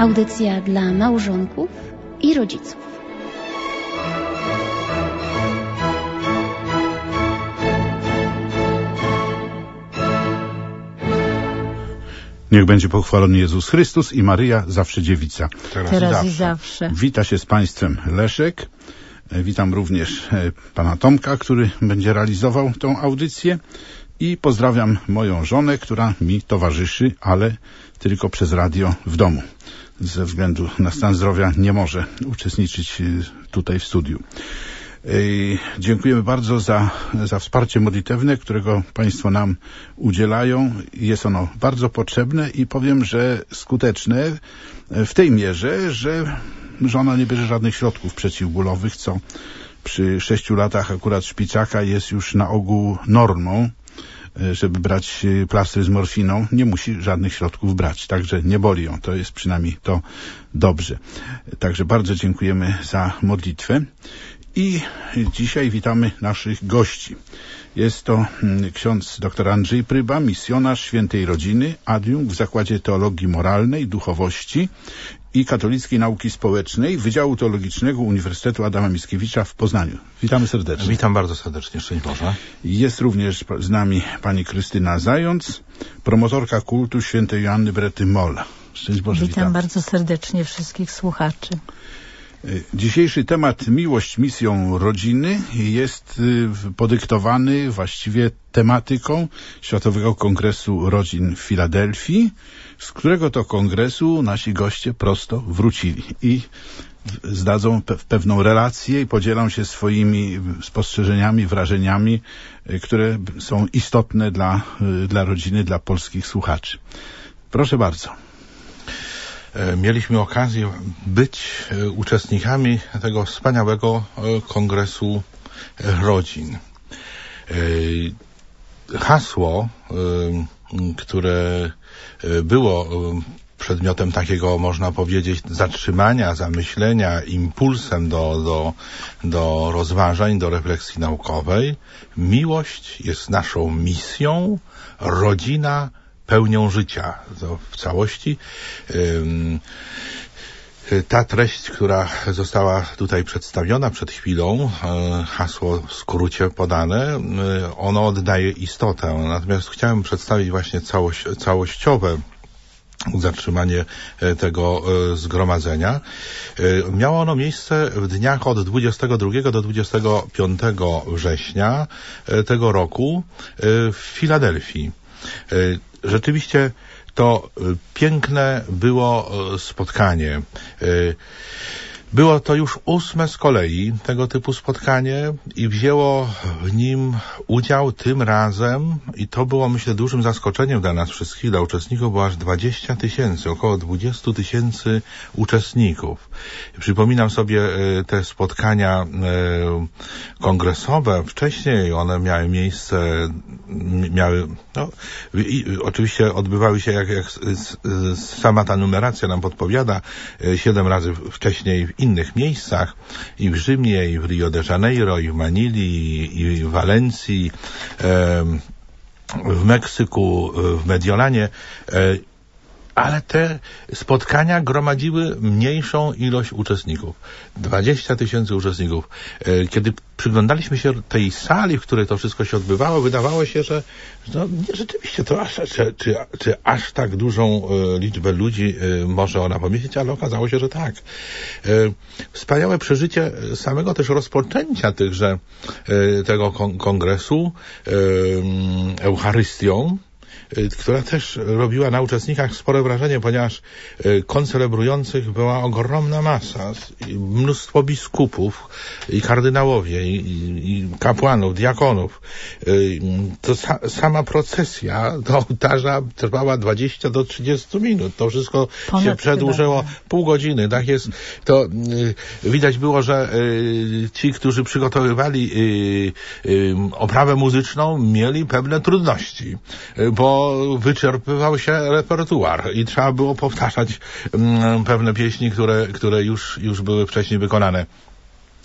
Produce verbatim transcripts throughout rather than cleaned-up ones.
Audycja dla małżonków i rodziców. Niech będzie pochwalony Jezus Chrystus i Maryja, zawsze dziewica. Teraz, Teraz i zawsze. Wita się z Państwem Leszek. Witam również pana Tomka, który będzie realizował tą audycję. I pozdrawiam moją żonę, która mi towarzyszy, ale tylko przez radio w domu. Ze względu na stan zdrowia nie może uczestniczyć tutaj w studiu. Dziękujemy bardzo za, za wsparcie modlitewne, którego Państwo nam udzielają. Jest ono bardzo potrzebne i powiem, że skuteczne w tej mierze, że żona nie bierze żadnych środków przeciwbólowych, co przy sześciu latach akurat szpicaka jest już na ogół normą. Żeby brać plastry z morfiną, nie musi żadnych środków brać, także nie boli ją, to jest przynajmniej to dobrze. Także bardzo dziękujemy za modlitwę i dzisiaj witamy naszych gości. Jest to ksiądz dr Andrzej Pryba, misjonarz Świętej Rodziny, adiunkt w Zakładzie Teologii Moralnej, Duchowości i Katolickiej Nauki Społecznej Wydziału Teologicznego Uniwersytetu Adama Mickiewicza w Poznaniu. Witamy serdecznie. Witam bardzo serdecznie, szczęść Boże. Jest również z nami pani Krystyna Zając, promotorka kultu świętej Joanny Brety Molla. Szczęść Boże, witam. Witam bardzo serdecznie wszystkich słuchaczy. Dzisiejszy temat miłość misją rodziny jest podyktowany właściwie tematyką Światowego Kongresu Rodzin w Filadelfii, z którego to kongresu nasi goście prosto wrócili i zdadzą pe- pewną relację i podzielą się swoimi spostrzeżeniami, wrażeniami, które są istotne dla, dla rodziny, dla polskich słuchaczy. Proszę bardzo. Mieliśmy okazję być uczestnikami tego wspaniałego kongresu rodzin. Hasło, które było przedmiotem takiego, można powiedzieć, zatrzymania, zamyślenia, impulsem do, do, do rozważań, do refleksji naukowej. Miłość jest naszą misją, rodzina pełnią życia. To w całości ta treść, która została tutaj przedstawiona przed chwilą, hasło w skrócie podane, ono oddaje istotę. Natomiast chciałem przedstawić właśnie całość, całościowe zatrzymanie tego zgromadzenia. Miało ono miejsce w dniach od dwudziestego drugiego do dwudziestego piątego września tego roku w Filadelfii. Rzeczywiście to piękne było spotkanie. Było to już ósme z kolei tego typu spotkanie i wzięło w nim udział tym razem, i to było, myślę, dużym zaskoczeniem dla nas wszystkich, dla uczestników, było aż dwadzieścia tysięcy, około dwadzieścia tysięcy uczestników. Przypominam sobie te spotkania kongresowe wcześniej, one miały miejsce, miały, no, i, oczywiście odbywały się, jak, jak sama ta numeracja nam podpowiada, siedem razy wcześniej w innych miejscach, i w Rzymie, i w Rio de Janeiro, i w Manili, i w Walencji, w Meksyku, w Mediolanie, ale te spotkania gromadziły mniejszą ilość uczestników. dwadzieścia tysięcy uczestników. Kiedy przyglądaliśmy się tej sali, w której to wszystko się odbywało, wydawało się, że no, rzeczywiście to aż, czy, czy, czy aż tak dużą liczbę ludzi może ona pomieścić, ale okazało się, że tak. Wspaniałe przeżycie samego też rozpoczęcia tychże, tego kongresu Eucharystią, która też robiła na uczestnikach spore wrażenie, ponieważ koncelebrujących była ogromna masa, mnóstwo biskupów i kardynałowie, i, i kapłanów, diakonów. To sa, sama procesja do ołtarza trwała dwadzieścia do trzydziestu minut. To wszystko Ponad się przedłużyło chyba. pół godziny. Tak jest. To widać było, że ci, którzy przygotowywali oprawę muzyczną, mieli pewne trudności, bo wyczerpywał się repertuar i trzeba było powtarzać mm, pewne pieśni, które, które już, już były wcześniej wykonane.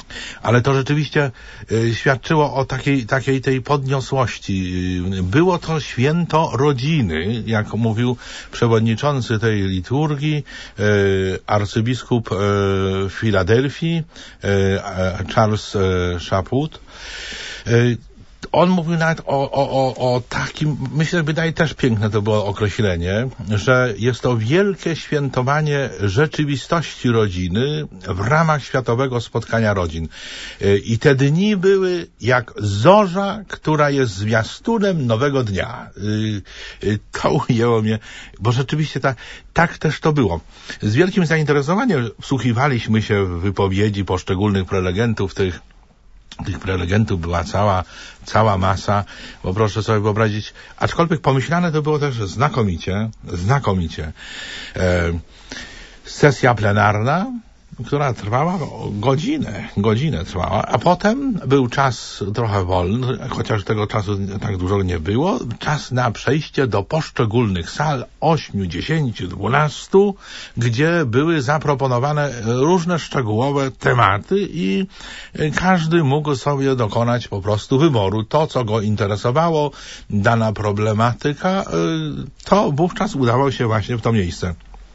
Ale to rzeczywiście y, świadczyło o takiej, takiej tej podniosłości. Y, było to święto rodziny, jak mówił przewodniczący tej liturgii, y, arcybiskup y, Filadelfii, y, Charles y, Chaput. Y, On mówił nawet o, o, o, o takim, myślę, że wydaje też piękne to było określenie, że jest to wielkie świętowanie rzeczywistości rodziny w ramach Światowego Spotkania Rodzin. I te dni były jak zorza, która jest zwiastunem nowego dnia. To ujęło mnie, bo rzeczywiście tak, tak też to było. Z wielkim zainteresowaniem wsłuchiwaliśmy się w wypowiedzi poszczególnych prelegentów tych Tych prelegentów była cała, cała masa, bo proszę sobie wyobrazić, aczkolwiek pomyślane to było też znakomicie, znakomicie. E, sesja plenarna, która trwała godzinę, godzinę trwała, a potem był czas trochę wolny, chociaż tego czasu tak dużo nie było, czas na przejście do poszczególnych sal, ośmiu, dziesięciu, dwunastu, gdzie były zaproponowane różne szczegółowe tematy i każdy mógł sobie dokonać po prostu wyboru. To, co go interesowało, dana problematyka, to wówczas udało się właśnie w to miejsce.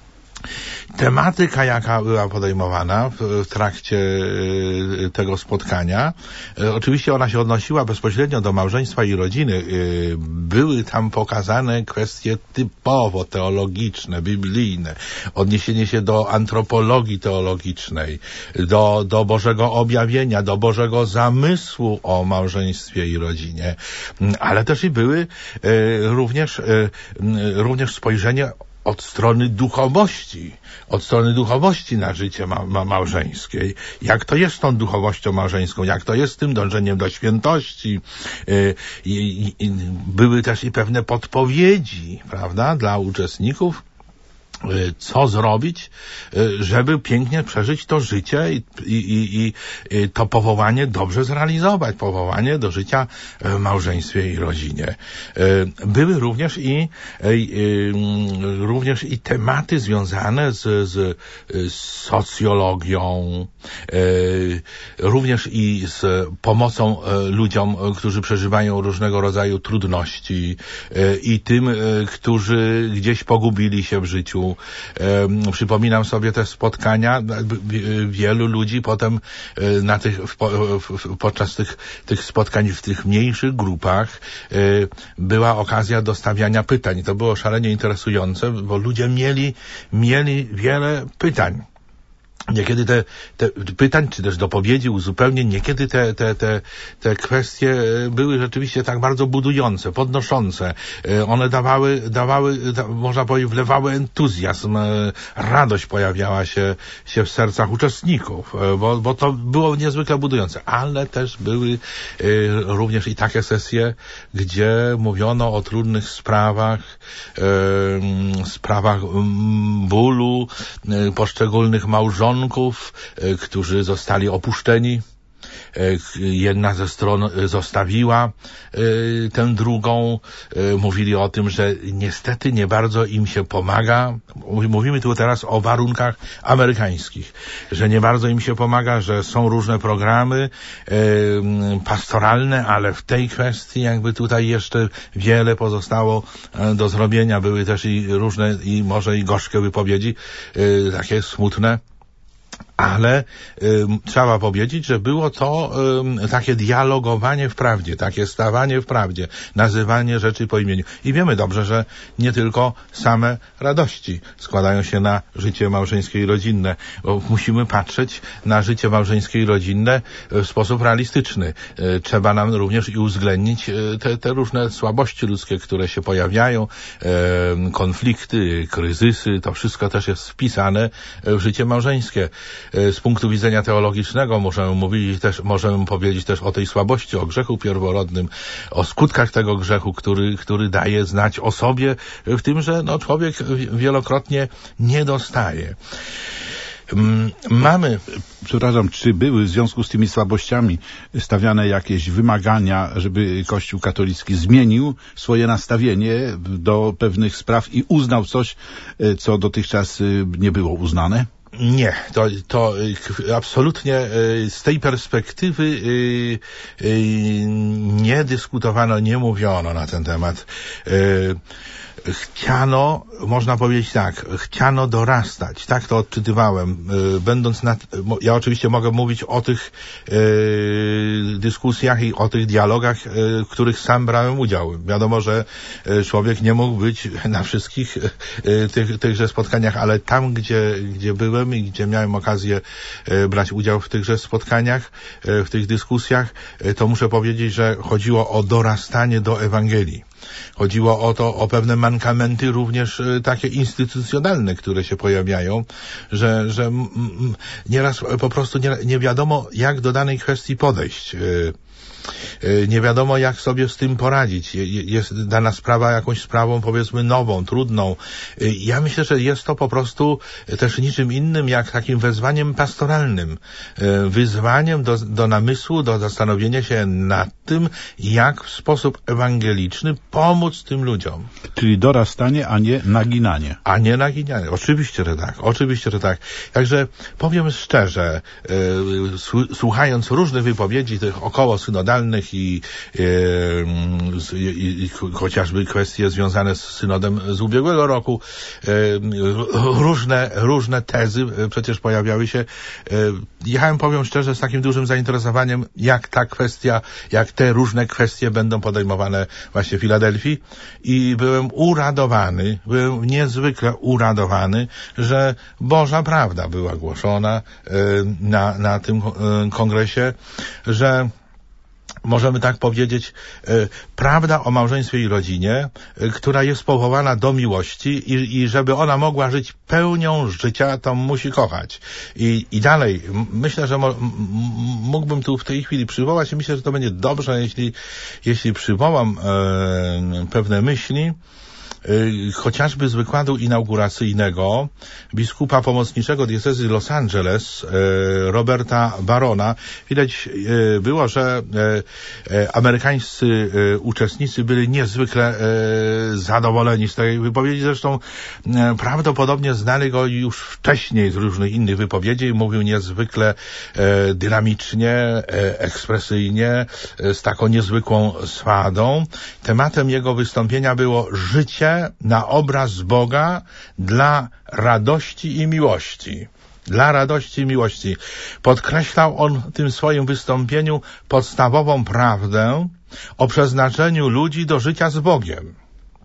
Tematyka, jaka była podejmowana w trakcie tego spotkania, oczywiście ona się odnosiła bezpośrednio do małżeństwa i rodziny. Były tam pokazane kwestie typowo teologiczne, biblijne, odniesienie się do antropologii teologicznej, do, do Bożego objawienia, do Bożego zamysłu o małżeństwie i rodzinie, ale też i były również, również spojrzenie od strony duchowości, od strony duchowości na życie ma, ma małżeńskiej. Jak to jest z tą duchowością małżeńską, jak to jest z tym dążeniem do świętości. Yy, i, i, były też i pewne podpowiedzi, prawda, dla uczestników, co zrobić, żeby pięknie przeżyć to życie i, i, i, i to powołanie dobrze zrealizować, powołanie do życia w małżeństwie i rodzinie. Były również i, i również i tematy związane z, z socjologią, również i z pomocą ludziom, którzy przeżywają różnego rodzaju trudności i tym, którzy gdzieś pogubili się w życiu. Przypominam sobie te spotkania, wielu ludzi potem na tych, podczas tych, tych spotkań w tych mniejszych grupach była okazja do stawiania pytań. To było szalenie interesujące, bo ludzie mieli, mieli wiele pytań. Niekiedy te, te pytań, czy też dopowiedzi, uzupełnień, niekiedy te, te, te, te kwestie były rzeczywiście tak bardzo budujące, podnoszące. One dawały, dawały, można powiedzieć, wlewały entuzjazm, radość pojawiała się, się w sercach uczestników, bo, bo to było niezwykle budujące. Ale też były również i takie sesje, gdzie mówiono o trudnych sprawach, sprawach bólu, poszczególnych małżonków, którzy zostali opuszczeni. Jedna ze stron zostawiła tę drugą. Mówili o tym, że niestety nie bardzo im się pomaga. Mówimy tu teraz o warunkach amerykańskich, że nie bardzo im się pomaga, że są różne programy pastoralne, ale w tej kwestii jakby tutaj jeszcze wiele pozostało do zrobienia. Były też i różne, i może i gorzkie wypowiedzi, takie smutne. Ale y, trzeba powiedzieć, że było to y, takie dialogowanie w prawdzie, takie stawanie w prawdzie, nazywanie rzeczy po imieniu. I wiemy dobrze, że nie tylko same radości składają się na życie małżeńskie i rodzinne, bo musimy patrzeć na życie małżeńskie i rodzinne w sposób realistyczny. Y, trzeba nam również i uwzględnić y, te, te różne słabości ludzkie, które się pojawiają, y, konflikty, kryzysy, to wszystko też jest wpisane w życie małżeńskie. Z punktu widzenia teologicznego możemy mówić też, możemy powiedzieć też o tej słabości, o grzechu pierworodnym, o skutkach tego grzechu, który, który daje znać o sobie w tym, że no, człowiek wielokrotnie nie dostaje. Mamy, przepraszam, czy były w związku z tymi słabościami stawiane jakieś wymagania, żeby Kościół katolicki zmienił swoje nastawienie do pewnych spraw i uznał coś, co dotychczas nie było uznane? Nie, to, to absolutnie z tej perspektywy nie dyskutowano, nie mówiono na ten temat. Chciano, można powiedzieć tak, chciano dorastać, tak to odczytywałem, będąc na, ja oczywiście mogę mówić o tych e, dyskusjach i o tych dialogach, e, w których sam brałem udział. Wiadomo, że człowiek nie mógł być na wszystkich e, tych, tychże spotkaniach, ale tam, gdzie, gdzie byłem i gdzie miałem okazję e, brać udział w tychże spotkaniach, e, w tych dyskusjach, e, to muszę powiedzieć, że chodziło o dorastanie do Ewangelii. Chodziło o to, o pewne mankamenty również y, takie instytucjonalne, które się pojawiają, że, że m, m, nieraz po prostu nie, nie wiadomo, jak do danej kwestii podejść. Y, y, nie wiadomo, jak sobie z tym poradzić. Je, jest dana sprawa jakąś sprawą, powiedzmy, nową, trudną. Y, ja myślę, że jest to po prostu też niczym innym, jak takim wezwaniem pastoralnym. Y, wyzwaniem do, do namysłu, do zastanowienia się nad tym, jak w sposób ewangeliczny pomóc tym ludziom. Czyli dorastanie, a nie naginanie. A nie naginanie. Oczywiście, że tak. Oczywiście, że tak. Także powiem szczerze, yy, słuchając różnych wypowiedzi tych około synodalnych i, yy, i, i chociażby kwestie związane z synodem z ubiegłego roku, yy, różne, różne tezy przecież pojawiały się. Yy, jechałem, powiem szczerze, z takim dużym zainteresowaniem, jak ta kwestia, jak te różne kwestie będą podejmowane właśnie w Filadelfii i byłem uradowany, byłem niezwykle uradowany, że Boża prawda była głoszona y, na, na tym y, kongresie, że możemy tak powiedzieć, y, prawda o małżeństwie i rodzinie, y, która jest powołana do miłości i, i żeby ona mogła żyć pełnią życia, to musi kochać. I, i dalej, m- myślę, że mo- m- mógłbym tu w tej chwili przywołać i myślę, że to będzie dobrze, jeśli, jeśli przywołam y, pewne myśli, chociażby z wykładu inauguracyjnego biskupa pomocniczego diecezy Los Angeles, Roberta Barona. Widać było, że amerykańscy uczestnicy byli niezwykle zadowoleni z tej wypowiedzi. Zresztą prawdopodobnie znali go już wcześniej z różnych innych wypowiedzi. Mówił niezwykle dynamicznie, ekspresyjnie, z taką niezwykłą swadą. Tematem jego wystąpienia było życie na obraz Boga dla radości i miłości. Dla radości i miłości. Podkreślał on w tym swoim wystąpieniu podstawową prawdę o przeznaczeniu ludzi do życia z Bogiem.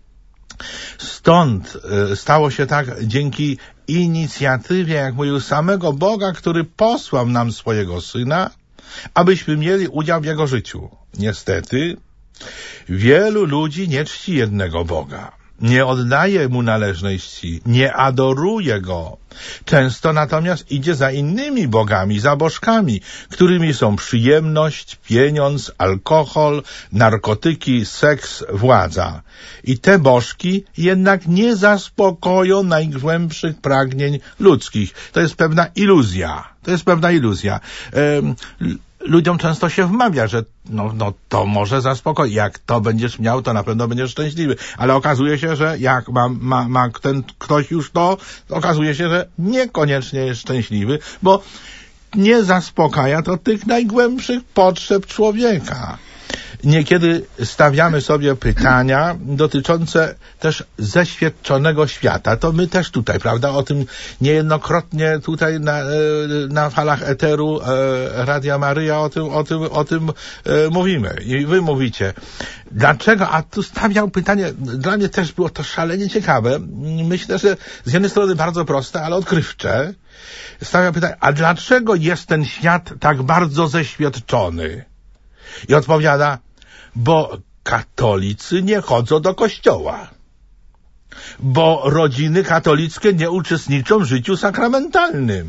Stąd stało się tak dzięki inicjatywie, jak mówił, samego Boga, który posłał nam swojego Syna, abyśmy mieli udział w Jego życiu. Niestety, wielu ludzi nie czci jednego Boga. Nie oddaje Mu należnej czci, nie adoruje Go. Często natomiast idzie za innymi bogami, za bożkami, którymi są przyjemność, pieniądz, alkohol, narkotyki, seks, władza. I te bożki jednak nie zaspokoją najgłębszych pragnień ludzkich. To jest pewna iluzja. To jest pewna iluzja. Ym, Ludziom często się wmawia, że no, no to może zaspokoi. Jak to będziesz miał, to na pewno będziesz szczęśliwy. Ale okazuje się, że jak ma, ma, ma ten ktoś już to, to okazuje się, że niekoniecznie jest szczęśliwy, bo nie zaspokaja to tych najgłębszych potrzeb człowieka. Niekiedy stawiamy sobie pytania dotyczące też zeświadczonego świata. To my też tutaj, prawda, o tym niejednokrotnie tutaj na, na falach eteru e, Radia Maryja o tym, o tym, o tym e, mówimy. I wy mówicie, dlaczego, a tu stawiał pytanie, dla mnie też było to szalenie ciekawe. Myślę, że z jednej strony bardzo proste, ale odkrywcze. Stawiał pytanie, a dlaczego jest ten świat tak bardzo zeświadczony? I odpowiada, bo katolicy nie chodzą do kościoła, bo rodziny katolickie nie uczestniczą w życiu sakramentalnym.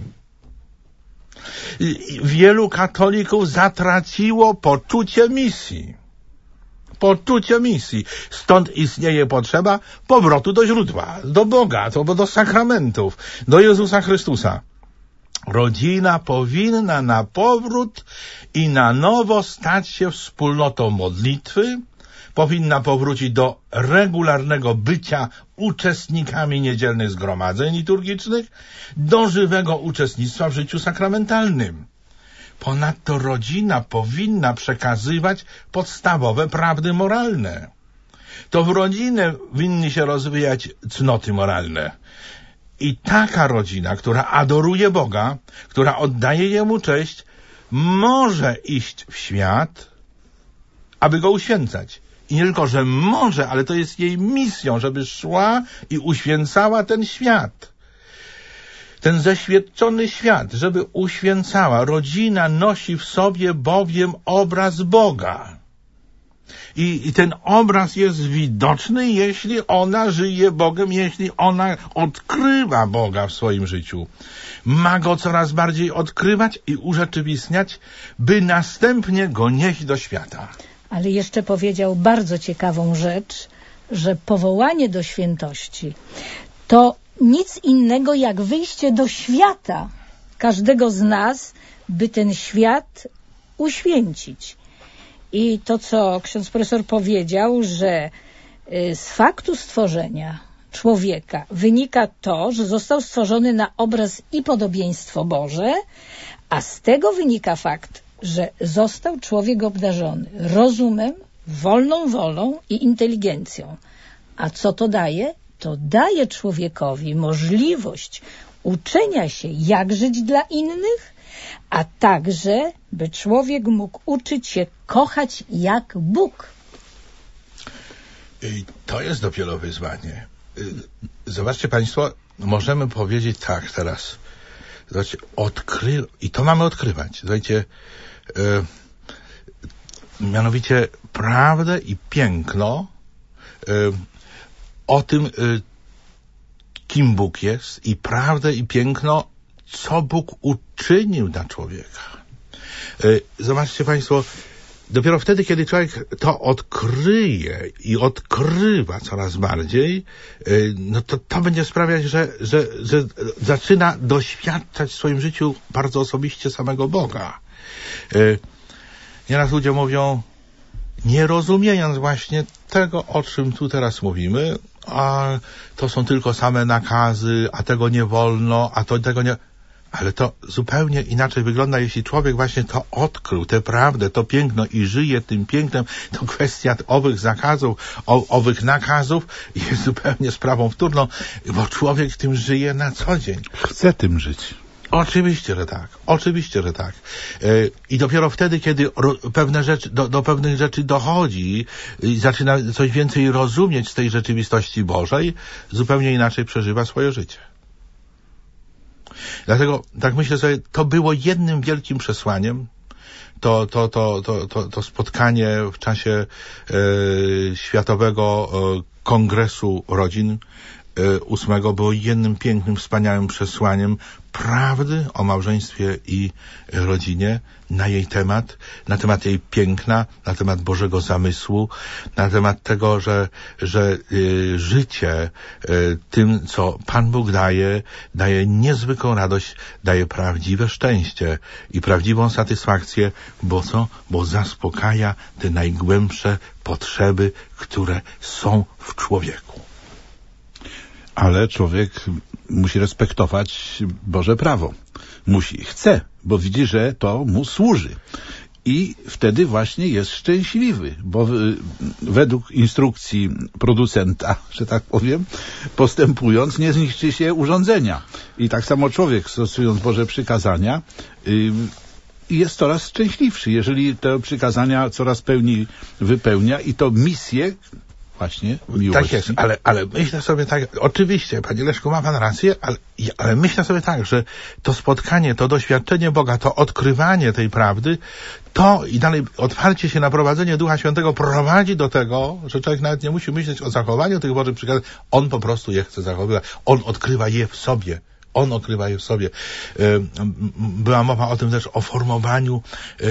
Wielu katolików zatraciło poczucie misji. Poczucie misji. Stąd istnieje potrzeba powrotu do źródła, do Boga, do sakramentów, do Jezusa Chrystusa. Rodzina powinna na powrót i na nowo stać się wspólnotą modlitwy, powinna powrócić do regularnego bycia uczestnikami niedzielnych zgromadzeń liturgicznych, do żywego uczestnictwa w życiu sakramentalnym. Ponadto rodzina powinna przekazywać podstawowe prawdy moralne. To w rodzinę winny się rozwijać cnoty moralne. I taka rodzina, która adoruje Boga, która oddaje Jemu cześć, może iść w świat, aby Go uświęcać. I nie tylko, że może, ale to jest jej misją, żeby szła i uświęcała ten świat. Ten zeświadczony świat, żeby uświęcała. Rodzina nosi w sobie bowiem obraz Boga. I, I ten obraz jest widoczny, jeśli ona żyje Bogiem, jeśli ona odkrywa Boga w swoim życiu. Ma Go coraz bardziej odkrywać i urzeczywistniać, by następnie Go nieść do świata. Ale jeszcze powiedział bardzo ciekawą rzecz, że powołanie do świętości to nic innego jak wyjście do świata każdego z nas, by ten świat uświęcić. I to, co ksiądz profesor powiedział, że z faktu stworzenia człowieka wynika to, że został stworzony na obraz i podobieństwo Boże, a z tego wynika fakt, że został człowiek obdarzony rozumem, wolną wolą i inteligencją. A co to daje? To daje człowiekowi możliwość uczenia się, jak żyć dla innych, a także, by człowiek mógł uczyć się kochać jak Bóg. I to jest dopiero wyzwanie. Zobaczcie Państwo, możemy powiedzieć tak teraz. Zobaczcie, odkry... I to mamy odkrywać. Zobaczcie, e, mianowicie prawdę i piękno e, o tym, e, kim Bóg jest, i prawdę i piękno, co Bóg uczynił dla człowieka. E, zobaczcie Państwo, dopiero wtedy, kiedy człowiek to odkryje i odkrywa coraz bardziej, no to to będzie sprawiać, że, że, że zaczyna doświadczać w swoim życiu bardzo osobiście samego Boga. Nieraz ludzie mówią, nie rozumiejąc właśnie tego, o czym tu teraz mówimy, a to są tylko same nakazy, a tego nie wolno, a to tego nie... Ale to zupełnie inaczej wygląda, jeśli człowiek właśnie to odkrył, tę prawdę, to piękno i żyje tym pięknem, to kwestia owych zakazów, o, owych nakazów jest zupełnie sprawą wtórną, bo człowiek tym żyje na co dzień. Chce tym żyć. Oczywiście, że tak. Oczywiście, że tak. I dopiero wtedy, kiedy pewne rzeczy, do, do pewnych rzeczy dochodzi i zaczyna coś więcej rozumieć z tej rzeczywistości Bożej, zupełnie inaczej przeżywa swoje życie. Dlatego, tak myślę sobie, to było jednym wielkim przesłaniem, to, to, to, to, to, to spotkanie w czasie e, Światowego e, Kongresu Rodzin e, ósmego było jednym pięknym, wspaniałym przesłaniem prawdy o małżeństwie i rodzinie, na jej temat, na temat jej piękna, na temat Bożego zamysłu, na temat tego, że, że y, życie y, tym, co Pan Bóg daje, daje niezwykłą radość, daje prawdziwe szczęście i prawdziwą satysfakcję, bo co? Bo zaspokaja te najgłębsze potrzeby, które są w człowieku. Ale człowiek musi respektować Boże prawo. Musi, chce, bo widzi, że to mu służy. I wtedy właśnie jest szczęśliwy, bo według instrukcji producenta, że tak powiem, postępując, nie zniszczy się urządzenia. I tak samo człowiek, stosując Boże przykazania, jest coraz szczęśliwszy, jeżeli te przykazania coraz pełniej wypełnia i to misję właśnie miłości. Tak jest, ale, ale myślę sobie tak, oczywiście, Panie Leszku, ma Pan rację, ale, ale myślę sobie tak, że to spotkanie, to doświadczenie Boga, to odkrywanie tej prawdy, to i dalej otwarcie się na prowadzenie Ducha Świętego prowadzi do tego, że człowiek nawet nie musi myśleć o zachowaniu tych Bożych przykazań, on po prostu je chce zachowywać, on odkrywa je w sobie. On okrywa je w sobie. Była mowa o tym też, o formowaniu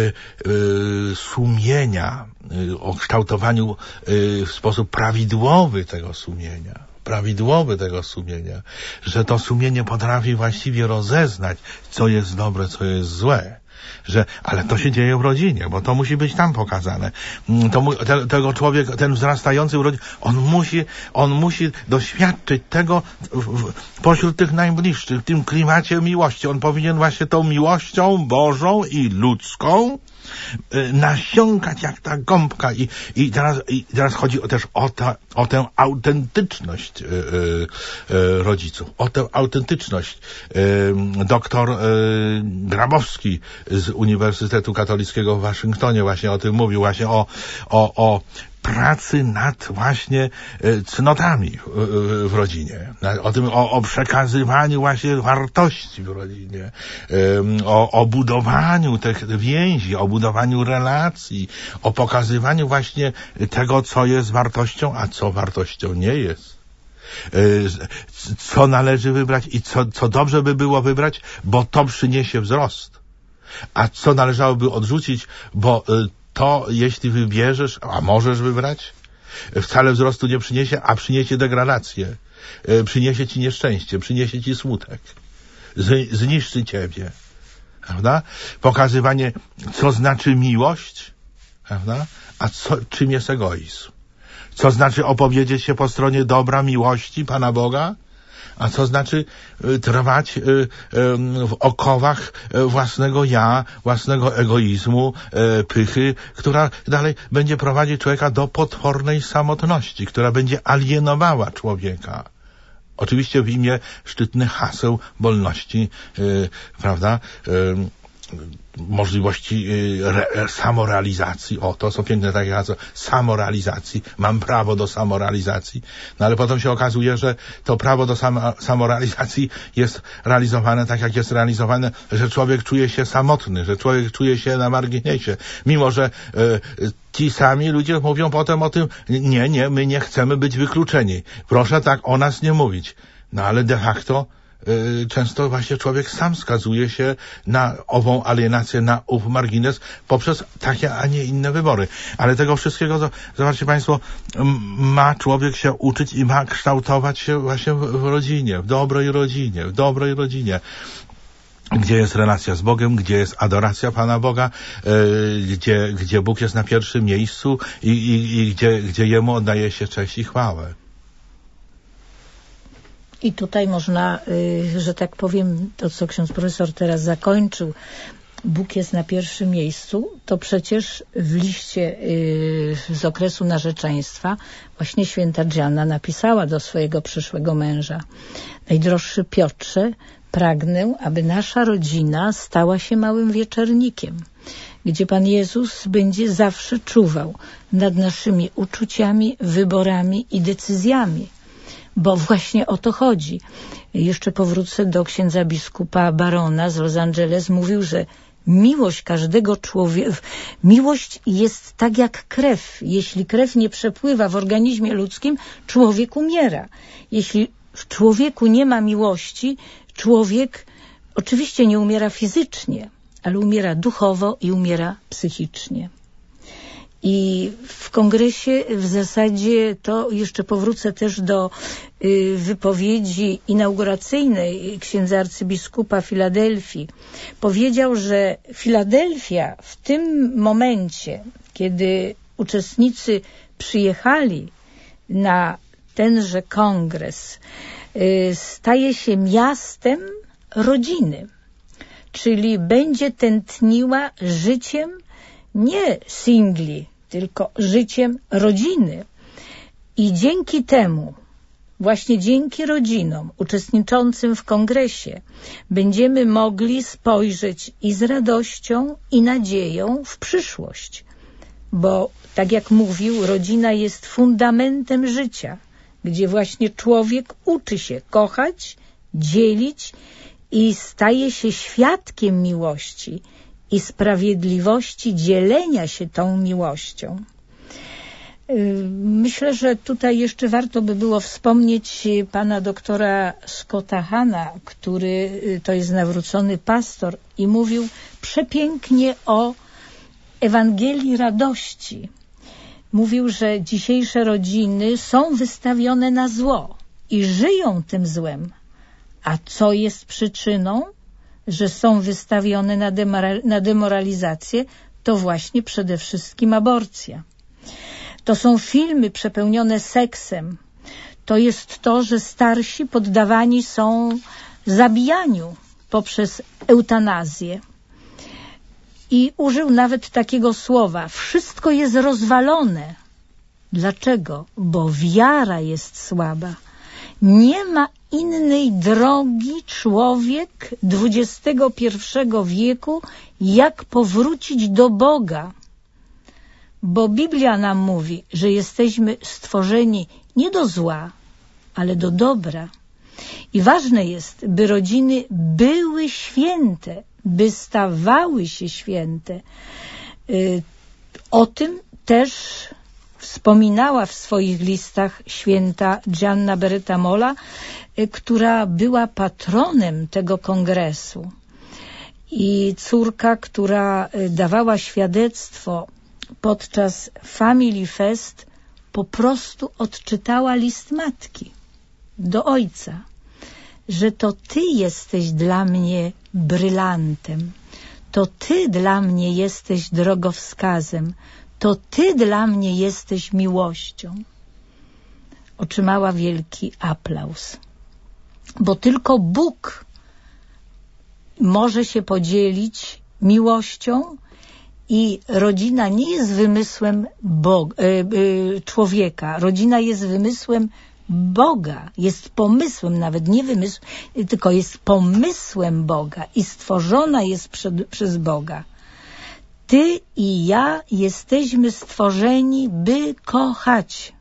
sumienia, o kształtowaniu w sposób prawidłowy tego sumienia. Prawidłowy tego sumienia. Że to sumienie potrafi właściwie rozeznać, co jest dobre, co jest złe. że, ale to się dzieje w rodzinie, bo to musi być tam pokazane. To mu, te, tego człowieka, ten wzrastający w rodzinie, on musi, on musi doświadczyć tego w, w, pośród tych najbliższych, w tym klimacie miłości. On powinien właśnie tą miłością Bożą i ludzką y, nasiąkać jak ta gąbka i, i, teraz, i teraz chodzi też o, ta, o tę autentyczność y, y, y, rodziców, o tę autentyczność. Y, doktor y, Grabowski z Uniwersytetu Katolickiego w Waszyngtonie właśnie o tym mówił, właśnie o, o, o pracy nad właśnie cnotami w, w rodzinie, o tym, o, o przekazywaniu właśnie wartości w rodzinie, o, o budowaniu tych więzi, o budowaniu relacji, o pokazywaniu właśnie tego, co jest wartością, a co wartością nie jest. Co należy wybrać i co, co dobrze by było wybrać, bo to przyniesie wzrost. A co należałoby odrzucić, bo to, jeśli wybierzesz, a możesz wybrać, wcale wzrostu nie przyniesie, a przyniesie degradację. Przyniesie ci nieszczęście, przyniesie ci smutek. Zniszczy ciebie. Prawda? Pokazywanie, co znaczy miłość, prawda? A co, czym jest egoizm. Co znaczy opowiedzieć się po stronie dobra, miłości Pana Boga, a co znaczy trwać w okowach własnego ja, własnego egoizmu, pychy, która dalej będzie prowadzić człowieka do potwornej samotności, która będzie alienowała człowieka. Oczywiście w imię szczytnych haseł wolności, prawda, możliwości re, samorealizacji. O, to są piękne takie hasła. Samorealizacji. Mam prawo do samorealizacji. No ale potem się okazuje, że to prawo do samo, samorealizacji jest realizowane tak, jak jest realizowane, że człowiek czuje się samotny, że człowiek czuje się na marginesie. Mimo, że y, ci sami ludzie mówią potem o tym, nie, nie, my nie chcemy być wykluczeni. Proszę tak o nas nie mówić. No ale de facto często właśnie człowiek sam skazuje się na ową alienację, na ów margines poprzez takie, a nie inne wybory. Ale tego wszystkiego, zobaczcie Państwo, ma człowiek się uczyć i ma kształtować się właśnie w rodzinie, w dobrej rodzinie, w dobrej rodzinie. Gdzie jest relacja z Bogiem, gdzie jest adoracja Pana Boga, yy, gdzie, gdzie Bóg jest na pierwszym miejscu i, i, i gdzie, gdzie Jemu oddaje się cześć i chwałę. I tutaj można, że tak powiem, to co ksiądz profesor teraz zakończył, Bóg jest na pierwszym miejscu, to przecież w liście z okresu narzeczeństwa właśnie święta Gianna napisała do swojego przyszłego męża: najdroższy Piotrze, pragnę, aby nasza rodzina stała się małym wieczernikiem, gdzie Pan Jezus będzie zawsze czuwał nad naszymi uczuciami, wyborami i decyzjami. Bo właśnie o to chodzi. Jeszcze powrócę do księdza biskupa Barona z Los Angeles. Mówił, że miłość każdego człowieka, miłość jest tak jak krew. Jeśli krew nie przepływa w organizmie ludzkim, człowiek umiera. Jeśli w człowieku nie ma miłości, człowiek oczywiście nie umiera fizycznie, ale umiera duchowo i umiera psychicznie. I w kongresie w zasadzie, to jeszcze powrócę też do y, wypowiedzi inauguracyjnej księdza arcybiskupa Filadelfii. Powiedział, że Filadelfia w tym momencie, kiedy uczestnicy przyjechali na tenże kongres, y, staje się miastem rodziny, czyli będzie tętniła życiem nie singli, tylko życiem rodziny. I dzięki temu, właśnie dzięki rodzinom uczestniczącym w kongresie, będziemy mogli spojrzeć i z radością, i nadzieją w przyszłość. Bo, tak jak mówił, rodzina jest fundamentem życia, gdzie właśnie człowiek uczy się kochać, dzielić i staje się świadkiem miłości i sprawiedliwości dzielenia się tą miłością. Myślę, że tutaj jeszcze warto by było wspomnieć pana doktora Scotta Hana, który to jest nawrócony pastor i mówił przepięknie o Ewangelii radości. Mówił, że dzisiejsze rodziny są wystawione na zło i żyją tym złem. A co jest przyczyną? że są wystawione na, demora- na demoralizację, to właśnie przede wszystkim aborcja. To są filmy przepełnione seksem. To jest to, że starsi poddawani są zabijaniu poprzez eutanazję. I użył nawet takiego słowa: wszystko jest rozwalone. Dlaczego? Bo wiara jest słaba. Nie ma innej drogi człowiek dwudziestego pierwszego wieku, jak powrócić do Boga. Bo Biblia nam mówi, że jesteśmy stworzeni nie do zła, ale do dobra. I ważne jest, by rodziny były święte, by stawały się święte. O tym też wspominała w swoich listach święta Gianna Beretta Molla, która była patronem tego kongresu. I córka, która dawała świadectwo podczas Family Fest, po prostu odczytała list matki do ojca, że to ty jesteś dla mnie brylantem, to ty dla mnie jesteś drogowskazem, to ty dla mnie jesteś miłością. Otrzymała wielki aplauz, bo tylko Bóg może się podzielić miłością i rodzina nie jest wymysłem Boga, y, y, człowieka. Rodzina jest wymysłem Boga, jest pomysłem, nawet nie wymysłem, tylko jest pomysłem Boga i stworzona jest przed, przez Boga. Ty i ja jesteśmy stworzeni, by kochać.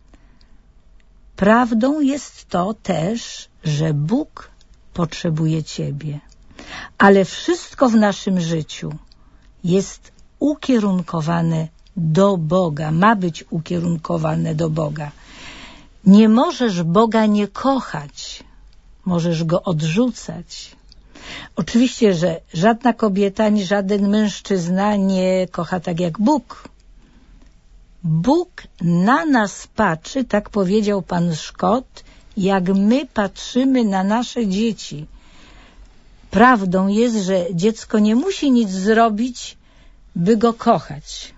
Prawdą jest to też, że Bóg potrzebuje ciebie. Ale wszystko w naszym życiu jest ukierunkowane do Boga, ma być ukierunkowane do Boga. Nie możesz Boga nie kochać, możesz Go odrzucać. Oczywiście, że żadna kobieta ani żaden mężczyzna nie kocha tak jak Bóg. Bóg na nas patrzy, tak powiedział pan Szkot, jak my patrzymy na nasze dzieci. Prawdą jest, że dziecko nie musi nic zrobić, by go kochać.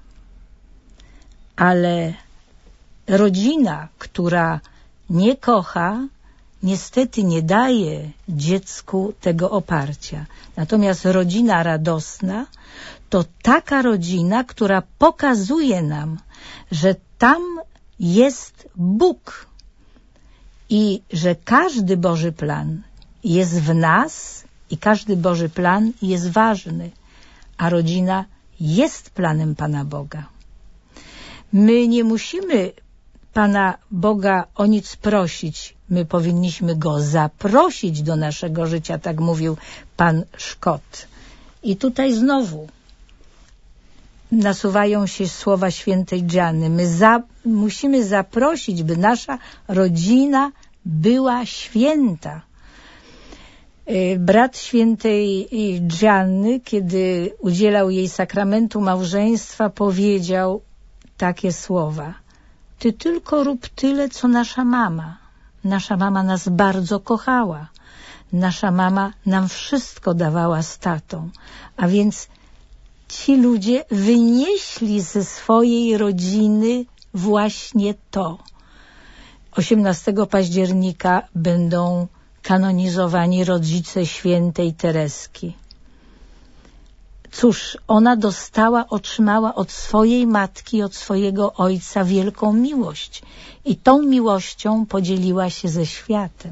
Ale rodzina, która nie kocha, niestety nie daje dziecku tego oparcia. Natomiast rodzina radosna to taka rodzina, która pokazuje nam, że tam jest Bóg i że każdy Boży plan jest w nas i każdy Boży plan jest ważny, a rodzina jest planem Pana Boga. My nie musimy Pana Boga o nic prosić, my powinniśmy Go zaprosić do naszego życia, tak mówił pan Szkot. I tutaj znowu nasuwają się słowa świętej Gianny. My za, musimy zaprosić, by nasza rodzina była święta. Brat świętej Gianny, kiedy udzielał jej sakramentu małżeństwa, powiedział takie słowa: ty tylko rób tyle, co nasza mama. Nasza mama nas bardzo kochała. Nasza mama nam wszystko dawała z tatą. A więc ci ludzie wynieśli ze swojej rodziny właśnie to. osiemnastego października będą kanonizowani rodzice świętej Tereski. Cóż, ona dostała, otrzymała od swojej matki, od swojego ojca wielką miłość i tą miłością podzieliła się ze światem.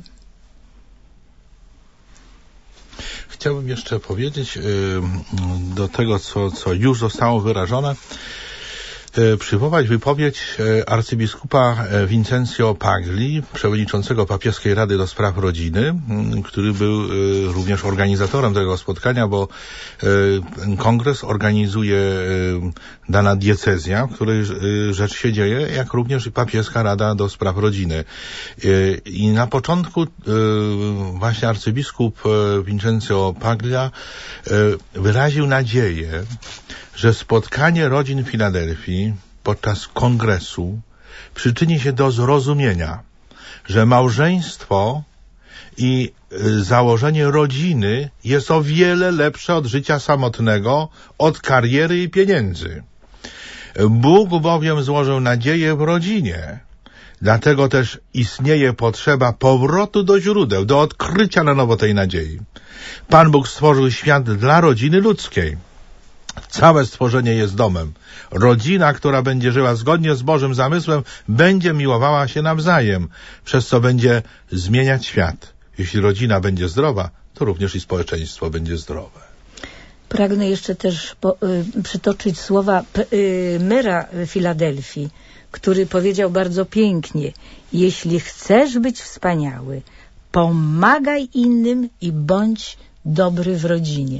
Chciałbym jeszcze powiedzieć do tego, co, co już zostało wyrażone, przywołać wypowiedź arcybiskupa Vincenzo Pagli, przewodniczącego Papieskiej Rady do Spraw Rodziny, który był również organizatorem tego spotkania, bo kongres organizuje dana diecezja, w której rzecz się dzieje, jak również i Papieska Rada do Spraw Rodziny. I na początku właśnie arcybiskup Vincenzo Paglia wyraził nadzieję, że spotkanie rodzin Filadelfii podczas kongresu przyczyni się do zrozumienia, że małżeństwo i założenie rodziny jest o wiele lepsze od życia samotnego, od kariery i pieniędzy. Bóg bowiem złożył nadzieję w rodzinie. Dlatego też istnieje potrzeba powrotu do źródeł, do odkrycia na nowo tej nadziei. Pan Bóg stworzył świat dla rodziny ludzkiej. Całe stworzenie jest domem. Rodzina, która będzie żyła zgodnie z Bożym zamysłem, będzie miłowała się nawzajem, przez co będzie zmieniać świat. Jeśli rodzina będzie zdrowa, to również i społeczeństwo będzie zdrowe. Pragnę jeszcze też po, y, przytoczyć słowa y, mera Filadelfii, który powiedział bardzo pięknie: jeśli chcesz być wspaniały, pomagaj innym i bądź dobry w rodzinie.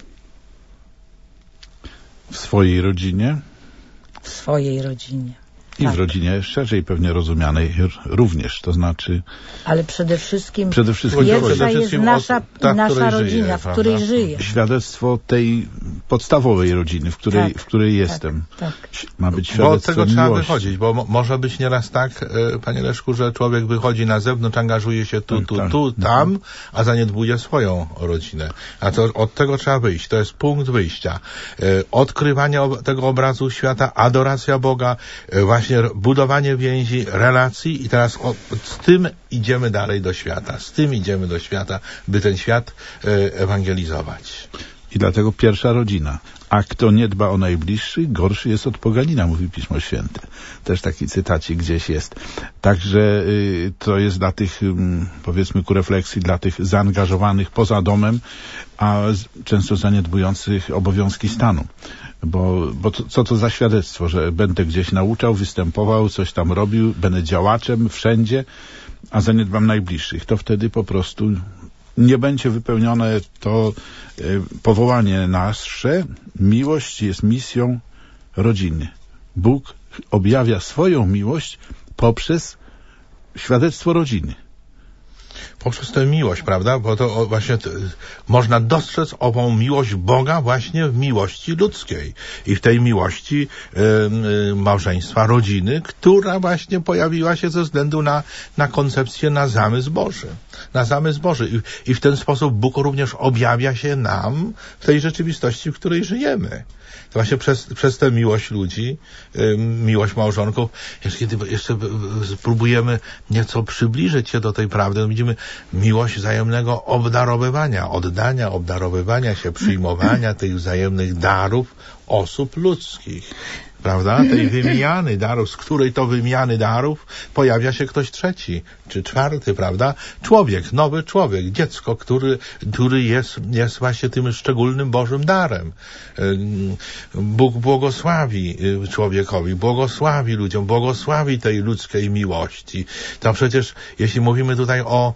W swojej rodzinie? W swojej rodzinie. I tak. w rodzinie szerzej pewnie rozumianej również, to znaczy... Ale przede wszystkim, przede wszystkim pierwsza przede jest wszystkim nasza, ta, nasza rodzina, żyje, w której prawda? żyję. Świadectwo tej podstawowej rodziny, w której, Tak, w której tak, jestem. tak. Ma być Bo świadectwo od tego trzeba miłości. wychodzić, bo mo- może być nieraz tak, e, panie Leszku, że człowiek wychodzi na zewnątrz, angażuje się tu, tu, Tak, tu, tak. tam, a zaniedbuje swoją rodzinę. A to od tego trzeba wyjść. To jest punkt wyjścia. E, odkrywanie ob- tego obrazu świata, adoracja Boga, e, właśnie budowanie więzi, relacji i teraz o, z tym idziemy dalej do świata. Z tym idziemy do świata, by ten świat e, ewangelizować. I dlatego pierwsza rodzina. A kto nie dba o najbliższych, gorszy jest od poganina, mówi Pismo Święte. Też taki cytacik gdzieś jest. Także y, to jest dla tych, y, powiedzmy ku refleksji, dla tych zaangażowanych poza domem, a z, często zaniedbujących obowiązki stanu. Bo, bo to, co to za świadectwo, że będę gdzieś nauczał, występował, coś tam robił, będę działaczem wszędzie, a zaniedbam najbliższych. To wtedy po prostu nie będzie wypełnione to y, powołanie nasze. Miłość jest misją rodziny. Bóg objawia swoją miłość poprzez świadectwo rodziny. Poprzez tę miłość, prawda? Bo to właśnie t- można dostrzec ową miłość Boga właśnie w miłości ludzkiej. I w tej miłości y, y, małżeństwa, rodziny, która właśnie pojawiła się ze względu na, na koncepcję, na zamysł Boży. Na zamysł Boży. I, I w ten sposób Bóg również objawia się nam w tej rzeczywistości, w której żyjemy. To właśnie przez, przez tę miłość ludzi, y, miłość małżonków, jeszcze, kiedy jeszcze y, y, spróbujemy nieco przybliżyć się do tej prawdy, to widzimy miłość wzajemnego obdarowywania, oddania, obdarowywania się, przyjmowania tych wzajemnych darów osób ludzkich. Prawda? Tej wymiany darów, z której to wymiany darów pojawia się ktoś trzeci, czy czwarty, prawda? Człowiek, nowy człowiek, dziecko, który, który jest, jest właśnie tym szczególnym Bożym darem. Bóg błogosławi człowiekowi, błogosławi ludziom, błogosławi tej ludzkiej miłości. To przecież, jeśli mówimy tutaj o,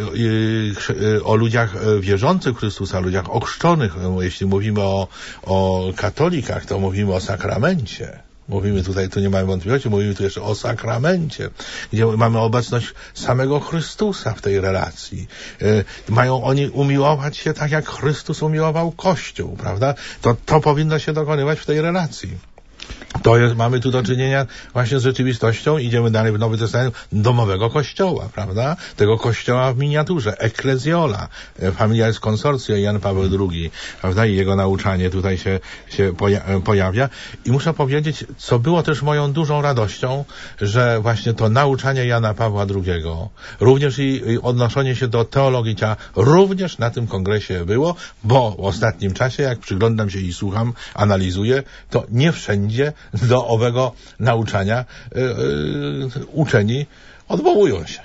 o ludziach wierzących w Chrystusa, ludziach ochrzczonych, jeśli mówimy o, o katolikach, to mówimy o sakramencie. Mówimy tutaj, tu nie mamy wątpliwości, mówimy tu jeszcze o sakramencie, gdzie mamy obecność samego Chrystusa w tej relacji. Y, mają oni umiłować się tak, jak Chrystus umiłował Kościół, prawda? To, to powinno się dokonywać w tej relacji. To jest, mamy tu do czynienia właśnie z rzeczywistością, idziemy dalej w Nowy Testament, domowego kościoła, prawda? Tego kościoła w miniaturze, eklezjola, familiaris consortio, Jan Paweł drugi, prawda? I jego nauczanie tutaj się, się poja- pojawia. I muszę powiedzieć, co było też moją dużą radością, że właśnie to nauczanie Jana Pawła drugiego, również i, i odnoszenie się do teologii ciała, również na tym kongresie było, bo w ostatnim czasie, jak przyglądam się i słucham, analizuję, to nie wszędzie do owego nauczania yy, yy, uczeni odwołują się.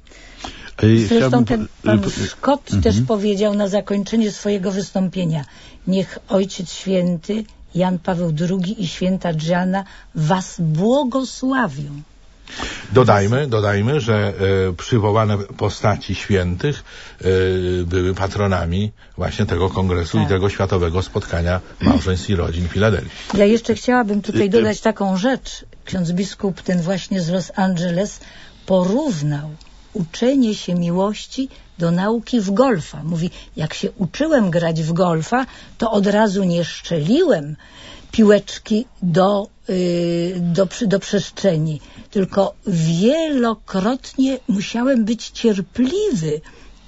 Zresztą ten pan Scott mhm. też powiedział na zakończenie swojego wystąpienia: niech Ojciec Święty Jan Paweł drugi i święta Gianna was błogosławią. Dodajmy, dodajmy, że e, przywołane postaci świętych e, były patronami właśnie tego kongresu tak. i tego światowego spotkania małżeństw i rodzin w Filadelfii. Ja jeszcze chciałabym tutaj dodać taką rzecz. Ksiądz biskup ten właśnie z Los Angeles porównał uczenie się miłości do nauki w golfa. Mówi, jak się uczyłem grać w golfa, to od razu nie szczeliłem piłeczki do, yy, do, do przestrzeni, tylko wielokrotnie musiałem być cierpliwy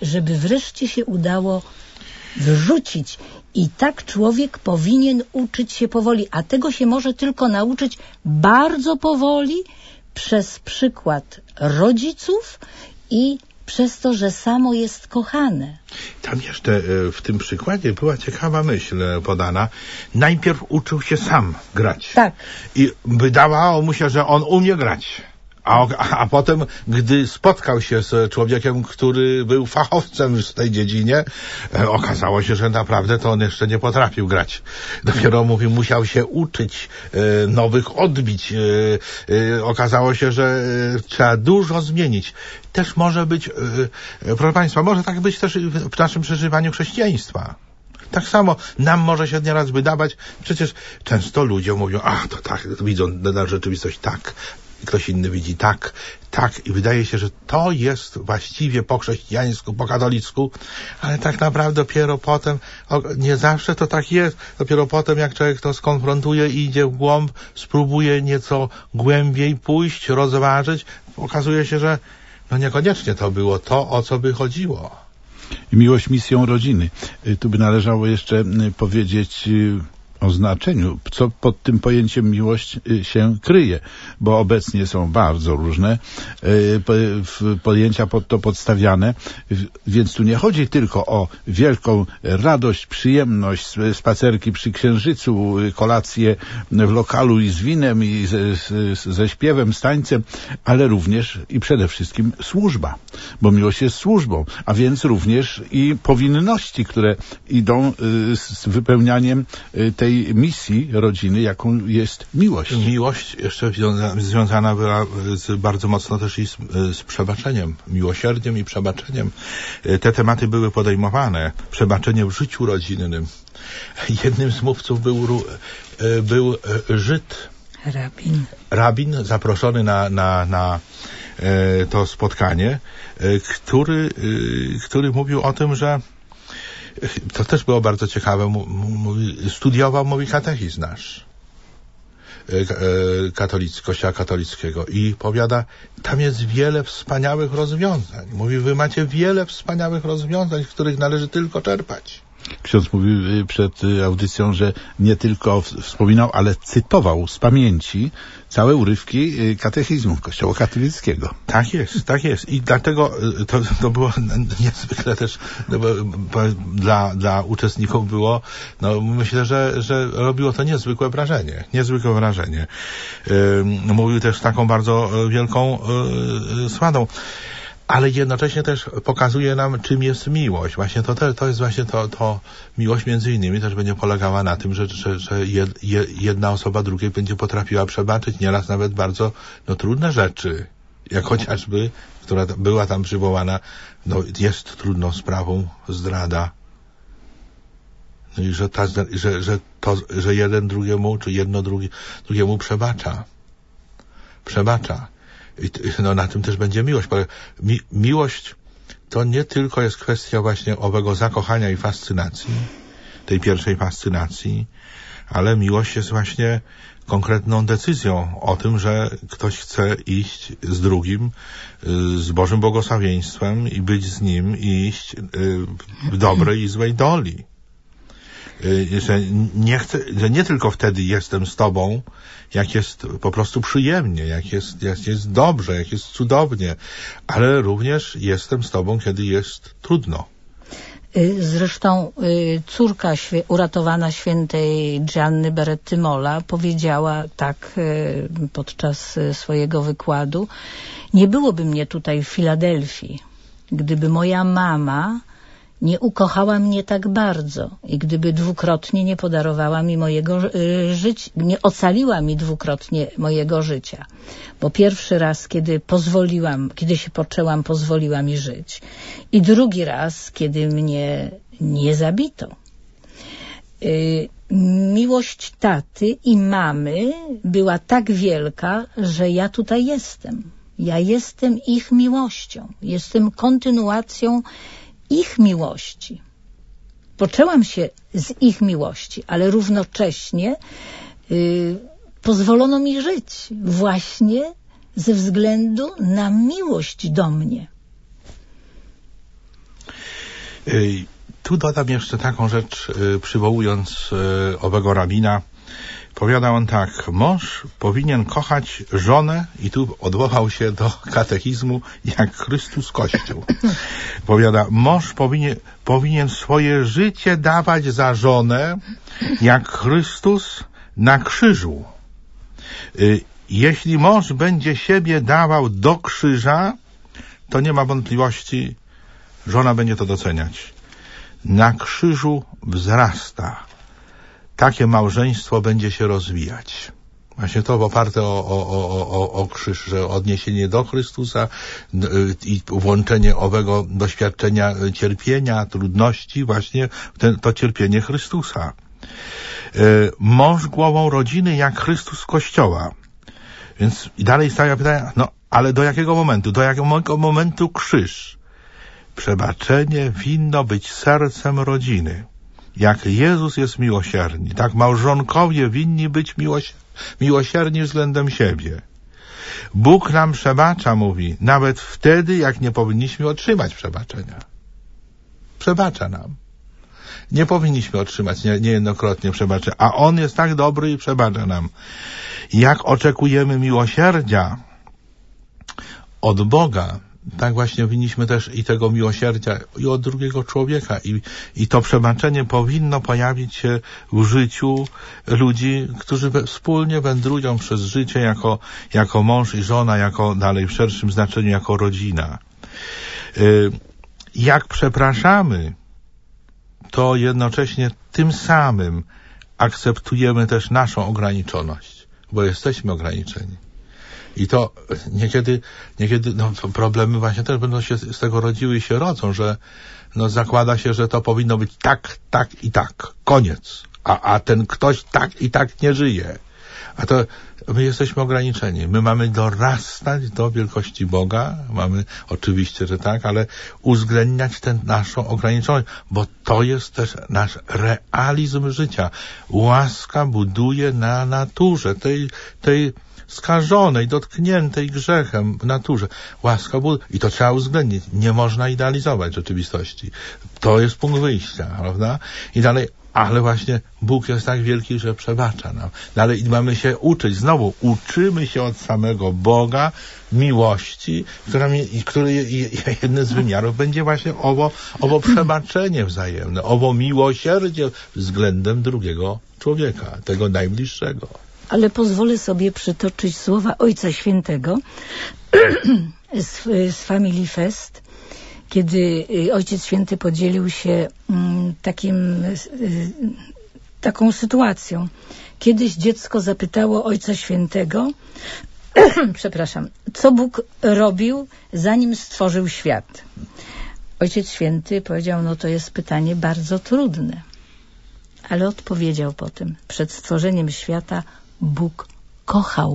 żeby wreszcie się udało wrzucić. I tak człowiek powinien uczyć się powoli, a tego się może tylko nauczyć bardzo powoli przez przykład rodziców i przez to, że samo jest kochane. Tam jeszcze w tym przykładzie była ciekawa myśl podana. Najpierw uczył się sam grać. Tak. I wydawało mu się, że on umie grać. A, a potem, gdy spotkał się z człowiekiem, który był fachowcem w tej dziedzinie, e, okazało się, że naprawdę to on jeszcze nie potrafił grać. Dopiero, mówił, musiał się uczyć e, nowych odbić. E, e, okazało się, że e, trzeba dużo zmienić. Też może być, e, e, proszę Państwa, może tak być też w naszym przeżywaniu chrześcijaństwa. Tak samo nam może się nieraz wydawać, przecież często ludzie mówią, a to tak, widzą na rzeczywistość tak, ktoś inny widzi tak, tak i wydaje się, że to jest właściwie po chrześcijańsku, po katolicku, ale tak naprawdę dopiero potem, nie zawsze to tak jest, dopiero potem jak człowiek to skonfrontuje i idzie w głąb, spróbuje nieco głębiej pójść, rozważyć, okazuje się, że no niekoniecznie to było to, o co by chodziło. I miłość misją rodziny. Tu by należało jeszcze powiedzieć o znaczeniu, co pod tym pojęciem miłość się kryje, bo obecnie są bardzo różne pojęcia pod to podstawiane, więc tu nie chodzi tylko o wielką radość, przyjemność, spacerki przy księżycu, kolacje w lokalu i z winem, i ze, ze śpiewem, z tańcem, ale również i przede wszystkim służba, bo miłość jest służbą, a więc również i powinności, które idą z wypełnianiem tej misji rodziny, jaką jest miłość. Miłość jeszcze związana była z, bardzo mocno też i z, z przebaczeniem, miłosierdziem i przebaczeniem. Te tematy były podejmowane. Przebaczenie w życiu rodzinnym. Jednym z mówców był, był Żyd. Rabin. Rabin zaproszony na, na, na to spotkanie, który, który mówił o tym, że to też było bardzo ciekawe. Mówi, studiował, mówi, katechizm nasz katolic, Kościoła katolickiego i powiada, tam jest wiele wspaniałych rozwiązań. Mówi, wy macie wiele wspaniałych rozwiązań, z których należy tylko czerpać. Ksiądz mówił przed audycją, że nie tylko wspominał, ale cytował z pamięci całe urywki katechizmu Kościoła katolickiego. Tak jest, tak jest. I dlatego to, to było niezwykle też no, dla, dla uczestników było, no myślę, że, że robiło to niezwykłe wrażenie. Niezwykłe wrażenie. Yy, mówił też z taką bardzo wielką yy, sładą. Ale jednocześnie też pokazuje nam, czym jest miłość. Właśnie to, to jest właśnie to, to miłość między innymi też będzie polegała na tym, że, że, że jed, jedna osoba drugiej będzie potrafiła przebaczyć nieraz nawet bardzo no, trudne rzeczy. Jak chociażby, która była tam przywołana, no, jest trudną sprawą zdrada. No i że, ta, że, że, to, że jeden drugiemu, czy jedno drugi, drugiemu przebacza. Przebacza. I no, na tym też będzie miłość. Mi, miłość to nie tylko jest kwestia właśnie owego zakochania i fascynacji, tej pierwszej fascynacji, ale miłość jest właśnie konkretną decyzją o tym, że ktoś chce iść z drugim, z Bożym błogosławieństwem i być z nim i iść w dobrej i złej doli. Że nie chcę, że nie tylko wtedy jestem z tobą, jak jest po prostu przyjemnie, jak jest, jak jest dobrze, jak jest cudownie, ale również jestem z tobą, kiedy jest trudno. Zresztą córka uratowana świętej Gianny Beretty Molla powiedziała tak podczas swojego wykładu: nie byłoby mnie tutaj w Filadelfii, gdyby moja mama nie ukochała mnie tak bardzo i gdyby dwukrotnie nie podarowała mi mojego y, życia, nie ocaliła mi dwukrotnie mojego życia. Bo pierwszy raz, kiedy pozwoliłam, kiedy się poczęłam, pozwoliła mi żyć. I drugi raz, kiedy mnie nie zabito. Y, miłość taty i mamy była tak wielka, że ja tutaj jestem. Ja jestem ich miłością. Jestem kontynuacją ich miłości. Poczęłam się z ich miłości, ale równocześnie yy, pozwolono mi żyć właśnie ze względu na miłość do mnie. Tu dodam jeszcze taką rzecz, przywołując owego rabina. Powiada on tak: mąż powinien kochać żonę, i tu odwołał się do katechizmu, jak Chrystus Kościół. Powiada, mąż powinien, powinien swoje życie dawać za żonę, jak Chrystus na krzyżu. Jeśli mąż będzie siebie dawał do krzyża, to nie ma wątpliwości, żona będzie to doceniać. Na krzyżu wzrasta. Takie małżeństwo będzie się rozwijać. Właśnie to oparte o, o, o, o, o krzyż, że odniesienie do Chrystusa i włączenie owego doświadczenia cierpienia, trudności, właśnie ten, to cierpienie Chrystusa. Mąż głową rodziny jak Chrystus Kościoła. Więc i dalej stawia pytanie, no ale do jakiego momentu? Do jakiego momentu krzyż? Przebaczenie winno być sercem rodziny. Jak Jezus jest miłosierny, tak małżonkowie winni być miłoś miłosierni względem siebie. Bóg nam przebacza, mówi, nawet wtedy, jak nie powinniśmy otrzymać przebaczenia. Przebacza nam. Nie powinniśmy otrzymać nie, niejednokrotnie przebaczenia, a On jest tak dobry i przebacza nam. Jak oczekujemy miłosierdzia od Boga, tak właśnie winniśmy też i tego miłosierdzia i od drugiego człowieka. I, i to przebaczenie powinno pojawić się w życiu ludzi, którzy wspólnie wędrują przez życie jako, jako mąż i żona, jako dalej w szerszym znaczeniu, jako rodzina. Jak przepraszamy, to jednocześnie tym samym akceptujemy też naszą ograniczoność, bo jesteśmy ograniczeni. I to niekiedy, niekiedy no, problemy właśnie też będą się z tego rodziły i się rodzą, że no, zakłada się, że to powinno być tak, tak i tak. Koniec. A, a ten ktoś tak i tak nie żyje. A to my jesteśmy ograniczeni. My mamy dorastać do wielkości Boga. Mamy oczywiście, że tak, ale uwzględniać tę naszą ograniczoność, bo to jest też nasz realizm życia. Łaska buduje na naturze tej, tej skażonej, dotkniętej grzechem w naturze. Łaska buduje. I to trzeba uwzględnić. Nie można idealizować rzeczywistości. To jest punkt wyjścia, prawda? I dalej, ale właśnie Bóg jest tak wielki, że przebacza nam. Dalej mamy się uczyć. Znowu uczymy się od samego Boga miłości, która, który jednym z wymiarów będzie właśnie owo, owo przebaczenie wzajemne, owo miłosierdzie względem drugiego człowieka, tego najbliższego. Ale pozwolę sobie przytoczyć słowa Ojca Świętego z, z Family Fest, kiedy Ojciec Święty podzielił się takim, taką sytuacją. Kiedyś dziecko zapytało Ojca Świętego, przepraszam, co Bóg robił, zanim stworzył świat. Ojciec Święty powiedział, no to jest pytanie bardzo trudne. Ale odpowiedział potem, przed stworzeniem świata Bóg kochał.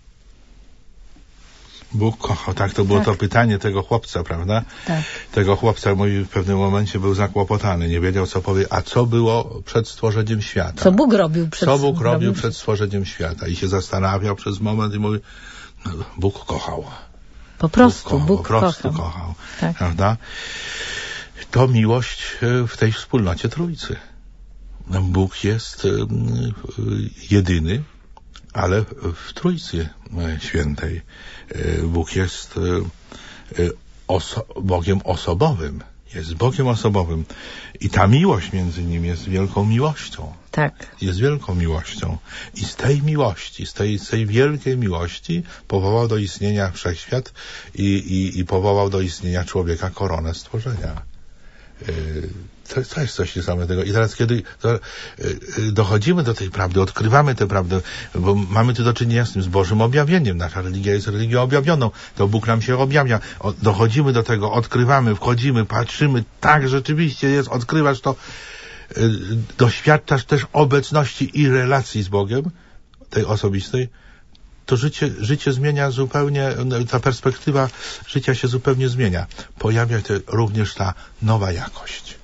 Bóg kochał, tak, to było tak. To pytanie tego chłopca, prawda? Tak. Tego chłopca mówi, w pewnym momencie był zakłopotany, nie wiedział co powie, a co było przed stworzeniem świata? Co Bóg robił przed Co Bóg robił, robił przed stworzeniem świata? I się zastanawiał przez moment i mówi, no, Bóg kochał. Po prostu Bóg, kochał, Bóg po prostu kochał. kochał. Tak. Prawda? To miłość w tej wspólnocie Trójcy. Bóg jest jedyny, ale w Trójcy Świętej. Bóg jest oso Bogiem osobowym. Jest Bogiem osobowym. I ta miłość między nim jest wielką miłością. Tak. Jest wielką miłością. I z tej miłości, z tej, z tej wielkiej miłości powołał do istnienia wszechświat i, i, i powołał do istnienia człowieka koronę stworzenia. To, to jest coś niesamowitego. I teraz, kiedy to, y, dochodzimy do tej prawdy, odkrywamy tę prawdę, bo mamy tu do czynienia z tym, z Bożym objawieniem. Nasza religia jest religią objawioną. To Bóg nam się objawia. O, dochodzimy do tego, odkrywamy, wchodzimy, patrzymy. Tak, rzeczywiście jest. Odkrywasz to. Y, doświadczasz też obecności i relacji z Bogiem, tej osobistej. To życie, życie zmienia zupełnie, ta perspektywa życia się zupełnie zmienia. Pojawia się również ta nowa jakość.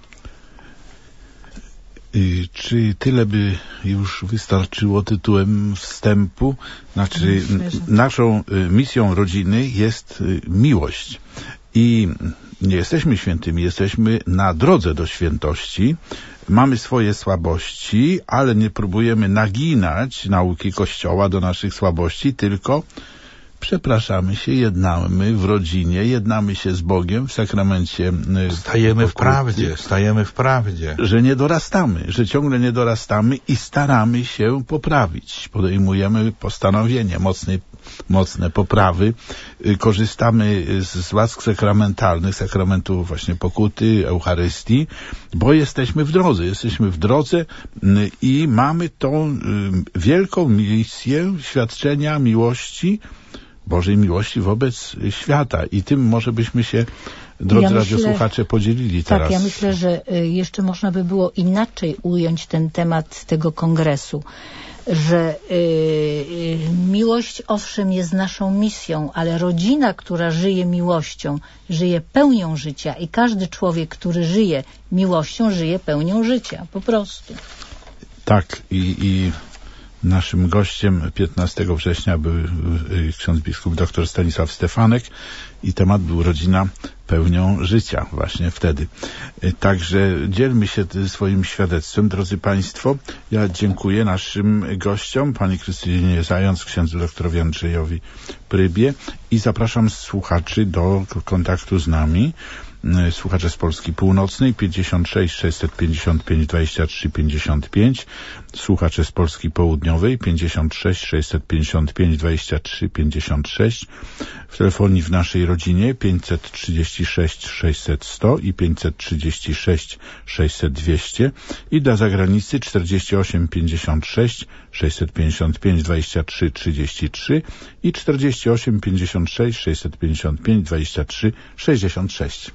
Czy tyle by już wystarczyło tytułem wstępu? Znaczy, naszą misją rodziny jest miłość. I nie jesteśmy świętymi, jesteśmy na drodze do świętości. Mamy swoje słabości, ale nie próbujemy naginać nauki Kościoła do naszych słabości, tylko przepraszamy się, jednamy w rodzinie, jednamy się z Bogiem w sakramencie. Stajemy w prawdzie, stajemy w prawdzie. Że nie dorastamy, że ciągle nie dorastamy i staramy się poprawić. Podejmujemy postanowienie, mocne, mocne poprawy. Korzystamy z łask sakramentalnych, sakramentu właśnie pokuty, Eucharystii, bo jesteśmy w drodze. Jesteśmy w drodze i mamy tą wielką misję świadczenia miłości, Bożej miłości wobec świata. I tym może byśmy się, drodzy ja radiosłuchacze, podzielili teraz. Tak, ja myślę, że jeszcze można by było inaczej ująć ten temat tego kongresu, że yy, miłość owszem jest naszą misją, ale rodzina, która żyje miłością, żyje pełnią życia i każdy człowiek, który żyje miłością, żyje pełnią życia. Po prostu. Tak i... i... Naszym gościem piętnastego września był ksiądz biskup dr Stanisław Stefanek i temat był rodzina pełnią życia właśnie wtedy. Także dzielmy się swoim świadectwem, drodzy Państwo. Ja dziękuję naszym gościom, pani Krystynie Zając, księdzu doktorowi Andrzejowi Prybie i zapraszam słuchaczy do kontaktu z nami. Słuchacze z Polski Północnej pięćdziesiąt sześć sześćset pięćdziesiąt pięć dwadzieścia trzy pięćdziesiąt pięć, słuchacze z Polski Południowej pięćdziesiąt sześć sześćset pięćdziesiąt pięć dwadzieścia trzy pięćdziesiąt sześć, w telefonii w naszej rodzinie pięćset trzydzieści sześć sześćset sto i pięćset trzydzieści sześć sześćset dwieście i dla zagranicy czterdzieści osiem pięćdziesiąt sześć sześćset pięćdziesiąt pięć dwadzieścia trzy trzydzieści trzy i czterdzieści osiem pięćdziesiąt sześć sześćset pięćdziesiąt pięć dwadzieścia trzy sześćdziesiąt sześć.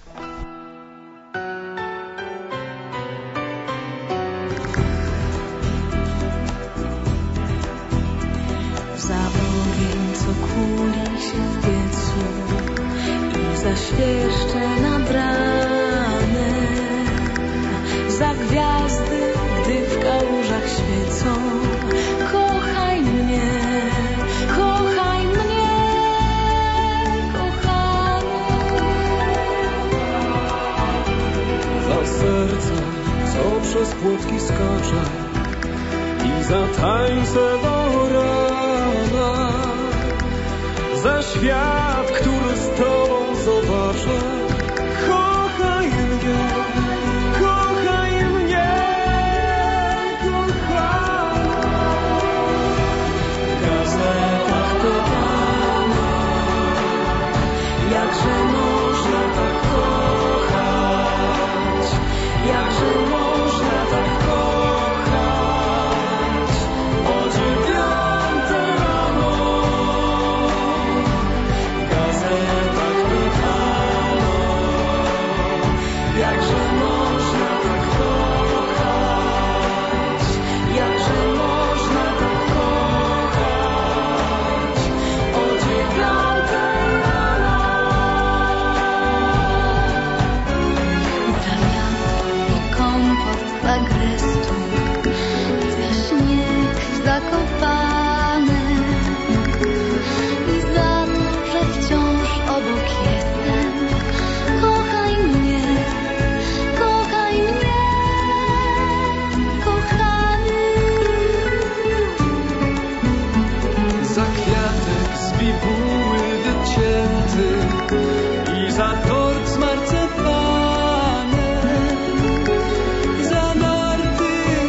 Zaświeszczę nad ranem, za gwiazdy, gdy w kałużach świecą. Kochaj mnie, kochaj mnie, kochany. Za serce, co przez płotki skacze i za tańce do rana, za świat, który z tobą zobaczę. Kochaj mnie, kochaj mnie, kochaj. W gazetach podano, jakże można tak kochać, jakże można tak kochać. O dziewiątej rano w gazetach podano, jakże można tak kochać, jakże można tak kochać. O dziewiątej rano. Italian i kompot dla grestu, za śnieg zakopany i za to, że wciąż obok jestem. Kochaj mnie, kochaj mnie, kochany. Za kwiatek z bibuły wycięty i za tort z marcepanem, za narty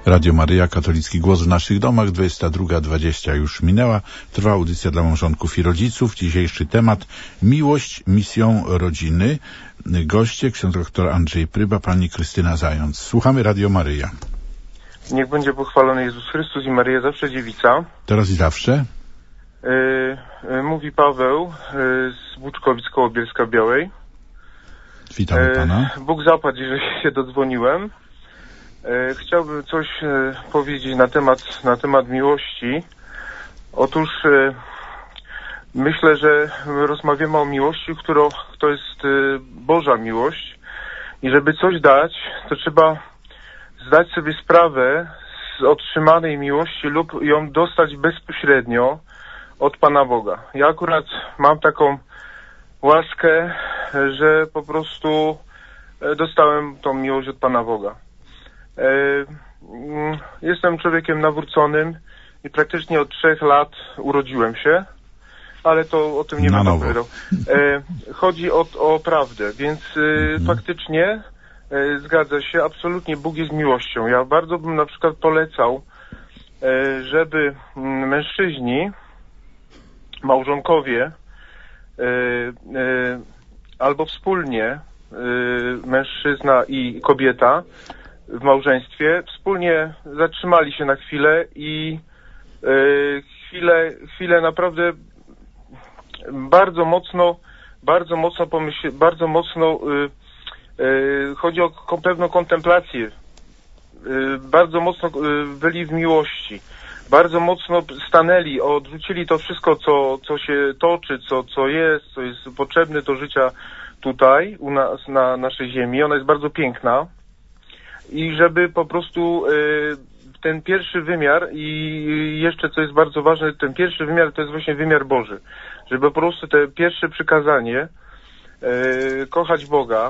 Radio Maryja, katolicki głos w naszych domach, dwudziesta druga dwadzieścia już minęła. Trwa audycja dla małżonków i rodziców. Dzisiejszy temat: miłość misją rodziny. Goście ksiądz doktor Andrzej Pryba, pani Krystyna Zając. Słuchamy Radio Maryja. Niech będzie pochwalony Jezus Chrystus i Maryja zawsze dziewica. Teraz i zawsze. Yy, yy, mówi Paweł yy, z Buczkowic koło Bielska Białej. Witamy yy, pana. Bóg zapłać, że się dodzwoniłem. Yy, chciałbym coś yy, powiedzieć na temat, na temat miłości. Otóż yy, myślę, że rozmawiamy o miłości, która to jest yy, Boża miłość. I żeby coś dać, to trzeba zdać sobie sprawę z otrzymanej miłości lub ją dostać bezpośrednio od Pana Boga. Ja akurat mam taką łaskę, że po prostu dostałem tą miłość od Pana Boga. Jestem człowiekiem nawróconym i praktycznie od trzech lat urodziłem się, ale to o tym nie będę opowiadał. Chodzi o, o prawdę, więc mhm. faktycznie zgadza się, absolutnie Bóg jest miłością. Ja bardzo bym na przykład polecał, żeby mężczyźni, małżonkowie albo wspólnie mężczyzna i kobieta w małżeństwie wspólnie zatrzymali się na chwilę i chwilę, chwilę naprawdę bardzo mocno, bardzo mocno pomyśl, bardzo mocno chodzi o pewną kontemplację. Bardzo mocno byli w miłości. Bardzo mocno stanęli, odrzucili to wszystko, co, co się toczy, co, co jest, co jest potrzebne do życia tutaj, u nas, na naszej ziemi. Ona jest bardzo piękna. I żeby po prostu ten pierwszy wymiar i jeszcze co jest bardzo ważne, ten pierwszy wymiar to jest właśnie wymiar Boży. Żeby po prostu te pierwsze przykazanie kochać Boga,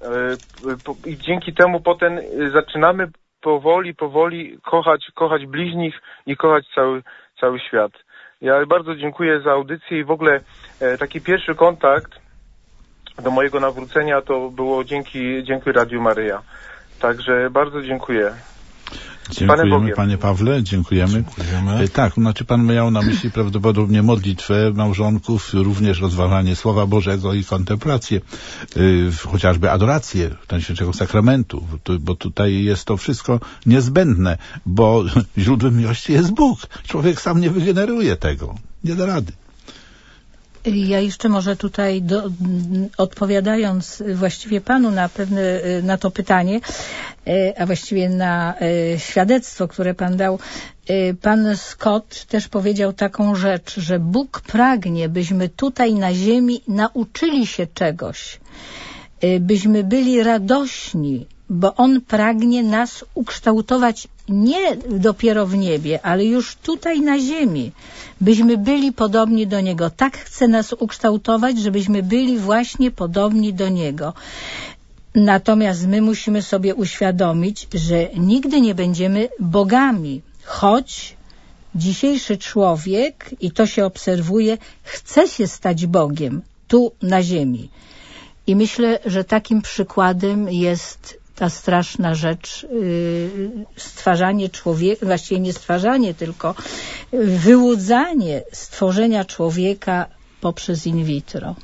i dzięki temu potem zaczynamy powoli, powoli kochać, kochać bliźnich i kochać cały, cały świat. Ja bardzo dziękuję za audycję i w ogóle taki pierwszy kontakt do mojego nawrócenia to było dzięki, dzięki Radiu Maryja. Także bardzo dziękuję. Dziękujemy, panie Pawle, dziękujemy. dziękujemy. Tak, znaczy pan miał na myśli prawdopodobnie modlitwę małżonków, również rozważanie Słowa Bożego i kontemplację, yy, chociażby adorację Najświętszego Sakramentu, bo tutaj jest to wszystko niezbędne, bo źródłem miłości jest Bóg. Człowiek sam nie wygeneruje tego, nie da rady. Ja jeszcze może tutaj do, odpowiadając właściwie panu na pewne, na to pytanie, a właściwie na świadectwo, które pan dał, pan Scott też powiedział taką rzecz, że Bóg pragnie, byśmy tutaj na ziemi nauczyli się czegoś, byśmy byli radośni, bo On pragnie nas ukształtować nie dopiero w niebie, ale już tutaj na ziemi, byśmy byli podobni do Niego. Tak chce nas ukształtować, żebyśmy byli właśnie podobni do Niego. Natomiast my musimy sobie uświadomić, że nigdy nie będziemy bogami, choć dzisiejszy człowiek, i to się obserwuje, chce się stać Bogiem tu na ziemi. I myślę, że takim przykładem jest ta straszna rzecz, yy, stwarzanie człowieka, właściwie nie stwarzanie, tylko wyłudzanie stworzenia człowieka poprzez in vitro.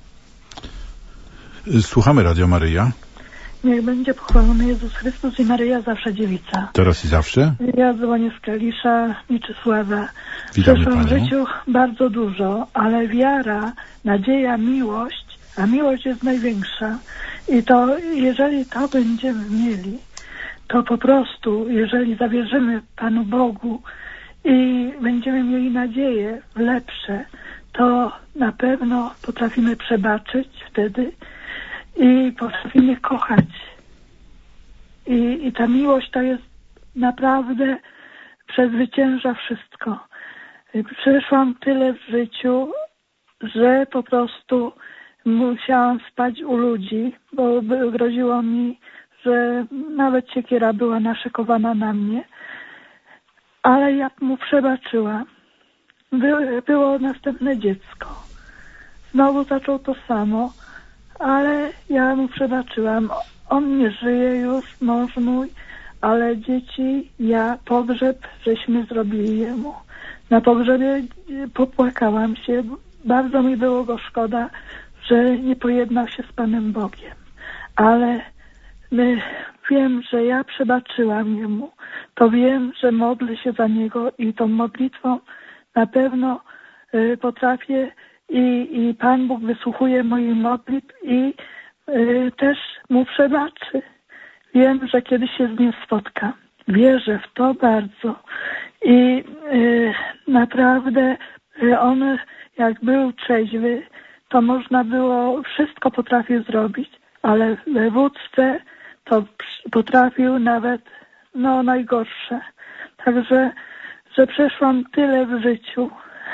Słuchamy Radio Maryja. Niech będzie pochwalony Jezus Chrystus i Maryja zawsze dziewica. Teraz i zawsze. Ja dzwonię z Kalisza, Mieczysława. Witamy Przeszłam w panią. życiu bardzo dużo, ale wiara, nadzieja, miłość, a miłość jest największa. I to, jeżeli to będziemy mieli, to po prostu, jeżeli zawierzymy Panu Bogu i będziemy mieli nadzieję w lepsze, to na pewno potrafimy przebaczyć wtedy i potrafimy kochać. I, i ta miłość to jest naprawdę przezwycięża wszystko. Przeszłam tyle w życiu, że po prostu musiałam spać u ludzi, bo groziło mi, że nawet siekiera była naszykowana na mnie. Ale jak mu przebaczyłam, by, było następne dziecko. Znowu zaczął to samo, ale ja mu przebaczyłam. On nie żyje już, mąż mój, ale dzieci, ja, pogrzeb żeśmy zrobili jemu. Na pogrzebie popłakałam się. Bardzo mi było go szkoda, że nie pojednał się z Panem Bogiem. Ale my, wiem, że ja przebaczyłam jemu. To wiem, że modlę się za niego i tą modlitwą na pewno y, potrafię i, i Pan Bóg wysłuchuje moich modlitw i y, też mu przebaczy. Wiem, że kiedyś się z nim spotkam. Wierzę w to bardzo. I y, naprawdę y, on, jak był trzeźwy, to można było, wszystko potrafił zrobić, ale we wódce to potrafił nawet, no, najgorsze. Także, że przeszłam tyle w życiu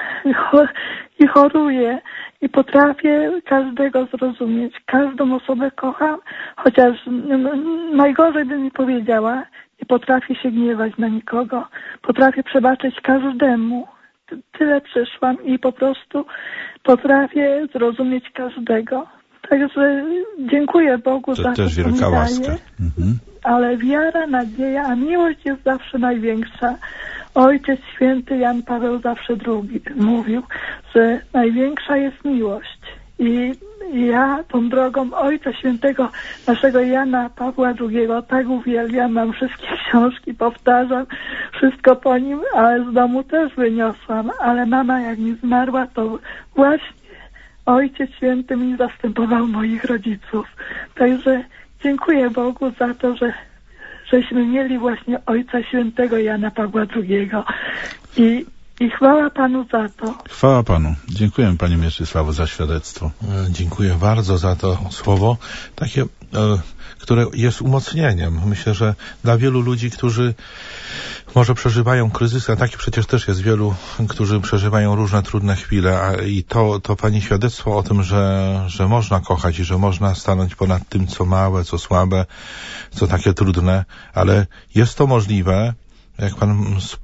i choruję i potrafię każdego zrozumieć. Każdą osobę kocham, chociaż najgorzej bym mi powiedziała, nie potrafię się gniewać na nikogo. Potrafię przebaczyć każdemu. Tyle przeszłam i po prostu potrafię zrozumieć każdego. Także dziękuję Bogu to za to, też co mi wielka daje. łaska. Mhm. Ale wiara, nadzieja, a miłość jest zawsze największa. Ojciec Święty Jan Paweł zawsze drugi mówił, że największa jest miłość. I ja tą drogą Ojca Świętego, naszego Jana Pawła drugiego, tak uwielbiam, mam wszystkie książki, powtarzam, wszystko po nim, ale z domu też wyniosłam. Ale mama jak mi zmarła, to właśnie Ojciec Święty mi zastępował moich rodziców. Także dziękuję Bogu za to, że żeśmy mieli właśnie Ojca Świętego Jana Pawła drugiego. I, i chwała Panu za to. Chwała Panu. Dziękuję Panie Mieczysławo za świadectwo. E, Dziękuję bardzo za to słowo, takie, e, które jest umocnieniem. Myślę, że dla wielu ludzi, którzy może przeżywają kryzysy, a takich przecież też jest wielu, którzy przeżywają różne trudne chwile, a i to, to Pani świadectwo o tym, że, że można kochać i że można stanąć ponad tym, co małe, co słabe, co takie trudne, ale jest to możliwe, jak Pan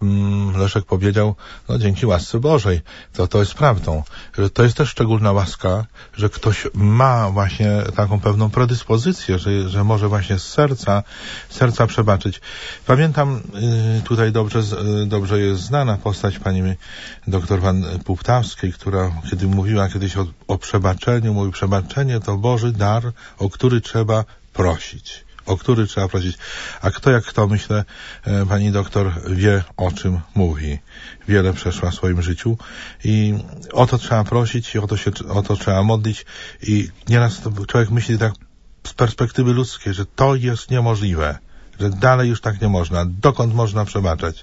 Leszek powiedział, no dzięki łasce Bożej, to to jest prawdą, że to jest też szczególna łaska, że ktoś ma właśnie taką pewną predyspozycję, że, że może właśnie z serca, serca przebaczyć. Pamiętam, tutaj dobrze, dobrze jest znana postać pani doktor Van Puptawskiej, która kiedy mówiła kiedyś o, o przebaczeniu, mówi, przebaczenie to Boży dar, o który trzeba prosić. o który trzeba prosić. A kto jak kto, myślę, pani doktor wie, o czym mówi. Wiele przeszła w swoim życiu i o to trzeba prosić i o to się, o to trzeba modlić i nieraz to człowiek myśli tak z perspektywy ludzkiej, że to jest niemożliwe, że dalej już tak nie można. Dokąd można przebaczać?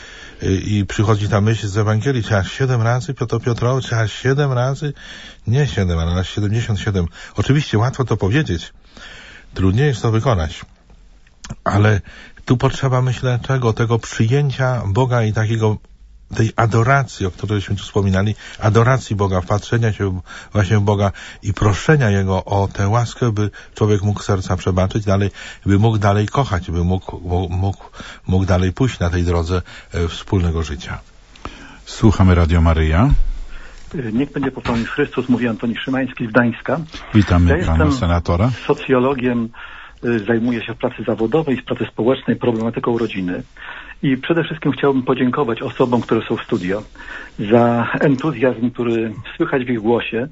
I, i przychodzi ta myśl z Ewangelii, czy aż siedem razy, Piotr Piotrowy, czy aż siedem razy? Nie siedem, ale aż siedemdziesiąt siedem. Oczywiście łatwo to powiedzieć, trudniej jest to wykonać. Ale tu potrzeba, myślę, czego? Tego przyjęcia Boga i takiego, tej adoracji, o którejśmy tu wspominali, adoracji Boga, wpatrzenia się właśnie w Boga i proszenia Jego o tę łaskę, by człowiek mógł serca przebaczyć, dalej, by mógł dalej kochać, by mógł, mógł, mógł dalej pójść na tej drodze wspólnego życia. Słuchamy Radio Maryja. Niech będzie pochwalony Chrystus, mówi Antoni Szymański z Gdańska. Witamy ja pana senatora. Socjologiem, zajmuję się w pracy zawodowej, w pracy społecznej, problematyką rodziny. I przede wszystkim chciałbym podziękować osobom, które są w studio, za entuzjazm, który słychać w ich głosie,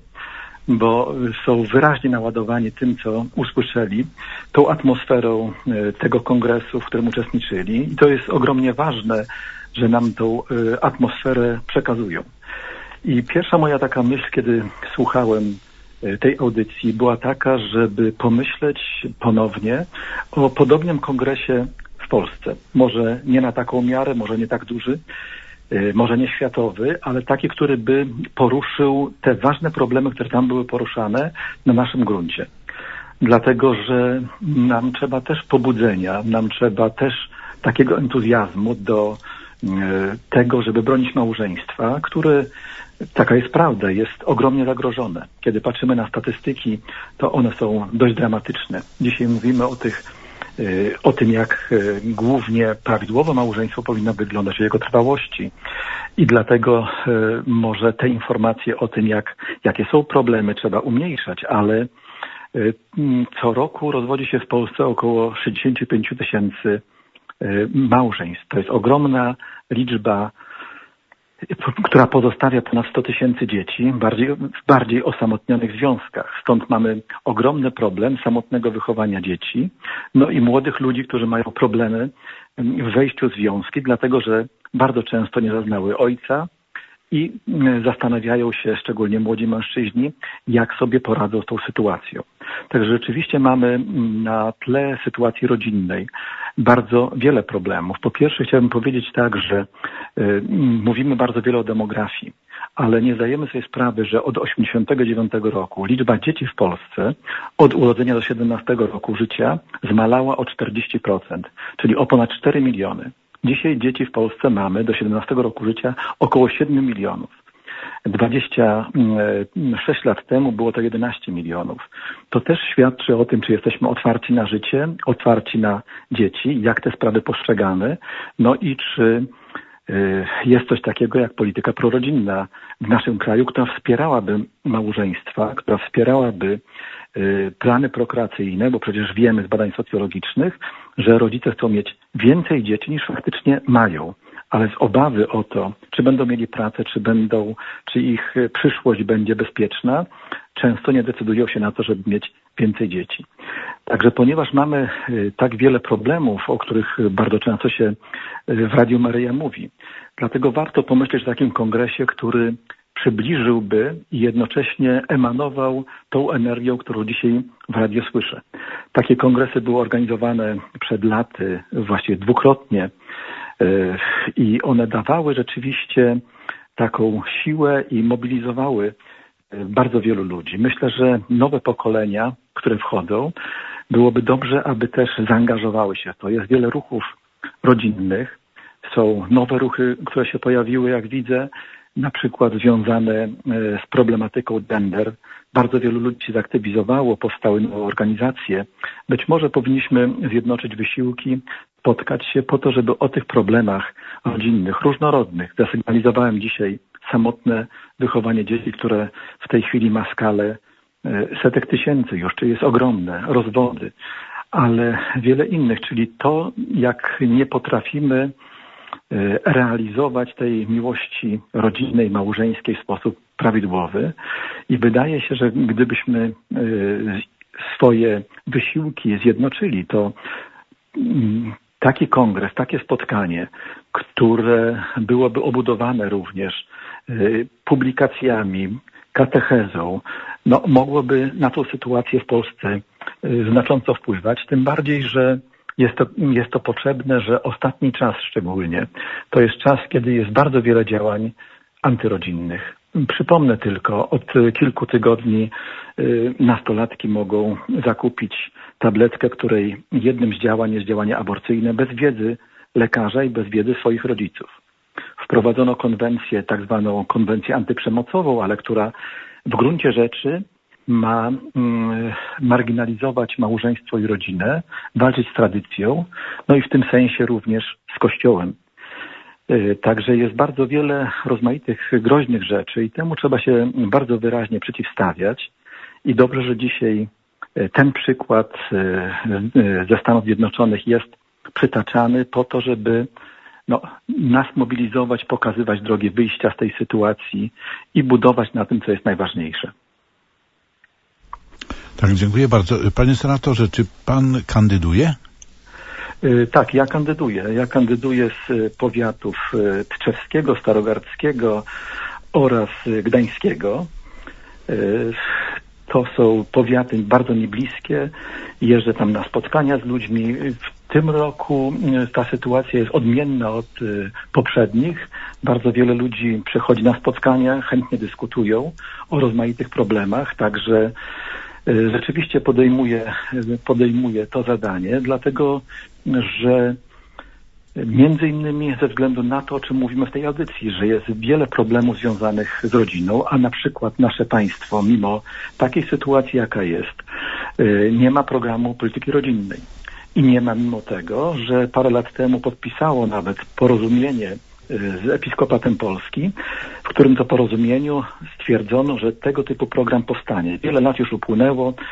bo są wyraźnie naładowani tym, co usłyszeli, tą atmosferą tego kongresu, w którym uczestniczyli. I to jest ogromnie ważne, że nam tą atmosferę przekazują. I pierwsza moja taka myśl, kiedy słuchałem tej audycji, była taka, żeby pomyśleć ponownie o podobnym kongresie w Polsce. Może nie na taką miarę, może nie tak duży, może nie światowy, ale taki, który by poruszył te ważne problemy, które tam były poruszane na naszym gruncie. Dlatego, że nam trzeba też pobudzenia, nam trzeba też takiego entuzjazmu do tego, żeby bronić małżeństwa, które, taka jest prawda, jest ogromnie zagrożone. Kiedy patrzymy na statystyki, to one są dość dramatyczne. Dzisiaj mówimy o tych, o tym, jak głównie prawidłowo małżeństwo powinno wyglądać, o jego trwałości. I dlatego może te informacje o tym, jak, jakie są problemy, trzeba umniejszać, ale co roku rozwodzi się w Polsce około sześćdziesiąt pięć tysięcy małżeństw. To jest ogromna liczba, która pozostawia ponad sto tysięcy dzieci bardziej, w bardziej osamotnionych związkach. Stąd mamy ogromny problem samotnego wychowania dzieci, no i młodych ludzi, którzy mają problemy w wejściu w związki, dlatego że bardzo często nie zaznały ojca i zastanawiają się, szczególnie młodzi mężczyźni, jak sobie poradzą z tą sytuacją. Także rzeczywiście mamy na tle sytuacji rodzinnej bardzo wiele problemów. Po pierwsze chciałbym powiedzieć tak, że y, mówimy bardzo wiele o demografii, ale nie zdajemy sobie sprawy, że od osiemdziesiątego dziewiątego roku liczba dzieci w Polsce od urodzenia do siedemnastego roku życia zmalała o czterdzieści procent, czyli o ponad cztery miliony. Dzisiaj dzieci w Polsce mamy do siedemnastego roku życia około siedem milionów. dwadzieścia sześć lat temu było to jedenaście milionów. To też świadczy o tym, czy jesteśmy otwarci na życie, otwarci na dzieci, jak te sprawy postrzegamy, no i czy jest coś takiego jak polityka prorodzinna w naszym kraju, która wspierałaby małżeństwa, która wspierałaby plany prokreacyjne, bo przecież wiemy z badań socjologicznych, że rodzice chcą mieć więcej dzieci niż faktycznie mają, ale z obawy o to, czy będą mieli pracę, czy będą, czy ich przyszłość będzie bezpieczna, często nie decydują się na to, żeby mieć więcej dzieci. Także ponieważ mamy tak wiele problemów, o których bardzo często się w Radiu Maryja mówi, dlatego warto pomyśleć o takim kongresie, który przybliżyłby i jednocześnie emanował tą energią, którą dzisiaj w radiu słyszę. Takie kongresy były organizowane przed laty, właściwie dwukrotnie, i one dawały rzeczywiście taką siłę i mobilizowały bardzo wielu ludzi. Myślę, że nowe pokolenia, które wchodzą, byłoby dobrze, aby też zaangażowały się w to. Jest wiele ruchów rodzinnych, są nowe ruchy, które się pojawiły, jak widzę, na przykład związane z problematyką gender. Bardzo wielu ludzi się zaktywizowało, powstały nowe organizacje. Być może powinniśmy zjednoczyć wysiłki, spotkać się po to, żeby o tych problemach rodzinnych, różnorodnych, zasygnalizowałem dzisiaj samotne wychowanie dzieci, które w tej chwili ma skalę setek tysięcy już, czyli jest ogromne, rozwody, ale wiele innych, czyli to, jak nie potrafimy realizować tej miłości rodzinnej, małżeńskiej w sposób prawidłowy i wydaje się, że gdybyśmy swoje wysiłki zjednoczyli, to taki kongres, takie spotkanie, które byłoby obudowane również publikacjami, katechezą, no, mogłoby na tą sytuację w Polsce znacząco wpływać, tym bardziej, że Jest to, jest to potrzebne, że ostatni czas szczególnie to jest czas, kiedy jest bardzo wiele działań antyrodzinnych. Przypomnę tylko, od kilku tygodni nastolatki mogą zakupić tabletkę, której jednym z działań jest działanie aborcyjne bez wiedzy lekarza i bez wiedzy swoich rodziców. Wprowadzono konwencję, tak zwaną konwencję antyprzemocową, ale która w gruncie rzeczy ma mm, marginalizować małżeństwo i rodzinę, walczyć z tradycją, no i w tym sensie również z Kościołem. Yy, także jest bardzo wiele rozmaitych groźnych rzeczy i temu trzeba się bardzo wyraźnie przeciwstawiać. I dobrze, że dzisiaj ten przykład yy, ze Stanów Zjednoczonych jest przytaczany po to, żeby no, nas mobilizować, pokazywać drogi wyjścia z tej sytuacji i budować na tym, co jest najważniejsze. Tak, dziękuję bardzo. Panie senatorze, czy pan kandyduje? Tak, ja kandyduję. Ja kandyduję z powiatów tczewskiego, starogardzkiego oraz gdańskiego. To są powiaty bardzo mi bliskie. Jeżdżę tam na spotkania z ludźmi. W tym roku ta sytuacja jest odmienna od poprzednich. Bardzo wiele ludzi przychodzi na spotkania, chętnie dyskutują o rozmaitych problemach, także rzeczywiście podejmuje, podejmuje to zadanie, dlatego że między innymi ze względu na to, o czym mówimy w tej audycji, że jest wiele problemów związanych z rodziną, a na przykład nasze państwo, mimo takiej sytuacji, jaka jest, nie ma programu polityki rodzinnej. I nie ma mimo tego, że parę lat temu podpisało nawet porozumienie z Episkopatem Polski, w którym to porozumieniu stwierdzono, że tego typu program powstanie. Wiele lat już upłynęło,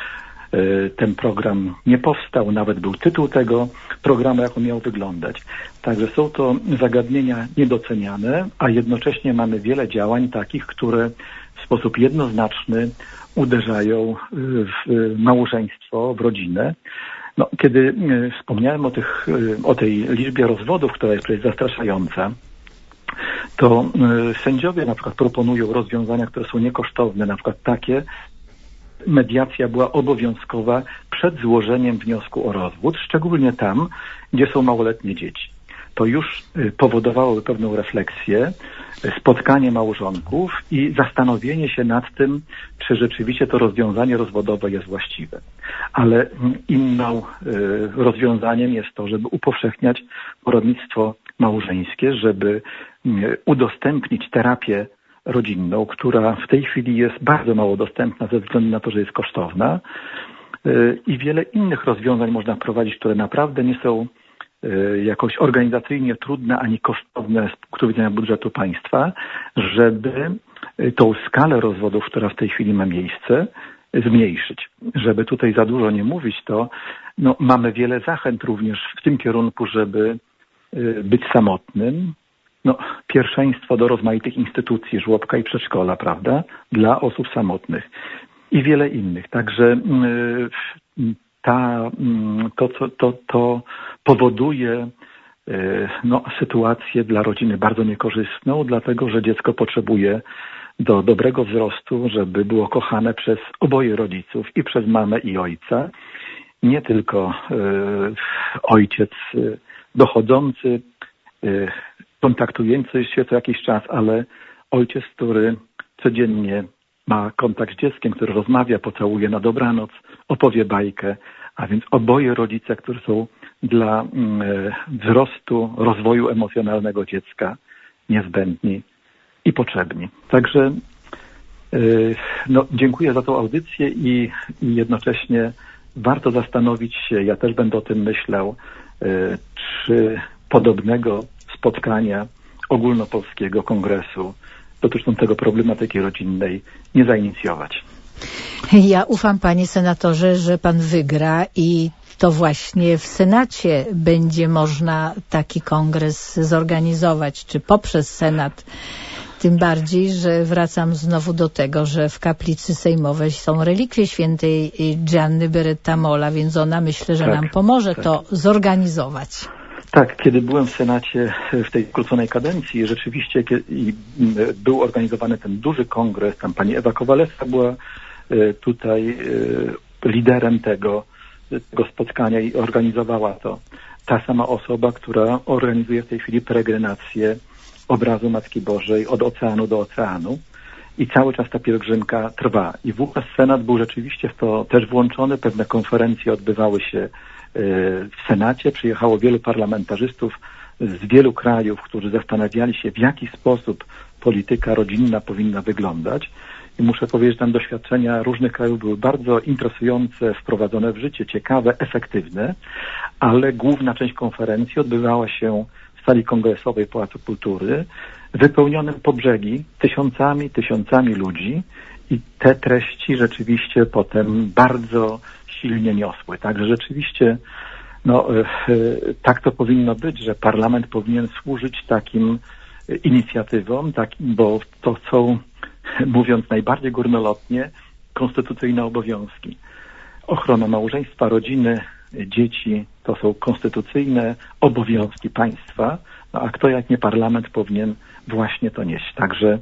ten program nie powstał, nawet był tytuł tego programu, jak on miał wyglądać. Także są to zagadnienia niedoceniane, a jednocześnie mamy wiele działań takich, które w sposób jednoznaczny uderzają w małżeństwo, w rodzinę. No, kiedy wspomniałem o, tych, o tej liczbie rozwodów, która jest przecież zastraszająca, to sędziowie na przykład proponują rozwiązania, które są niekosztowne, na przykład takie, mediacja była obowiązkowa przed złożeniem wniosku o rozwód, szczególnie tam, gdzie są małoletnie dzieci. To już powodowało pewną refleksję, spotkanie małżonków i zastanowienie się nad tym, czy rzeczywiście to rozwiązanie rozwodowe jest właściwe. Ale inną rozwiązaniem jest to, żeby upowszechniać poradnictwo małżeńskie, żeby udostępnić terapię rodzinną, która w tej chwili jest bardzo mało dostępna ze względu na to, że jest kosztowna, i wiele innych rozwiązań można wprowadzić, które naprawdę nie są jakoś organizacyjnie trudne ani kosztowne z punktu widzenia budżetu państwa, żeby tą skalę rozwodów, która w tej chwili ma miejsce, zmniejszyć. Żeby tutaj za dużo nie mówić, to no, mamy wiele zachęt również w tym kierunku, żeby być samotnym. No, pierwszeństwo do rozmaitych instytucji, żłobka i przedszkola, prawda, dla osób samotnych i wiele innych. Także ta, to, to, to, to powoduje no, sytuację dla rodziny bardzo niekorzystną, dlatego że dziecko potrzebuje do dobrego wzrostu, żeby było kochane przez oboje rodziców, i przez mamę i ojca. Nie tylko y, ojciec y, dochodzący, y, kontaktujący się co jakiś czas, ale ojciec, który codziennie ma kontakt z dzieckiem, który rozmawia, pocałuje na dobranoc, opowie bajkę, a więc oboje rodzice, którzy są dla y, wzrostu, rozwoju emocjonalnego dziecka niezbędni i potrzebni. Także y, no, dziękuję za tą audycję i, i jednocześnie warto zastanowić się, ja też będę o tym myślał, y, czy podobnego spotkania ogólnopolskiego kongresu dotyczącego problematyki rodzinnej nie zainicjować. Ja ufam, panie senatorze, że pan wygra i to właśnie w Senacie będzie można taki kongres zorganizować, czy poprzez Senat. Tym bardziej, że wracam znowu do tego, że w kaplicy sejmowej są relikwie świętej Gianny Beretta-Molla, więc ona, myślę, że tak, nam pomoże tak. to zorganizować. Tak, kiedy byłem w Senacie w tej skróconej kadencji, rzeczywiście był organizowany ten duży kongres, tam pani Ewa Kowalewska była tutaj liderem tego, tego spotkania i organizowała to. Ta sama osoba, która organizuje w tej chwili peregrinację obrazu Matki Bożej od oceanu do oceanu, i cały czas ta pielgrzymka trwa. I wówczas Senat był rzeczywiście w to też włączony, pewne konferencje odbywały się w Senacie, przyjechało wielu parlamentarzystów z wielu krajów, którzy zastanawiali się, w jaki sposób polityka rodzinna powinna wyglądać. I muszę powiedzieć, że tam doświadczenia różnych krajów były bardzo interesujące, wprowadzone w życie, ciekawe, efektywne, ale główna część konferencji odbywała się w sali kongresowej Pałacu Kultury, wypełnionym po brzegi tysiącami, tysiącami ludzi, i te treści rzeczywiście potem bardzo silnie niosły. Także rzeczywiście no, tak to powinno być, że parlament powinien służyć takim inicjatywom, takim, bo to są, mówiąc najbardziej górnolotnie, konstytucyjne obowiązki. Ochrona małżeństwa, rodziny, dzieci to są konstytucyjne obowiązki państwa, no, a kto jak nie parlament powinien właśnie to nieść. Także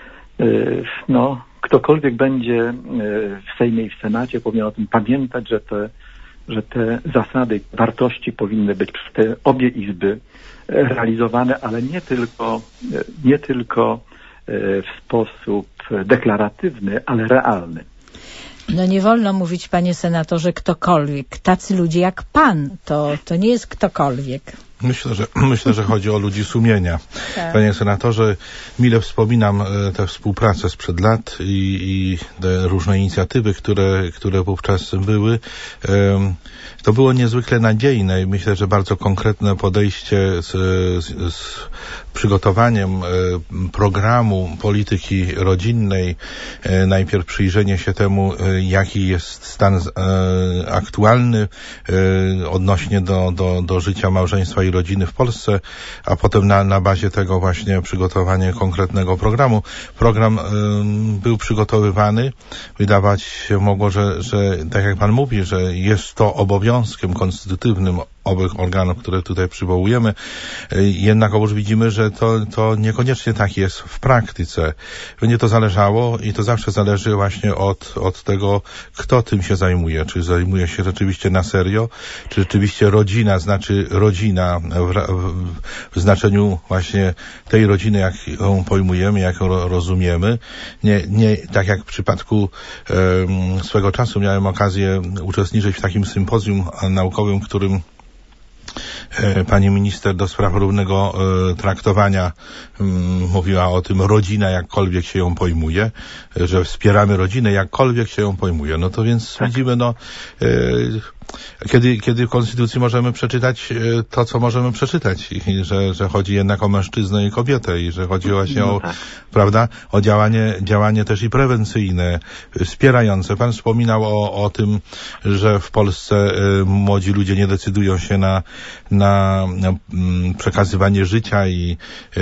no, ktokolwiek będzie w Sejmie i w Senacie powinien o tym pamiętać, że te, że te zasady, wartości powinny być przez te obie izby realizowane, ale nie tylko, nie tylko w sposób deklaratywny, ale realny. No nie wolno mówić, panie senatorze, ktokolwiek. Tacy ludzie jak pan, to, to nie jest ktokolwiek. Myślę, że myślę, że chodzi o ludzi sumienia. Tak. Panie senatorze, mile wspominam e, tę współpracę sprzed lat i, i te różne inicjatywy, które, które wówczas były. E, to było niezwykle nadziejne i myślę, że bardzo konkretne podejście z, z, z przygotowaniem e, programu polityki rodzinnej. E, najpierw przyjrzenie się temu, e, jaki jest stan e, aktualny e, odnośnie do, do, do życia małżeństwa i rodziny w Polsce, a potem na, na bazie tego właśnie przygotowanie konkretnego programu. Program y, był przygotowywany. Wydawać się mogło, że, że tak jak pan mówi, że jest to obowiązkiem konstytutywnym owych organów, które tutaj przywołujemy. Jednakowoż widzimy, że to, to niekoniecznie tak jest w praktyce. Będzie to zależało i to zawsze zależy właśnie od, od tego, kto tym się zajmuje. Czy zajmuje się rzeczywiście na serio, czy rzeczywiście rodzina, znaczy rodzina w, w, w znaczeniu właśnie tej rodziny, jak ją pojmujemy, jak ją rozumiemy. Nie, nie tak jak w przypadku um, swego czasu miałem okazję uczestniczyć w takim sympozjum naukowym, którym pani minister do spraw równego e, traktowania m, mówiła o tym, rodzina jakkolwiek się ją pojmuje, e, że wspieramy rodzinę jakkolwiek się ją pojmuje. No to więc tak. Widzimy, no e, kiedy, kiedy w Konstytucji możemy przeczytać e, to, co możemy przeczytać, i, że, że chodzi jednak o mężczyznę i kobietę i że chodzi właśnie no, o, tak. prawda, o działanie, działanie też i prewencyjne, wspierające. Pan wspominał o, o tym, że w Polsce e, młodzi ludzie nie decydują się na, na na przekazywanie życia i e,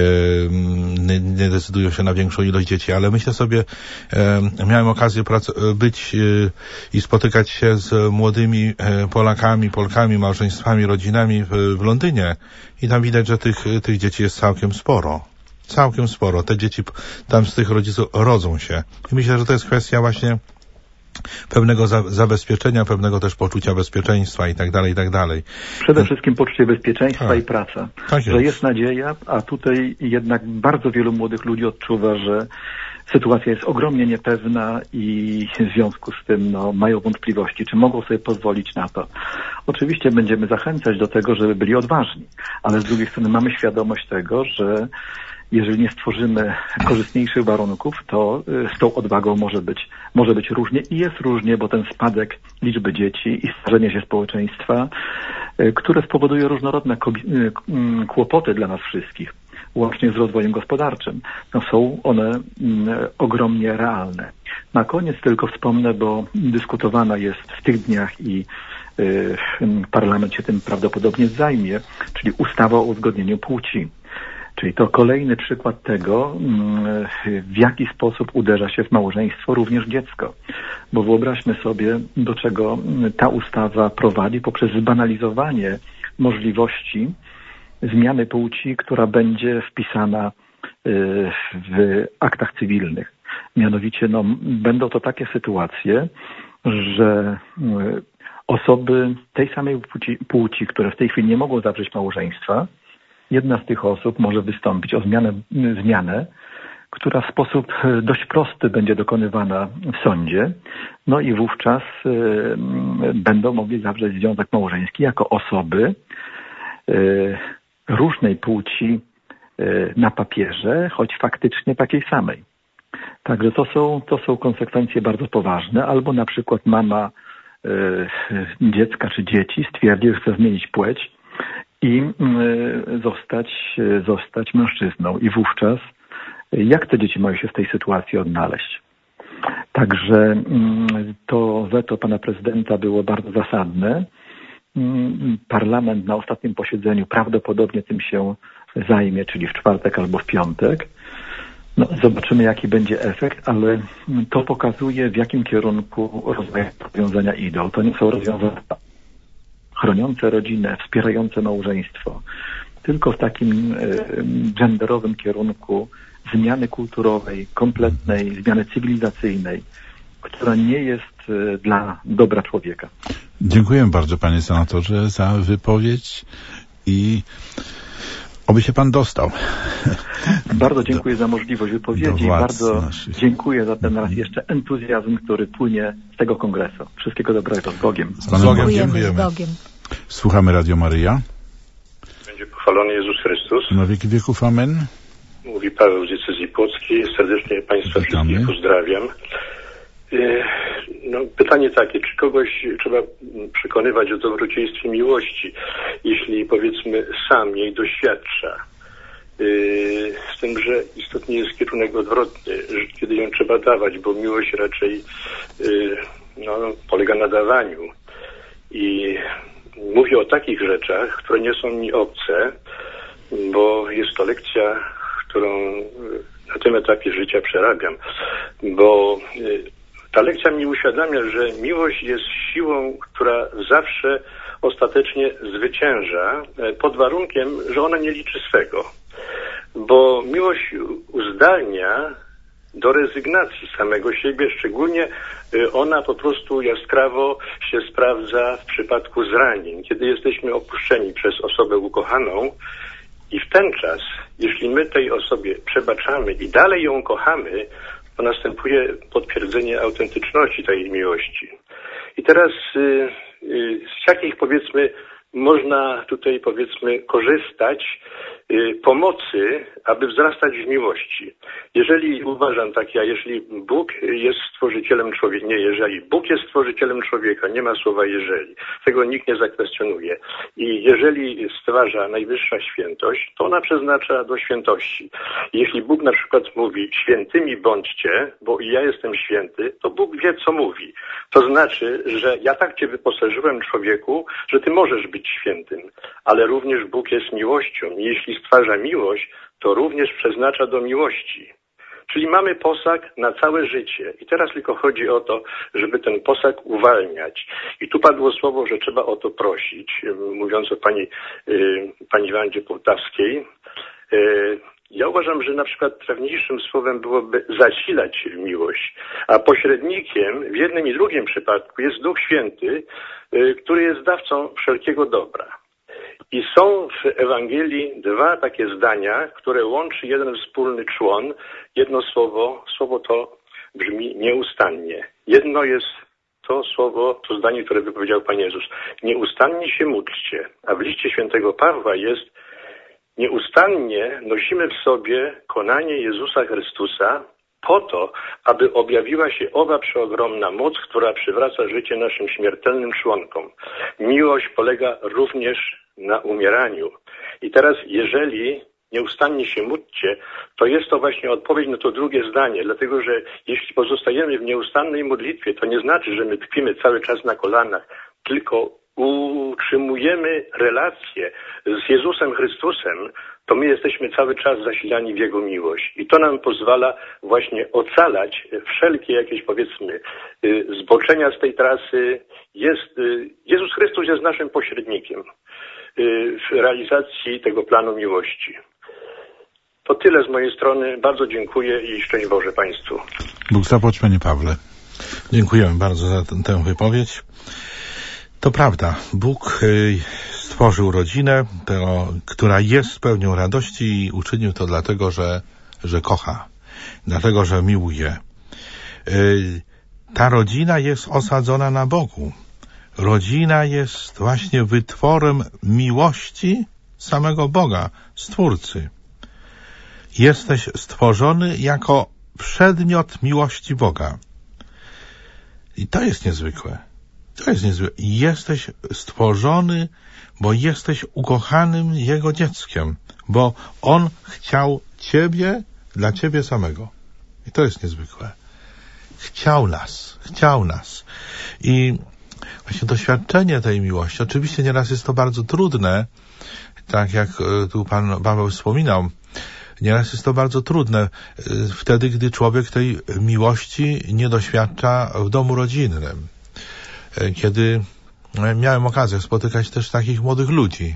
nie decydują się na większą ilość dzieci, ale myślę sobie, e, miałem okazję prac- być e, i spotykać się z młodymi e, Polakami, Polkami, małżeństwami, rodzinami w, w Londynie i tam widać, że tych, tych dzieci jest całkiem sporo. Całkiem sporo. Te dzieci tam z tych rodziców rodzą się. I myślę, że to jest kwestia właśnie pewnego za, zabezpieczenia, pewnego też poczucia bezpieczeństwa i tak dalej, i tak dalej. Przede wszystkim poczucie bezpieczeństwa tak. i praca. Tak jest. Że jest nadzieja, a tutaj jednak bardzo wielu młodych ludzi odczuwa, że sytuacja jest ogromnie niepewna i w związku z tym no, mają wątpliwości, czy mogą sobie pozwolić na to. Oczywiście będziemy zachęcać do tego, żeby byli odważni, ale z drugiej strony mamy świadomość tego, że jeżeli nie stworzymy korzystniejszych warunków, to z tą odwagą może być, może być różnie i jest różnie, bo ten spadek liczby dzieci i starzenie się społeczeństwa, które spowoduje różnorodne kłopoty dla nas wszystkich, łącznie z rozwojem gospodarczym, no są one ogromnie realne. Na koniec tylko wspomnę, bo dyskutowana jest w tych dniach i parlament się tym prawdopodobnie zajmie, czyli ustawa o uzgodnieniu płci. Czyli to kolejny przykład tego, w jaki sposób uderza się w małżeństwo również dziecko. Bo wyobraźmy sobie, do czego ta ustawa prowadzi poprzez zbanalizowanie możliwości zmiany płci, która będzie wpisana w aktach cywilnych. Mianowicie no, będą to takie sytuacje, że osoby tej samej płci, płci, które w tej chwili nie mogą zawrzeć małżeństwa, jedna z tych osób może wystąpić o zmianę, zmianę, która w sposób dość prosty będzie dokonywana w sądzie, no i wówczas y, będą mogli zawrzeć związek małżeński jako osoby y, różnej płci y, na papierze, choć faktycznie takiej samej. Także to są, to są konsekwencje bardzo poważne, albo na przykład mama y, dziecka czy dzieci stwierdzi, że chce zmienić płeć i zostać, zostać mężczyzną. I wówczas jak te dzieci mają się w tej sytuacji odnaleźć? Także to weto pana prezydenta było bardzo zasadne. Parlament na ostatnim posiedzeniu prawdopodobnie tym się zajmie, czyli w czwartek albo w piątek. No, zobaczymy, jaki będzie efekt, ale to pokazuje, w jakim kierunku rozwiązania idą. To nie są rozwiązania chroniące rodzinę, wspierające małżeństwo, tylko w takim genderowym kierunku zmiany kulturowej, kompletnej, zmiany cywilizacyjnej, która nie jest dla dobra człowieka. Dziękuję bardzo, panie senatorze, za wypowiedź i oby się pan dostał. Bardzo dziękuję do, za możliwość wypowiedzi i bardzo naszych. dziękuję za ten raz jeszcze entuzjazm, który płynie z tego kongresu. Wszystkiego dobrego, z Bogiem. Z Panem Dziękujemy, z Bogiem. Słuchamy Radio Maryja. Będzie Chwalony Jezus Chrystus. Na wieki wieków, amen. Mówi Paweł z diecezji płockiej. Serdecznie Państwa Witamy. wszystkich pozdrawiam. No, pytanie takie, czy kogoś trzeba przekonywać o dobrodziejstwie miłości, jeśli powiedzmy sam jej doświadcza. Z tym, że istotnie jest kierunek odwrotny, że kiedy ją trzeba dawać, bo miłość raczej no, polega na dawaniu. I mówię o takich rzeczach, które nie są mi obce, bo jest to lekcja, którą na tym etapie życia przerabiam, bo ta lekcja mi uświadamia, że miłość jest siłą, która zawsze ostatecznie zwycięża, pod warunkiem, że ona nie liczy swego. Bo miłość uzdalnia do rezygnacji samego siebie, szczególnie ona po prostu jaskrawo się sprawdza w przypadku zranień, kiedy jesteśmy opuszczeni przez osobę ukochaną i w ten czas, jeśli my tej osobie przebaczamy i dalej ją kochamy, to następuje potwierdzenie autentyczności tej miłości. I teraz z jakich powiedzmy można tutaj powiedzmy korzystać pomocy, aby wzrastać w miłości. Jeżeli uważam tak ja, jeśli Bóg jest stworzycielem człowieka, nie jeżeli, Bóg jest stworzycielem człowieka, nie ma słowa jeżeli, tego nikt nie zakwestionuje. I jeżeli stwarza najwyższa świętość, to ona przeznacza do świętości. Jeśli Bóg na przykład mówi świętymi bądźcie, bo i ja jestem święty, to Bóg wie co mówi. To znaczy, że ja tak Cię wyposażyłem człowieku, że Ty możesz być świętym, ale również Bóg jest miłością i jeśli stwarza miłość, to również przeznacza do miłości. Czyli mamy posag na całe życie. I teraz tylko chodzi o to, żeby ten posag uwalniać. I tu padło słowo, że trzeba o to prosić. Mówiąc o pani, y, pani Wandzie Połtawskiej. Y, ja uważam, że na przykład trafniejszym słowem byłoby zasilać miłość. A pośrednikiem w jednym i drugim przypadku jest Duch Święty, y, który jest dawcą wszelkiego dobra. I są w Ewangelii dwa takie zdania, które łączy jeden wspólny człon. Jedno słowo, słowo to brzmi nieustannie. Jedno jest to słowo, to zdanie, które wypowiedział Pan Jezus. Nieustannie się módlcie. A w liście świętego Pawła jest nieustannie nosimy w sobie konanie Jezusa Chrystusa po to, aby objawiła się owa przeogromna moc, która przywraca życie naszym śmiertelnym członkom. Miłość polega również na umieraniu. I teraz, jeżeli nieustannie się módlcie, to jest to właśnie odpowiedź na to drugie zdanie, dlatego że jeśli pozostajemy w nieustannej modlitwie, to nie znaczy, że my tkwimy cały czas na kolanach, tylko utrzymujemy relację z Jezusem Chrystusem, to my jesteśmy cały czas zasilani w Jego miłość. I to nam pozwala właśnie ocalać wszelkie jakieś, powiedzmy, zboczenia z tej trasy. Jest, Jezus Chrystus jest naszym pośrednikiem w realizacji tego planu miłości. To tyle z mojej strony. Bardzo dziękuję i szczęść Boże Państwu. Bóg zapłać, Panie Pawle. Dziękujemy bardzo za tę, tę wypowiedź. To prawda, Bóg stworzył rodzinę, to, która jest pełnią radości i uczynił to dlatego, że, że kocha, dlatego, że miłuje. Ta rodzina jest osadzona na Bogu. Rodzina jest właśnie wytworem miłości samego Boga, Stwórcy. Jesteś stworzony jako przedmiot miłości Boga. I to jest niezwykłe. To jest niezwykłe. Jesteś stworzony, bo jesteś ukochanym Jego dzieckiem, bo On chciał Ciebie dla Ciebie samego. I to jest niezwykłe. Chciał nas, chciał nas. I właśnie doświadczenie tej miłości, oczywiście nieraz jest to bardzo trudne, tak jak tu Pan Paweł wspominał, nieraz jest to bardzo trudne wtedy, gdy człowiek tej miłości nie doświadcza w domu rodzinnym. Kiedy miałem okazję spotykać też takich młodych ludzi,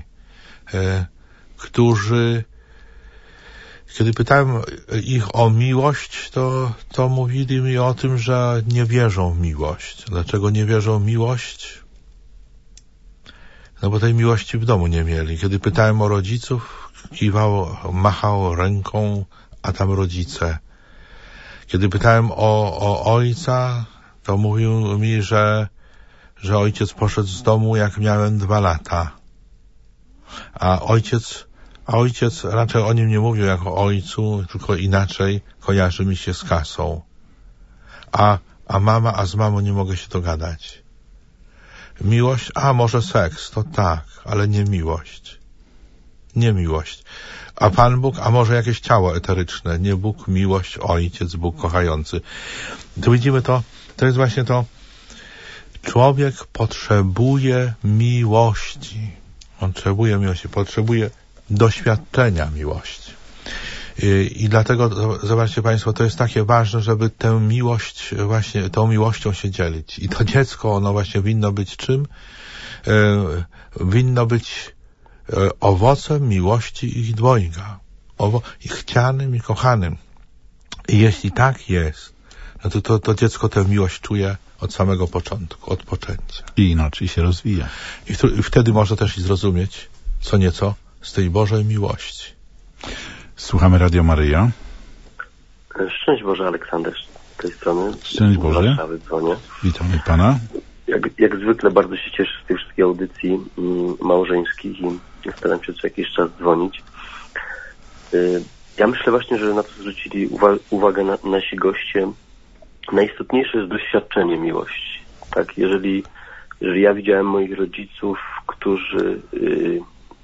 którzy, kiedy pytałem ich o miłość, to, to mówili mi o tym, że nie wierzą w miłość. Dlaczego nie wierzą w miłość? No bo tej miłości w domu nie mieli. Kiedy pytałem o rodziców, kiwał, machał ręką, a tam rodzice. Kiedy pytałem o, o ojca, to mówił mi, że, że ojciec poszedł z domu, jak miałem dwa lata. A ojciec A ojciec, raczej o nim nie mówił jako o ojcu, tylko inaczej kojarzy mi się z kasą. A, a mama, a z mamą nie mogę się dogadać. Miłość? A, może seks, to tak, ale nie miłość. Nie miłość. A Pan Bóg? A może jakieś ciało eteryczne? Nie Bóg, miłość, Ojciec, Bóg kochający. Tu widzimy to, to jest właśnie to, człowiek potrzebuje miłości. On potrzebuje miłości, potrzebuje doświadczenia miłości. I, i dlatego, zobaczcie Państwo, to jest takie ważne, żeby tę miłość, właśnie tą miłością się dzielić. I to dziecko, ono właśnie winno być czym? E, winno być e, owocem miłości ich dwojga. Owo, i chcianym, i kochanym. I jeśli tak jest, no to, to, to dziecko tę miłość czuje od samego początku, od poczęcia. I inaczej się rozwija. I, w, I wtedy może też i zrozumieć co nieco z tej Bożej miłości. Słuchamy Radio Maryja. Szczęść Boże, Aleksander z tej strony. Szczęść Boże. Z Warszawy dzwonię. Witamy Pana. Jak, jak zwykle bardzo się cieszę z tych wszystkich audycji mm, małżeńskich i staram się co jakiś czas dzwonić. Y, ja myślę właśnie, że na to zwrócili uwa- uwagę na, nasi goście. Najistotniejsze jest doświadczenie miłości. Tak, jeżeli, jeżeli ja widziałem moich rodziców, którzy y, y,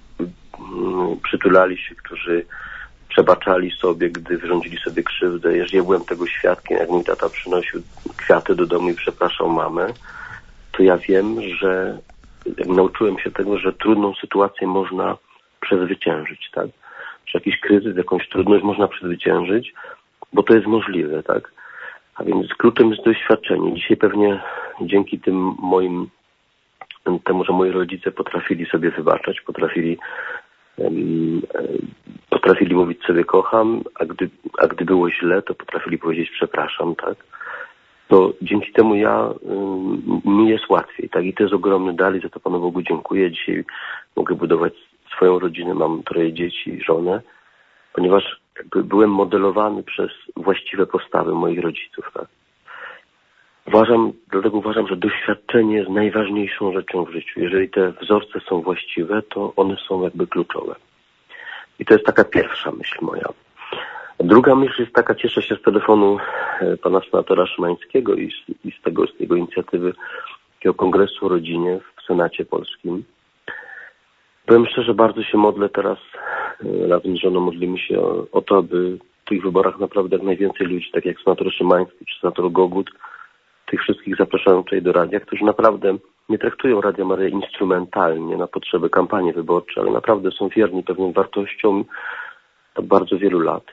przytulali się, którzy przebaczali sobie, gdy wyrządzili sobie krzywdę. Jeżeli ja byłem tego świadkiem, jak mój tata przynosił kwiaty do domu i przepraszał mamę, to ja wiem, że nauczyłem się tego, że trudną sytuację można przezwyciężyć, tak? Że jakiś kryzys, jakąś trudność można przezwyciężyć, bo to jest możliwe, tak? A więc kluczem jest doświadczenie. Dzisiaj pewnie dzięki tym moim, temu, że moi rodzice potrafili sobie wybaczać, potrafili um, potrafili mówić sobie kocham, a gdy, a gdy było źle, to potrafili powiedzieć przepraszam, tak? To dzięki temu ja, um, mi jest łatwiej, tak? I to jest ogromny dar i za to Panu Bogu dziękuję. Dzisiaj mogę budować swoją rodzinę, mam troje dzieci, żonę, ponieważ jakby byłem modelowany przez właściwe postawy moich rodziców, tak? Uważam, dlatego uważam, że doświadczenie jest najważniejszą rzeczą w życiu. Jeżeli te wzorce są właściwe, to one są jakby kluczowe. I to jest taka pierwsza myśl moja. Druga myśl jest taka, cieszę się z telefonu pana senatora Szymańskiego i z, i z tego, z jego inicjatywy takiego kongresu o rodzinie w Senacie Polskim. Powiem szczerze, bardzo się modlę teraz, razem z żoną modlimy się o, o to, aby w tych wyborach naprawdę jak najwięcej ludzi, tak jak senator Szymański czy senator Gogut, tych wszystkich zapraszałem tutaj do radia, którzy naprawdę nie traktują Radia Maryja instrumentalnie na potrzeby kampanii wyborczej, ale naprawdę są wierni pewnym wartościom od bardzo wielu lat.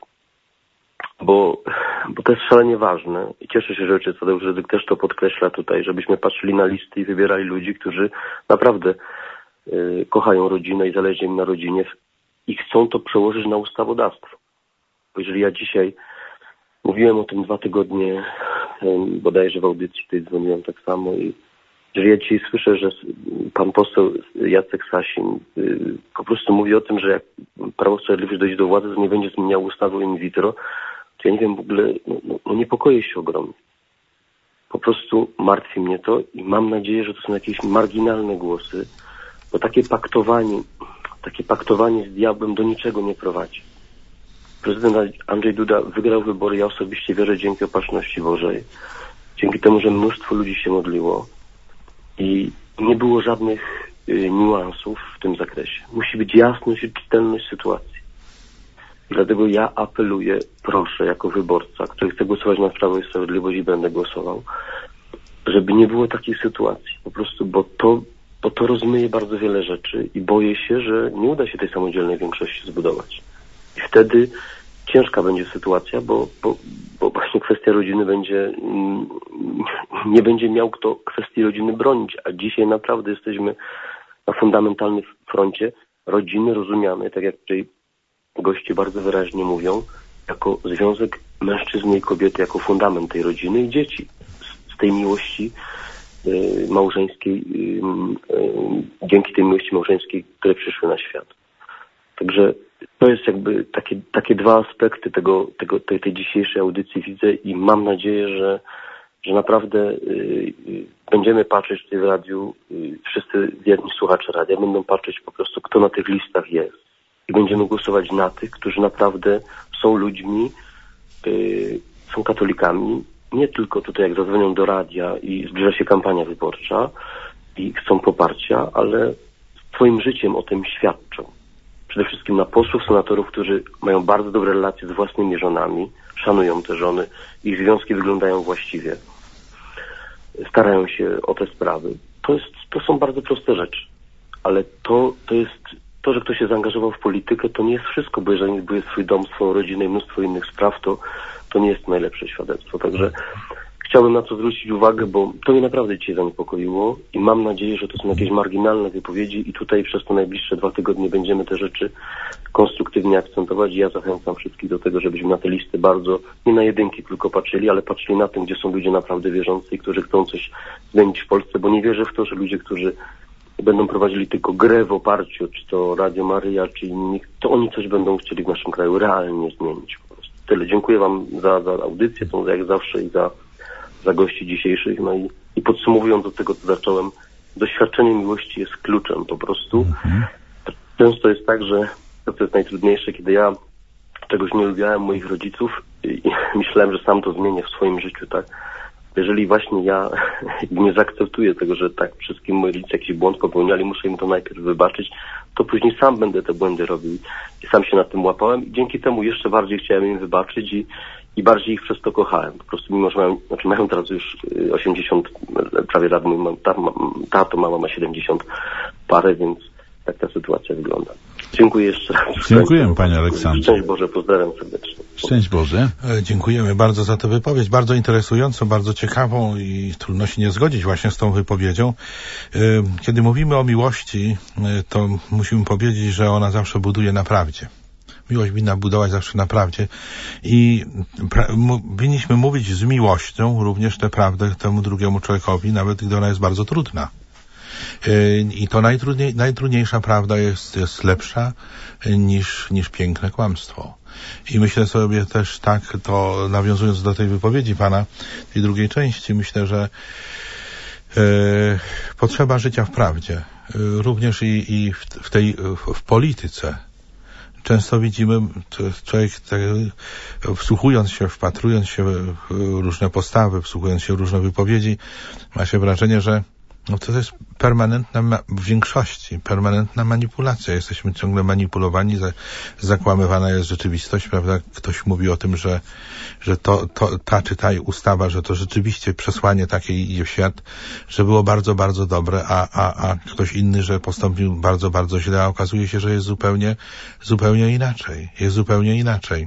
Bo, bo to jest szalenie ważne i cieszę się, że ojciec Tadeusz Rydzyk też to podkreśla tutaj, żebyśmy patrzyli na listy i wybierali ludzi, którzy naprawdę y, kochają rodzinę i zależy im na rodzinie i chcą to przełożyć na ustawodawstwo. Bo jeżeli ja dzisiaj mówiłem o tym dwa tygodnie, bodajże w audycji tutaj dzwoniłem tak samo i jeżeli ja dzisiaj słyszę, że pan poseł Jacek Sasin po prostu mówi o tym, że jak Prawo i Sprawiedliwość dojdzie do władzy, to nie będzie zmieniał ustawy in vitro, to ja nie wiem, w ogóle, no, no niepokoję się ogromnie. Po prostu martwi mnie to i mam nadzieję, że to są jakieś marginalne głosy, bo takie paktowanie, takie paktowanie z diabłem do niczego nie prowadzi. Prezydent Andrzej Duda wygrał wybory, ja osobiście wierzę dzięki opatrzności Bożej, dzięki temu, że mnóstwo ludzi się modliło i nie było żadnych y, niuansów w tym zakresie. Musi być jasność i czytelność sytuacji. I dlatego ja apeluję, proszę, jako wyborca, który chce głosować na Prawo i Sprawiedliwość i będę głosował, żeby nie było takiej sytuacji. Po prostu, bo to, bo to rozmyje bardzo wiele rzeczy i boję się, że nie uda się tej samodzielnej większości zbudować. I wtedy ciężka będzie sytuacja, bo, bo, bo właśnie kwestia rodziny będzie, nie będzie miał kto kwestii rodziny bronić, a dzisiaj naprawdę jesteśmy na fundamentalnym froncie rodziny rozumianej, tak jak tutaj goście bardzo wyraźnie mówią, jako związek mężczyzny i kobiety, jako fundament tej rodziny i dzieci. Z, z tej miłości y, małżeńskiej, y, y, dzięki tej miłości małżeńskiej, które przyszły na świat. Także to jest jakby takie, takie dwa aspekty tego, tego, tej, tej dzisiejszej audycji widzę i mam nadzieję, że, że naprawdę y, y, będziemy patrzeć tutaj w radiu, y, wszyscy wierni słuchacze radia będą patrzeć po prostu, kto na tych listach jest. i będziemy głosować na tych, którzy naprawdę są ludźmi, yy, są katolikami, nie tylko tutaj jak zadzwonią do radia i zbliża się kampania wyborcza i chcą poparcia, ale swoim życiem o tym świadczą. Przede wszystkim na posłów, senatorów, którzy mają bardzo dobre relacje z własnymi żonami, szanują te żony, ich związki wyglądają właściwie, starają się o te sprawy. To, jest, to są bardzo proste rzeczy, ale to, to jest to, że ktoś się zaangażował w politykę, to nie jest wszystko, bo jeżeli zbuduje swój dom, swoją rodzinę i mnóstwo innych spraw, to, to nie jest najlepsze świadectwo. Także chciałbym na to zwrócić uwagę, bo to mnie naprawdę dzisiaj zaniepokoiło i mam nadzieję, że to są jakieś marginalne wypowiedzi i tutaj przez te najbliższe dwa tygodnie będziemy te rzeczy konstruktywnie akcentować i ja zachęcam wszystkich do tego, żebyśmy na te listy bardzo, nie na jedynki tylko patrzyli, ale patrzyli na tym, gdzie są ludzie naprawdę wierzący i którzy chcą coś zmienić w Polsce, bo nie wierzę w to, że ludzie, którzy będą prowadzili tylko grę w oparciu, czy to Radio Maryja, czy inni, to oni coś będą chcieli w naszym kraju realnie zmienić. Po prostu tyle. Dziękuję Wam za, za audycję, tą jak zawsze i za, za gości dzisiejszych. No i, i podsumowując do tego, co zacząłem, doświadczenie miłości jest kluczem po prostu. Mhm. Często jest tak, że to, co jest najtrudniejsze, kiedy ja czegoś nie lubiałem moich rodziców i, i myślałem, że sam to zmienię w swoim życiu, tak? Jeżeli właśnie ja nie zaakceptuję tego, że tak wszystkim moi rodzice jakiś błąd popełniali, muszę im to najpierw wybaczyć, to później sam będę te błędy robił i sam się na tym łapałem i dzięki temu jeszcze bardziej chciałem im wybaczyć i, i bardziej ich przez to kochałem. Po prostu mimo, że mają, znaczy mają teraz już osiemdziesiąt prawie lat, mój tato, mama ma siedemdziesiąt parę, więc tak ta sytuacja wygląda. Dziękuję jeszcze raz. Dziękuję, panie Aleksandrze. Szczęść Boże, pozdrawiam serdecznie. Szczęść Boże. Dziękujemy bardzo za tę wypowiedź, bardzo interesującą, bardzo ciekawą i trudno się nie zgodzić właśnie z tą wypowiedzią. Kiedy mówimy o miłości, to musimy powiedzieć, że ona zawsze buduje na prawdzie. Miłość winna budować zawsze na prawdzie i pra- m- winniśmy mówić z miłością również tę prawdę temu drugiemu człowiekowi, nawet gdy ona jest bardzo trudna. I to najtrudniej, najtrudniejsza prawda jest, jest lepsza niż, niż piękne kłamstwo. I myślę sobie też tak, to nawiązując do tej wypowiedzi pana, tej drugiej części, myślę, że e, potrzeba życia w prawdzie, e, również i, i w, w tej, w, w polityce. Często widzimy, człowiek te, wsłuchując się, wpatrując się w różne postawy, wsłuchując się w różne wypowiedzi, ma się wrażenie, że no to jest permanentna, ma- w większości, permanentna manipulacja. Jesteśmy ciągle manipulowani, za- zakłamywana jest rzeczywistość, prawda? Ktoś mówi o tym, że, że to, to, ta czy ta ustawa, że to rzeczywiście przesłanie takie idzie w świat, że było bardzo, bardzo dobre, a, a, a ktoś inny, że postąpił bardzo, bardzo źle, a okazuje się, że jest zupełnie, zupełnie inaczej. Jest zupełnie inaczej.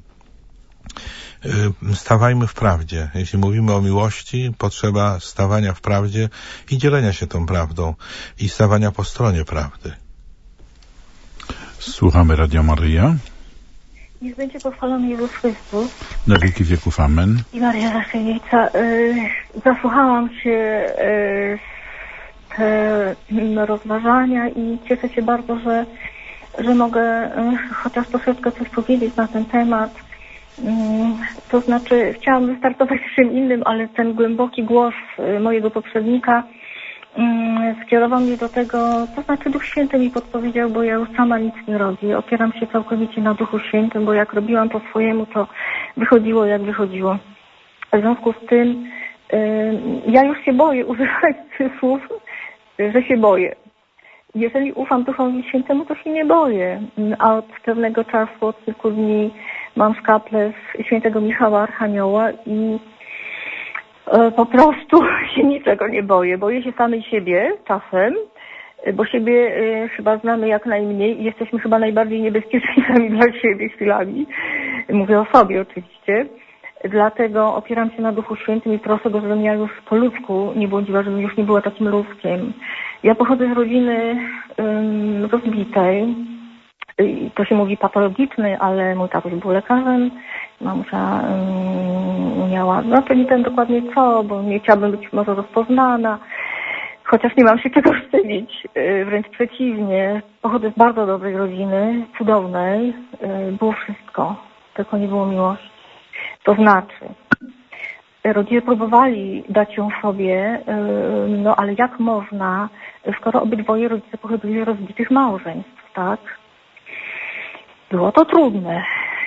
Stawajmy w prawdzie. Jeśli mówimy o miłości, potrzeba stawania w prawdzie i dzielenia się tą prawdą i stawania po stronie prawdy. Słuchamy Radio Maryja. Niech będzie pochwalony Jezus Chrystus. Na wieki wieków. Amen. I Maria Zasienica. Yy, zasłuchałam się yy, te yy, rozważania i cieszę się bardzo, że, że mogę yy, chociaż troszeczkę coś powiedzieć na ten temat. To znaczy, chciałam wystartować z czym innym, ale ten głęboki głos mojego poprzednika skierował mnie do tego, to znaczy Duch Święty mi podpowiedział, bo ja już sama nic nie robię. Opieram się całkowicie na Duchu Świętym, bo jak robiłam po swojemu, to wychodziło jak wychodziło. W związku z tym ja już się boję używać słów, że się boję. Jeżeli ufam Duchowi Świętemu, to się nie boję. A od pewnego czasu, od kilku dni mam szkaplę z świętego Michała Archanioła i e, po prostu się niczego nie boję. Boję się samej siebie czasem, bo siebie e, chyba znamy jak najmniej i jesteśmy chyba najbardziej niebezpieczni sami dla siebie chwilami. Mówię o sobie oczywiście. Dlatego opieram się na Duchu Świętym i proszę Go, żebym ja już po ludzku nie błądziła, żebym już nie była takim ludzkiem. Ja pochodzę z rodziny um, rozbitej. I to się mówi patologiczny, ale mój tatuś był lekarzem. Mamusia um, miała, no to nie wiem dokładnie co, bo nie chciałabym być może rozpoznana. Chociaż nie mam się czego wstydzić, wręcz przeciwnie. Pochodzę z bardzo dobrej rodziny, cudownej. Było wszystko, tylko nie było miłości. To znaczy, rodzice próbowali dać ją sobie, no ale jak można, skoro obydwoje rodzice pochodzili z rozbitych małżeństw, tak? Było to trudne.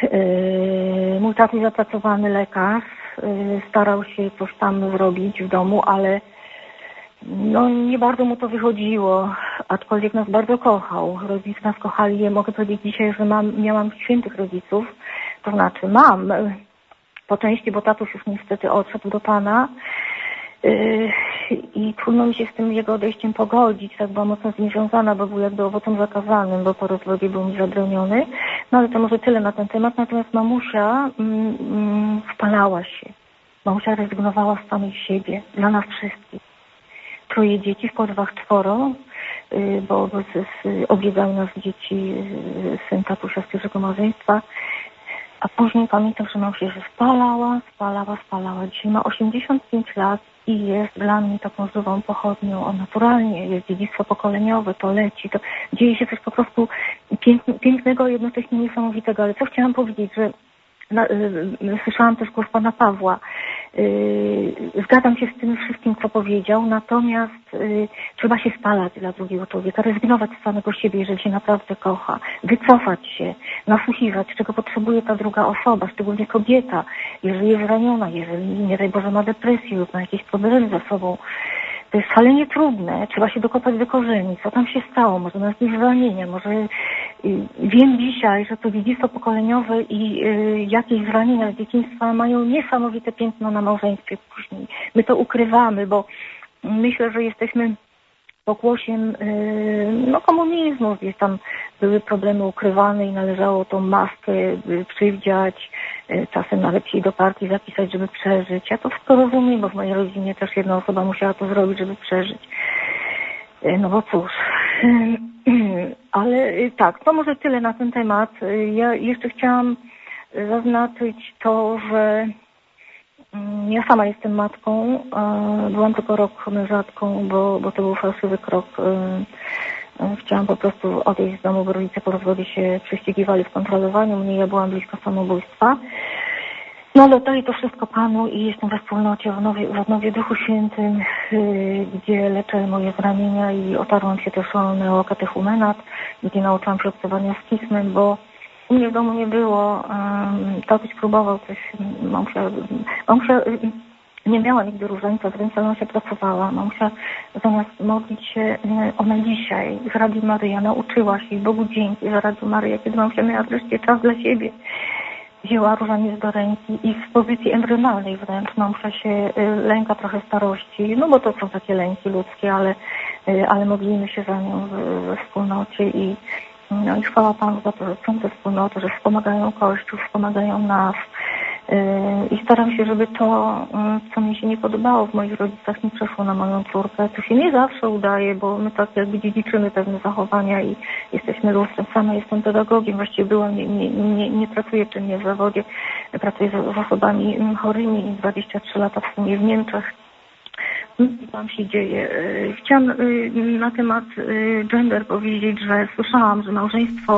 Mój tatuś zapracowany lekarz starał się coś tam zrobić w domu, ale no nie bardzo mu to wychodziło, aczkolwiek nas bardzo kochał. Rodzice nas kochali. Ja mogę powiedzieć dzisiaj, że mam, miałam świętych rodziców, to znaczy mam po części, bo tatuś już niestety odszedł do Pana yy, i trudno mi się z tym jego odejściem pogodzić. Tak była mocno z nim związana, bo był jakby owocem zakazanym, bo po rozwodzie był mi zabroniony. No ale to może tyle na ten temat. Natomiast mamusia mm, mm, spalała się. Mamusia rezygnowała z samej siebie dla nas wszystkich. Troje dzieci, w poczwach czworo, yy, bo odwiedzały nas dzieci, yy, syn tatusia z pierwszego małżeństwa. A później pamiętam, że nam się że spalała, spalała, spalała. Dzisiaj ma osiemdziesiąt pięć lat i jest dla mnie taką żywą pochodnią. O, naturalnie jest dziedzictwo pokoleniowe, to leci, to dzieje się coś po prostu pięknego, jednocześnie niesamowitego. Ale co chciałam powiedzieć, że na, y, słyszałam też głos Pana Pawła. Y, zgadzam się z tym wszystkim, co powiedział, natomiast y, trzeba się spalać dla drugiego człowieka, rezygnować z samego siebie, jeżeli się naprawdę kocha, wycofać się, nasłuchiwać, czego potrzebuje ta druga osoba, szczególnie kobieta, jeżeli jest raniona, jeżeli, nie daj Boże, ma depresję lub ma jakieś problemy ze sobą. To jest szalenie trudne, trzeba się dokopać do korzeni, co tam się stało, może na jakieś zranienia, może y, wiem dzisiaj, że to dziedzictwo pokoleniowe i y, jakieś zranienia z dzieciństwa mają niesamowite piętno na małżeństwie później. My to ukrywamy, bo myślę, że jesteśmy pokłosiem y, no, komunizmu, gdzieś tam były problemy ukrywane i należało tą maskę y, przywdziać, y, czasem nawet się do partii zapisać, żeby przeżyć. Ja to wszystko rozumiem, bo w mojej rodzinie też jedna osoba musiała to zrobić, żeby przeżyć. Y, no bo cóż. Y, ale y, tak, to może tyle na ten temat. Y, ja jeszcze chciałam zaznaczyć to, że ja sama jestem matką, byłam tylko rok mężatką, bo, bo to był fałszywy krok. Chciałam po prostu odejść z domu, bo rodzice po rozwodzie się prześcigiwali w kontrolowaniu mnie, ja byłam blisko samobójstwa. No ale oddaję to wszystko Panu i jestem we wspólnocie w Odnowie, w Odnowie Duchu Świętym, gdzie leczę moje zranienia i otarłam się też o neokatechumenat, gdzie nauczyłam się obcowania z pismem, bo u mnie w domu nie było, um, tatuś próbował coś, mamusia, mamusia nie miała nigdy różańca w ręce, ale ona się pracowała. Mamusia zamiast modlić się, ona dzisiaj z Radiu Maryja nauczyła się, Bogu dzięki za Radiu Maryja, kiedy mamusia miała wreszcie czas dla siebie, wzięła różaniec do ręki i w pozycji embrionalnej wręcz mamusia się lęka trochę starości, no bo to są takie lęki ludzkie, ale, ale modlimy się za nią we wspólnocie i no i chwała Panu za to, że są te wspólnoty, że wspomagają Kościół, wspomagają nas. I staram się, żeby to, co mi się nie podobało w moich rodzicach, nie przeszło na moją córkę. To się nie zawsze udaje, bo my tak jakby dziedziczymy pewne zachowania i jesteśmy lustrem. Sama jestem pedagogiem, właściwie byłam, nie, nie, nie, nie pracuję czynnie w zawodzie, pracuję z, z osobami chorymi i dwadzieścia trzy lata w sumie w Niemczech. Co tam się dzieje? Chciałam na temat gender powiedzieć, że słyszałam, że małżeństwo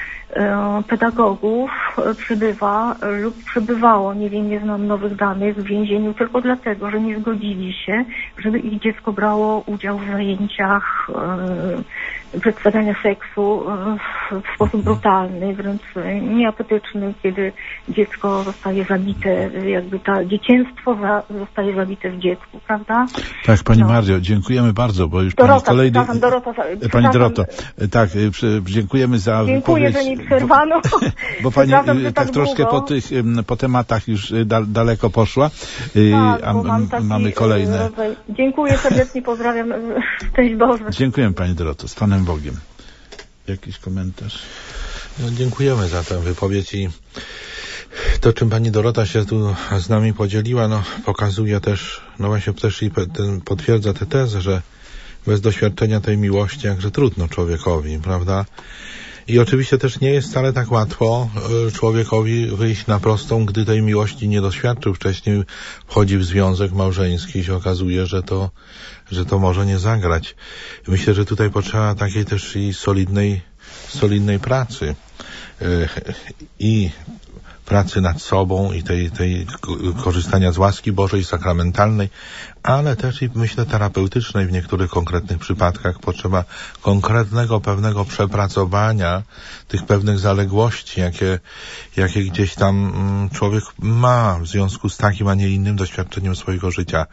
pedagogów przybywa lub przybywało, nie wiem, nie znam nowych danych, w więzieniu tylko dlatego, że nie zgodzili się, żeby ich dziecko brało udział w zajęciach e, przedstawiania seksu e, w sposób brutalny, wręcz nieapetyczny, kiedy dziecko zostaje zabite, jakby ta dzieciństwo za, zostaje zabite w dziecku, prawda? Tak, Pani no. Mario, dziękujemy bardzo, bo już Dorota, Pani kolejny... Dorota, Pani Doroto, tak, dziękujemy za Dziękuję, wypowiedź. że mi przerwano. Bo Pani tak, tak troszkę długo. po tych po tematach już da, daleko poszła, tak, a m, taki, mamy kolejne. Rodzaj. Dziękuję serdecznie, pozdrawiam. Szczęść Boże. Dziękuję Pani Doroto, z Panem Bogiem. Jakiś komentarz? No, dziękujemy za tę wypowiedź i to, czym Pani Dorota się tu z nami podzieliła, no pokazuje też, no właśnie też i ten, potwierdza tę tezę, że bez doświadczenia tej miłości jakże trudno człowiekowi, prawda? I oczywiście też nie jest wcale tak łatwo człowiekowi wyjść na prostą, gdy tej miłości nie doświadczył wcześniej, wchodzi w związek małżeński i się okazuje, że to, że to może nie zagrać. Myślę, że tutaj potrzeba takiej też i solidnej, solidnej pracy. i pracy nad sobą i tej, tej korzystania z łaski Bożej, sakramentalnej, ale też i myślę terapeutycznej w niektórych konkretnych przypadkach. Potrzeba konkretnego pewnego przepracowania tych pewnych zaległości, jakie, jakie gdzieś tam człowiek ma w związku z takim, a nie innym doświadczeniem swojego życia.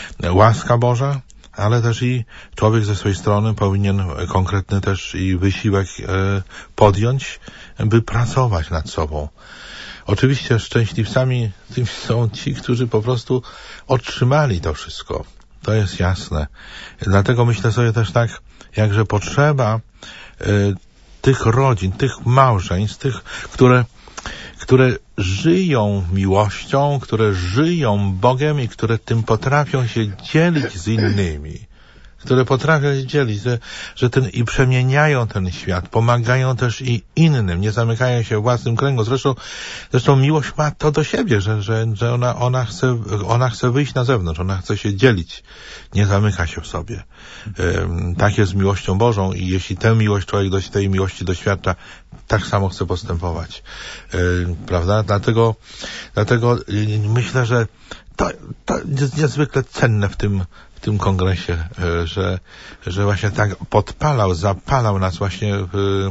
Łaska Boża, ale też i człowiek ze swojej strony powinien konkretny też i wysiłek podjąć, by pracować nad sobą. Oczywiście szczęśliwcami tym są ci, którzy po prostu otrzymali to wszystko. To jest jasne. Dlatego myślę sobie też tak, jakże potrzeba y, tych rodzin, tych małżeństw, tych, które, które żyją miłością, które żyją Bogiem i które tym potrafią się dzielić z innymi. Które potrafią się dzielić, że, że ten, i przemieniają ten świat, pomagają też i innym, nie zamykają się w własnym kręgu. Zresztą, zresztą miłość ma to do siebie, że, że, że ona, ona chce, ona chce wyjść na zewnątrz, ona chce się dzielić, nie zamyka się w sobie. Um, tak jest z miłością Bożą i jeśli tę miłość człowiek do tej miłości doświadcza, tak samo chce postępować. Um, prawda? Dlatego, dlatego myślę, że to, to jest niezwykle cenne w tym, w tym kongresie, że, że właśnie tak podpalał, zapalał nas właśnie w,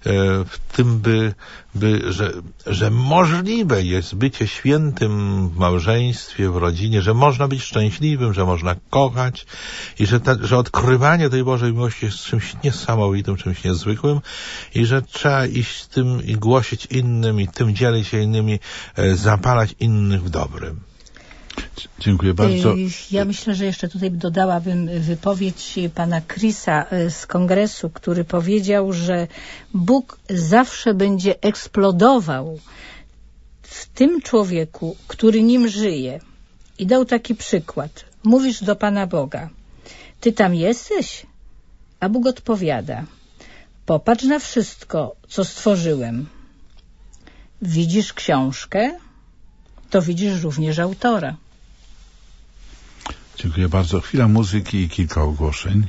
w tym, by, by że, że możliwe jest bycie świętym w małżeństwie, w rodzinie, że można być szczęśliwym, że można kochać i że, ta, że odkrywanie tej Bożej miłości jest czymś niesamowitym, czymś niezwykłym i że trzeba iść z tym i głosić innym i tym dzielić się innymi, zapalać innych w dobrym. Dziękuję bardzo. Ja myślę, że jeszcze tutaj dodałabym wypowiedź pana Chrisa z kongresu, który powiedział, że Bóg zawsze będzie eksplodował w tym człowieku, który nim żyje. I dał taki przykład. Mówisz do Pana Boga: ty tam jesteś? A Bóg odpowiada: popatrz na wszystko, co stworzyłem. Widzisz książkę? To widzisz również autora. Dziękuję bardzo. Chwila muzyki i kilka ogłoszeń.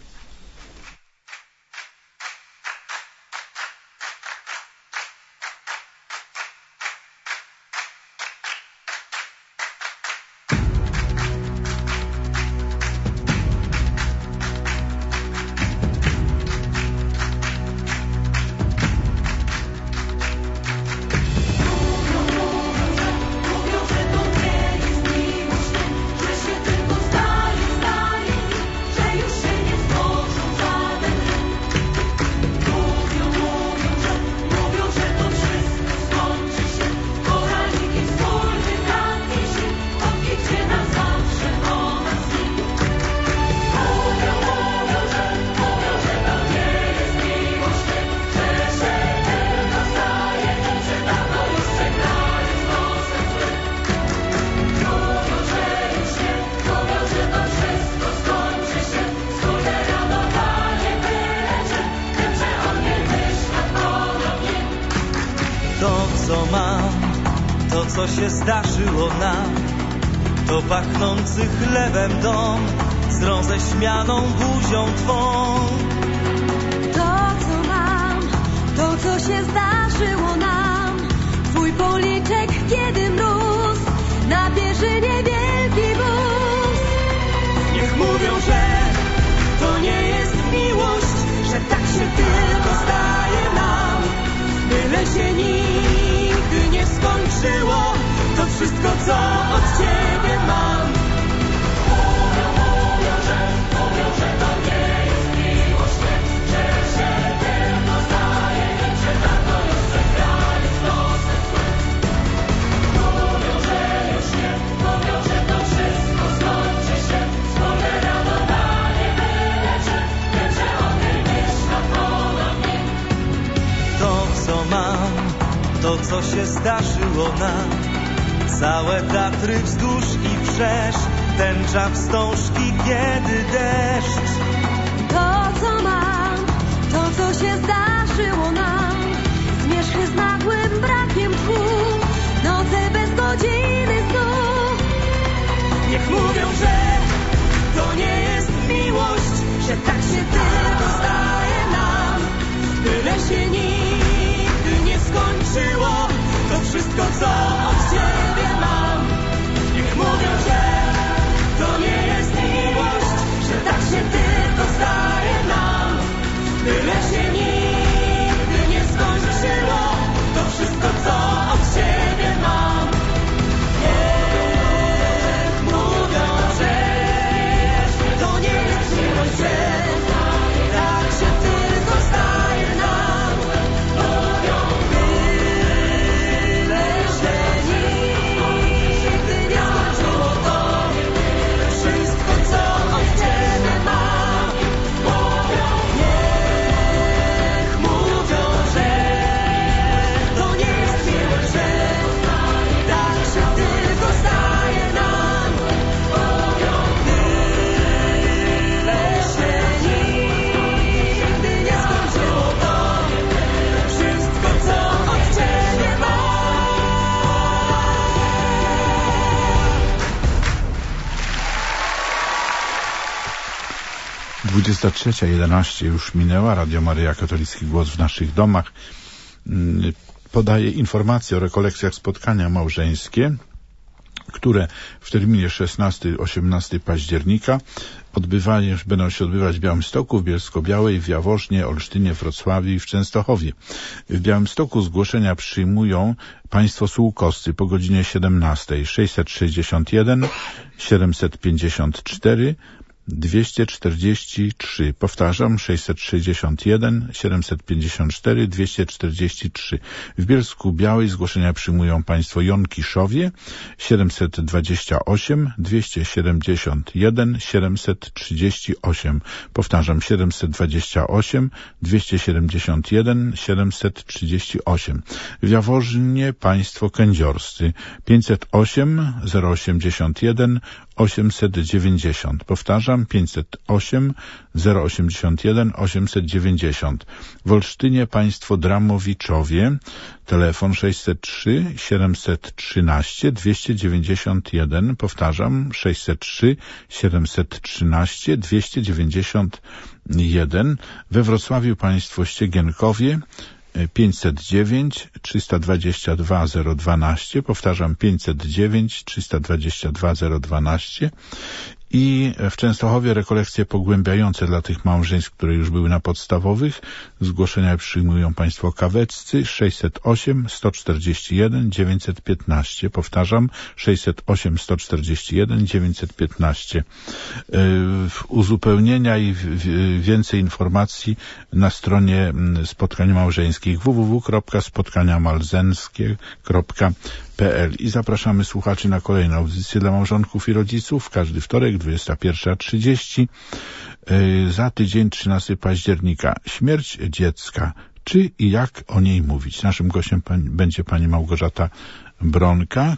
co się zdarzyło nam. To pachnący chlebem dom z roześmianą buzią Twą. To, co mam, to, co się zdarzyło nam. Twój policzek, kiedy mróz na pierzynie wielki wóz. Niech mówią, że to nie jest miłość, że tak się tylko zdaje nam. Byle się nigdy nie skończyło to wszystko, co od Ciebie mam. Mówią, mówią, że, mówią, że to nie jest miłość, że się tylko zdaje, że dawno już przegrali z losem złym. Mówią, że już nie, mówią, że to wszystko skończy się. Spolerowanie byle, że będzie on myśla ponownie. To, co mam, to, co się zdarzyło nam. Całe Tatry wzdłuż i wszerz, tęcza wstążki, kiedy deszcz. To, co mam, to, co się zdarzyło nam. Zmierzchy z nagłym brakiem tchu, noce bez godziny snu. Niech mówią, że to nie jest miłość, że tak się tylko zdaje nam. Byle się nigdy nie skończy. skończyło to wszystko, co od ciebie mam. Niech mówią, że to nie jest miłość, że tak się tylko zdaje nam. Byle się nigdy nie skończyło to wszystko, co od ciebie mam. Niech mówią, że to nie jest miłość, że tak się tylko zdaje nam. Mówią, byle się nigdy nie skończyło to wszystko, co od ciebie mam. Mówią, niech mówią, że to nie jest miłość, że tak się tylko zdaje nam. Mówią, byle się nigdy nie skończyło to wszystko, co od ciebie mam. dwudziesta trzecia jedenaście już minęła. Radio Maryja, katolicki głos w naszych domach, mm, podaje informacje o rekolekcjach spotkania małżeńskie, które w terminie szesnastego do osiemnastego października odbywają, będą się odbywać w Białymstoku, w Bielsko-Białej, w Jaworznie, Olsztynie, Wrocławiu i w Częstochowie. W Białymstoku zgłoszenia przyjmują państwo Sułkowscy po godzinie siedemnastej sześćset sześćdziesiąt jeden siedemset pięćdziesiąt cztery dwieście czterdzieści trzy. Powtarzam, sześćset sześćdziesiąt jeden siedemset pięćdziesiąt cztery dwieście czterdzieści trzy. W Bielsku Białej zgłoszenia przyjmują państwo Jonkiszowie siedemset dwadzieścia osiem dwieście siedemdziesiąt jeden siedemset trzydzieści osiem. Powtarzam, siedemset dwadzieścia osiem dwieście siedemdziesiąt jeden siedemset trzydzieści osiem. W Jaworznie państwo Kędziorscy pięćset osiem zero osiemdziesiąt jeden osiemset dziewięćdziesiąt. Powtarzam, pięćset osiem zero osiemdziesiąt jeden osiemset dziewięćdziesiąt. W Olsztynie państwo Dramowiczowie, telefon sześćset trzy siedemset trzynaście dwieście dziewięćdziesiąt jeden. Powtarzam, sześćset trzy siedemset trzynaście dwieście dziewięćdziesiąt jeden. We Wrocławiu państwo Ściegienkowie pięćset dziewięć trzysta dwadzieścia dwa zero dwanaście. Powtarzam, pięćset dziewięć trzysta dwadzieścia dwa zero dwanaście. I w Częstochowie rekolekcje pogłębiające dla tych małżeństw, które już były na podstawowych. Zgłoszenia przyjmują państwo Kaweccy sześćset osiem sto czterdzieści jeden dziewięćset piętnaście. Powtarzam, sześćset osiem sto czterdzieści jeden dziewięćset piętnaście. Uzupełnienia i więcej informacji na stronie spotkań małżeńskich w w w kropka spotkania malzenskie kropka p l. I zapraszamy słuchaczy na kolejną audycję dla małżonków i rodziców. Każdy wtorek, dwudziesta pierwsza trzydzieści. Za tydzień, trzynastego października. Śmierć dziecka. Czy i jak o niej mówić? Naszym gościem pani, będzie pani Małgorzata Bronka.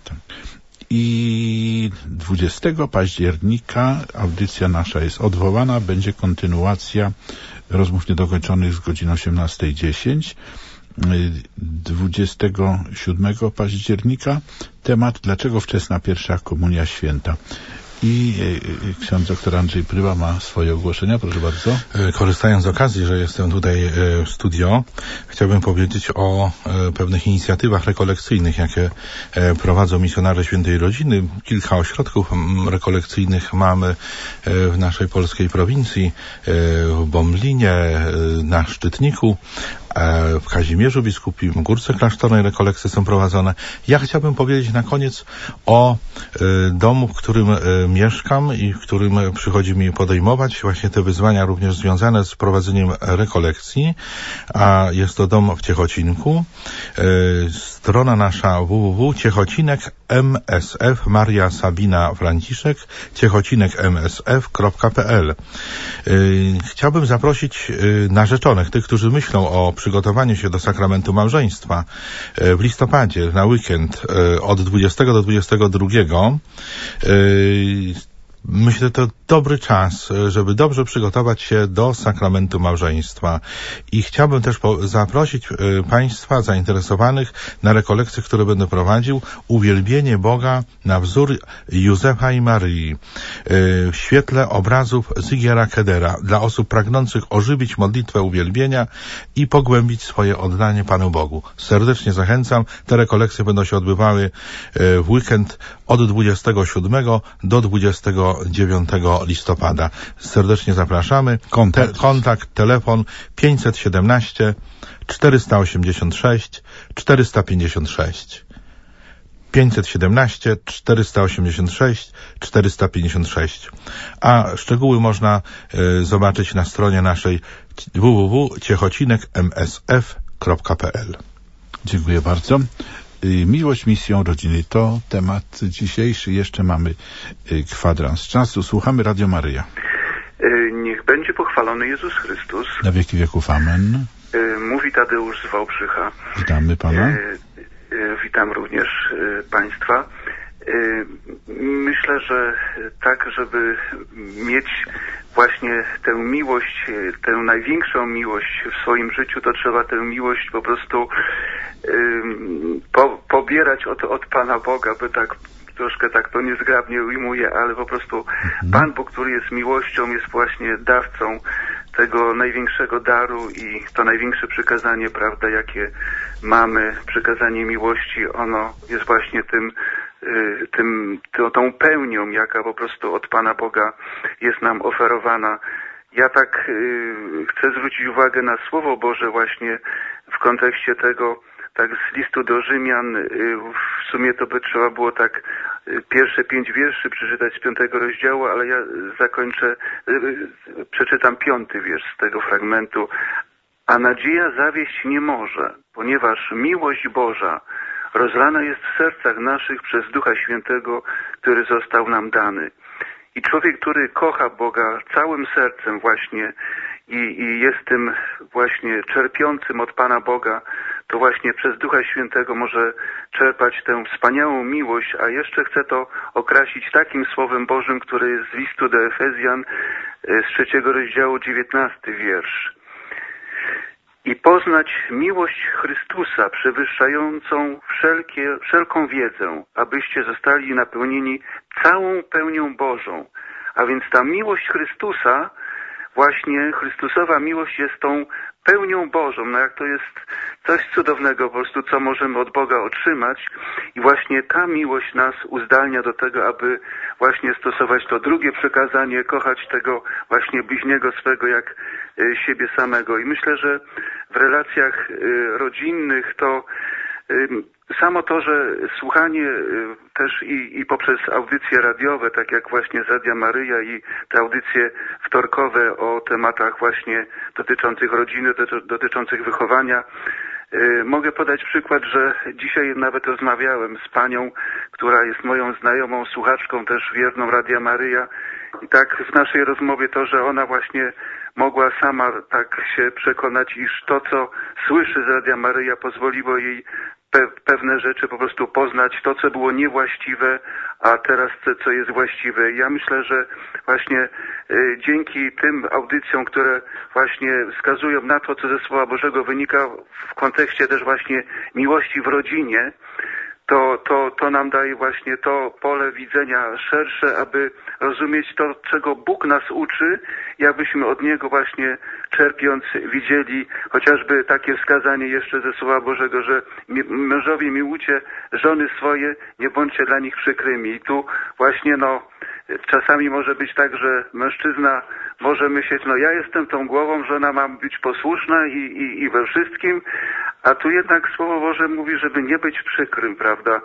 I dwudziestego października audycja nasza jest odwołana. Będzie kontynuacja rozmów niedokończonych z godziny osiemnasta dziesięć. dwudziestego siódmego października temat: dlaczego wczesna pierwsza komunia święta. I ksiądz doktor Andrzej Prywa ma swoje ogłoszenia. Proszę bardzo. Korzystając z okazji, że jestem tutaj w studio, chciałbym powiedzieć o pewnych inicjatywach rekolekcyjnych, jakie prowadzą misjonarze Świętej Rodziny. Kilka ośrodków rekolekcyjnych mamy w naszej polskiej prowincji, w Bomlinie, na Szczytniku, w Kazimierzu Biskupim, w Górce Klasztornej rekolekcje są prowadzone. Ja chciałbym powiedzieć na koniec o y, domu, w którym y, mieszkam i w którym przychodzi mi podejmować właśnie te wyzwania również związane z prowadzeniem rekolekcji, a jest to dom w Ciechocinku. Y, strona nasza w w w kropka ciechocinek m s f Maria Sabina Franciszek ciechocinek m s f kropka p l. Y, chciałbym zaprosić y, narzeczonych, tych, którzy myślą o przygotowaniu się do sakramentu małżeństwa w listopadzie na weekend od dwudziestego do dwudziestego drugiego. myślę, że to dobry czas, żeby dobrze przygotować się do sakramentu małżeństwa. I chciałbym też po- zaprosić y, Państwa zainteresowanych na rekolekcje, które będę prowadził, uwielbienie Boga na wzór Józefa i Maryi y, w świetle obrazów Zygiera Kedera dla osób pragnących ożywić modlitwę uwielbienia i pogłębić swoje oddanie Panu Bogu. Serdecznie zachęcam. Te rekolekcje będą się odbywały y, w weekend od dwudziestego siódmego do dwudziestego dziewiątego listopada. Serdecznie zapraszamy. Kontakt, Te, kontakt telefon pięćset siedemnaście czterysta osiemdziesiąt sześć czterysta pięćdziesiąt sześć. pięćset siedemnaście czterysta osiemdziesiąt sześć czterysta pięćdziesiąt sześć. A szczegóły można y, zobaczyć na stronie naszej w w w kropka ciechocinek m s f kropka p l. Dziękuję bardzo. Miłość misją rodziny to temat dzisiejszy. Jeszcze mamy kwadrans czasu. Słuchamy Radio Maryja. Niech będzie pochwalony Jezus Chrystus. Na wieki wieków. Amen. Mówi Tadeusz z Wałbrzycha. Witamy Pana. Witam również Państwa. Myślę, że tak, żeby mieć właśnie tę miłość, tę największą miłość w swoim życiu, to trzeba tę miłość po prostu po, pobierać od, od Pana Boga, by tak troszkę tak to niezgrabnie ujmuję, ale po prostu Pan Bóg, który jest miłością, jest właśnie dawcą tego największego daru i to największe przykazanie, prawda, jakie mamy, przykazanie miłości, ono jest właśnie tym, tym, tą, tą pełnią, jaka po prostu od Pana Boga jest nam oferowana. Ja tak y, chcę zwrócić uwagę na Słowo Boże właśnie w kontekście tego, tak z listu do Rzymian, y, w sumie to by trzeba było tak y, pierwsze pięć wierszy przeczytać z piątego rozdziału, ale ja zakończę, y, y, przeczytam piąty wiersz z tego fragmentu. A nadzieja zawieść nie może, ponieważ miłość Boża rozlana jest w sercach naszych przez Ducha Świętego, który został nam dany. I człowiek, który kocha Boga całym sercem właśnie i, i jest tym właśnie czerpiącym od Pana Boga, to właśnie przez Ducha Świętego może czerpać tę wspaniałą miłość, a jeszcze chcę to okrasić takim Słowem Bożym, które jest z listu do Efezjan z trzeciego rozdziału, dziewiętnasty wiersz. I poznać miłość Chrystusa przewyższającą wszelkie, wszelką wiedzę, abyście zostali napełnieni całą pełnią Bożą. A więc ta miłość Chrystusa, właśnie Chrystusowa miłość jest tą pełnią Bożą. No jak to jest coś cudownego po prostu, co możemy od Boga otrzymać. I właśnie ta miłość nas uzdalnia do tego, aby właśnie stosować to drugie przykazanie, kochać tego właśnie bliźniego swego jak siebie samego. I myślę, że w relacjach rodzinnych to samo to, że słuchanie też i, i poprzez audycje radiowe, tak jak właśnie z Radia Maryja i te audycje wtorkowe o tematach właśnie dotyczących rodziny, dotyczących wychowania, mogę podać przykład, że dzisiaj nawet rozmawiałem z panią, która jest moją znajomą, słuchaczką też wierną Radia Maryja i tak w naszej rozmowie to, że ona właśnie mogła sama tak się przekonać, iż to, co słyszy z Radia Maryja, pozwoliło jej pe- pewne rzeczy po prostu poznać, to, co było niewłaściwe, a teraz to, co jest właściwe. Ja myślę, że właśnie y, dzięki tym audycjom, które właśnie wskazują na to, co ze Słowa Bożego wynika w kontekście też właśnie miłości w rodzinie, to, to, to nam daje właśnie to pole widzenia szersze, aby rozumieć to, czego Bóg nas uczy i abyśmy od Niego właśnie czerpiąc widzieli chociażby takie wskazanie jeszcze ze Słowa Bożego, że mężowie miłujcie żony swoje, nie bądźcie dla nich przykrymi. I tu właśnie no czasami może być tak, że mężczyzna może myśleć, no ja jestem tą głową, żona ma być posłuszna i, i, i we wszystkim, a tu jednak Słowo Boże mówi, żeby nie być przykrym, prawda?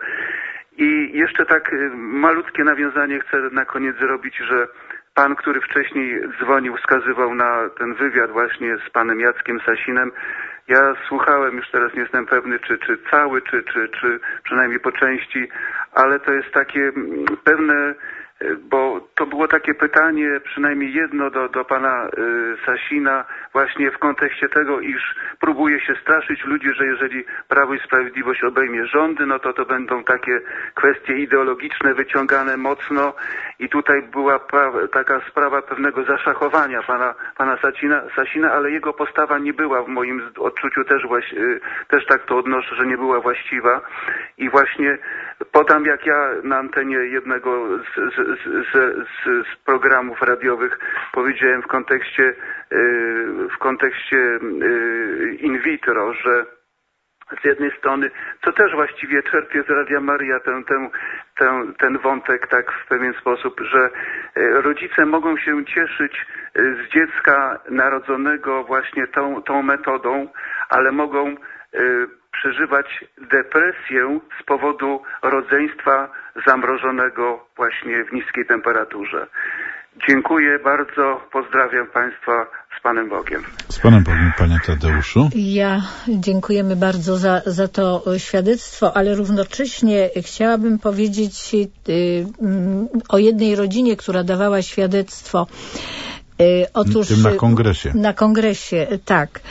I jeszcze tak malutkie nawiązanie chcę na koniec zrobić, że pan, który wcześniej dzwonił, wskazywał na ten wywiad właśnie z panem Jackiem Sasinem. Ja słuchałem, już teraz nie jestem pewny, czy, czy cały, czy, czy, czy przynajmniej po części, ale to jest takie pewne bo to było takie pytanie, przynajmniej jedno do, do pana y, Sasina, właśnie w kontekście tego, iż próbuje się straszyć ludzi, że jeżeli Prawo i Sprawiedliwość obejmie rządy, no to to będą takie kwestie ideologiczne wyciągane mocno i tutaj była pra- taka sprawa pewnego zaszachowania pana, pana Sasina, Sasina, ale jego postawa nie była w moim odczuciu też, właś- y, też tak to odnoszę, że nie była właściwa i właśnie podam, jak ja na antenie jednego z, z, z, z, z programów radiowych powiedziałem w kontekście, w kontekście in vitro, że z jednej strony, co też właściwie czerpię z Radia Maryja, ten, ten, ten, ten wątek tak w pewien sposób, że rodzice mogą się cieszyć z dziecka narodzonego właśnie tą, tą metodą, ale mogą przeżywać depresję z powodu rodzeństwa zamrożonego właśnie w niskiej temperaturze. Dziękuję bardzo, pozdrawiam Państwa z Panem Bogiem. Z Panem Bogiem, Panie Tadeuszu. Ja dziękujemy bardzo za, za to świadectwo, ale równocześnie chciałabym powiedzieć y, y, o jednej rodzinie, która dawała świadectwo. Otóż tym na kongresie. Na kongresie, tak.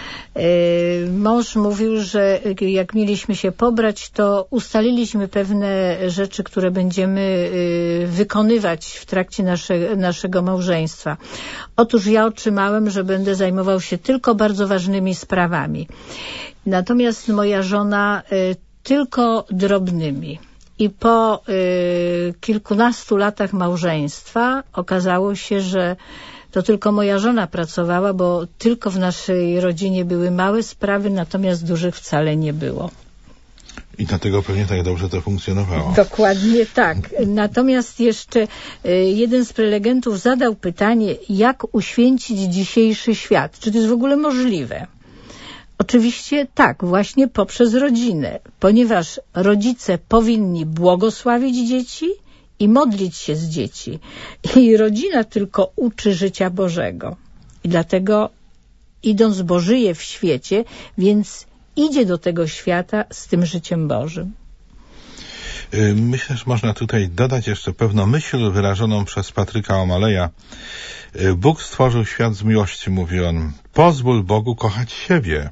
Mąż mówił, że jak mieliśmy się pobrać, to ustaliliśmy pewne rzeczy, które będziemy wykonywać w trakcie nasze, naszego małżeństwa. Otóż ja otrzymałem, że będę zajmował się tylko bardzo ważnymi sprawami. Natomiast moja żona tylko drobnymi. I po kilkunastu latach małżeństwa okazało się, że to tylko moja żona pracowała, bo tylko w naszej rodzinie były małe sprawy, natomiast dużych wcale nie było. I dlatego pewnie tak dobrze to funkcjonowało. Dokładnie tak. Natomiast jeszcze jeden z prelegentów zadał pytanie, jak uświęcić dzisiejszy świat? Czy to jest w ogóle możliwe? Oczywiście tak, właśnie poprzez rodzinę, ponieważ rodzice powinni błogosławić dzieci i modlić się z dzieci. I rodzina tylko uczy życia Bożego. I dlatego idąc Bo żyje w świecie, więc idzie do tego świata z tym życiem Bożym. Myślę, że można tutaj dodać jeszcze pewną myśl wyrażoną przez Patryka O'Malley'a. Bóg stworzył świat z miłości, mówi on. Pozwól Bogu kochać siebie.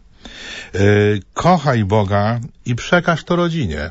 Kochaj Boga i przekaż to rodzinie.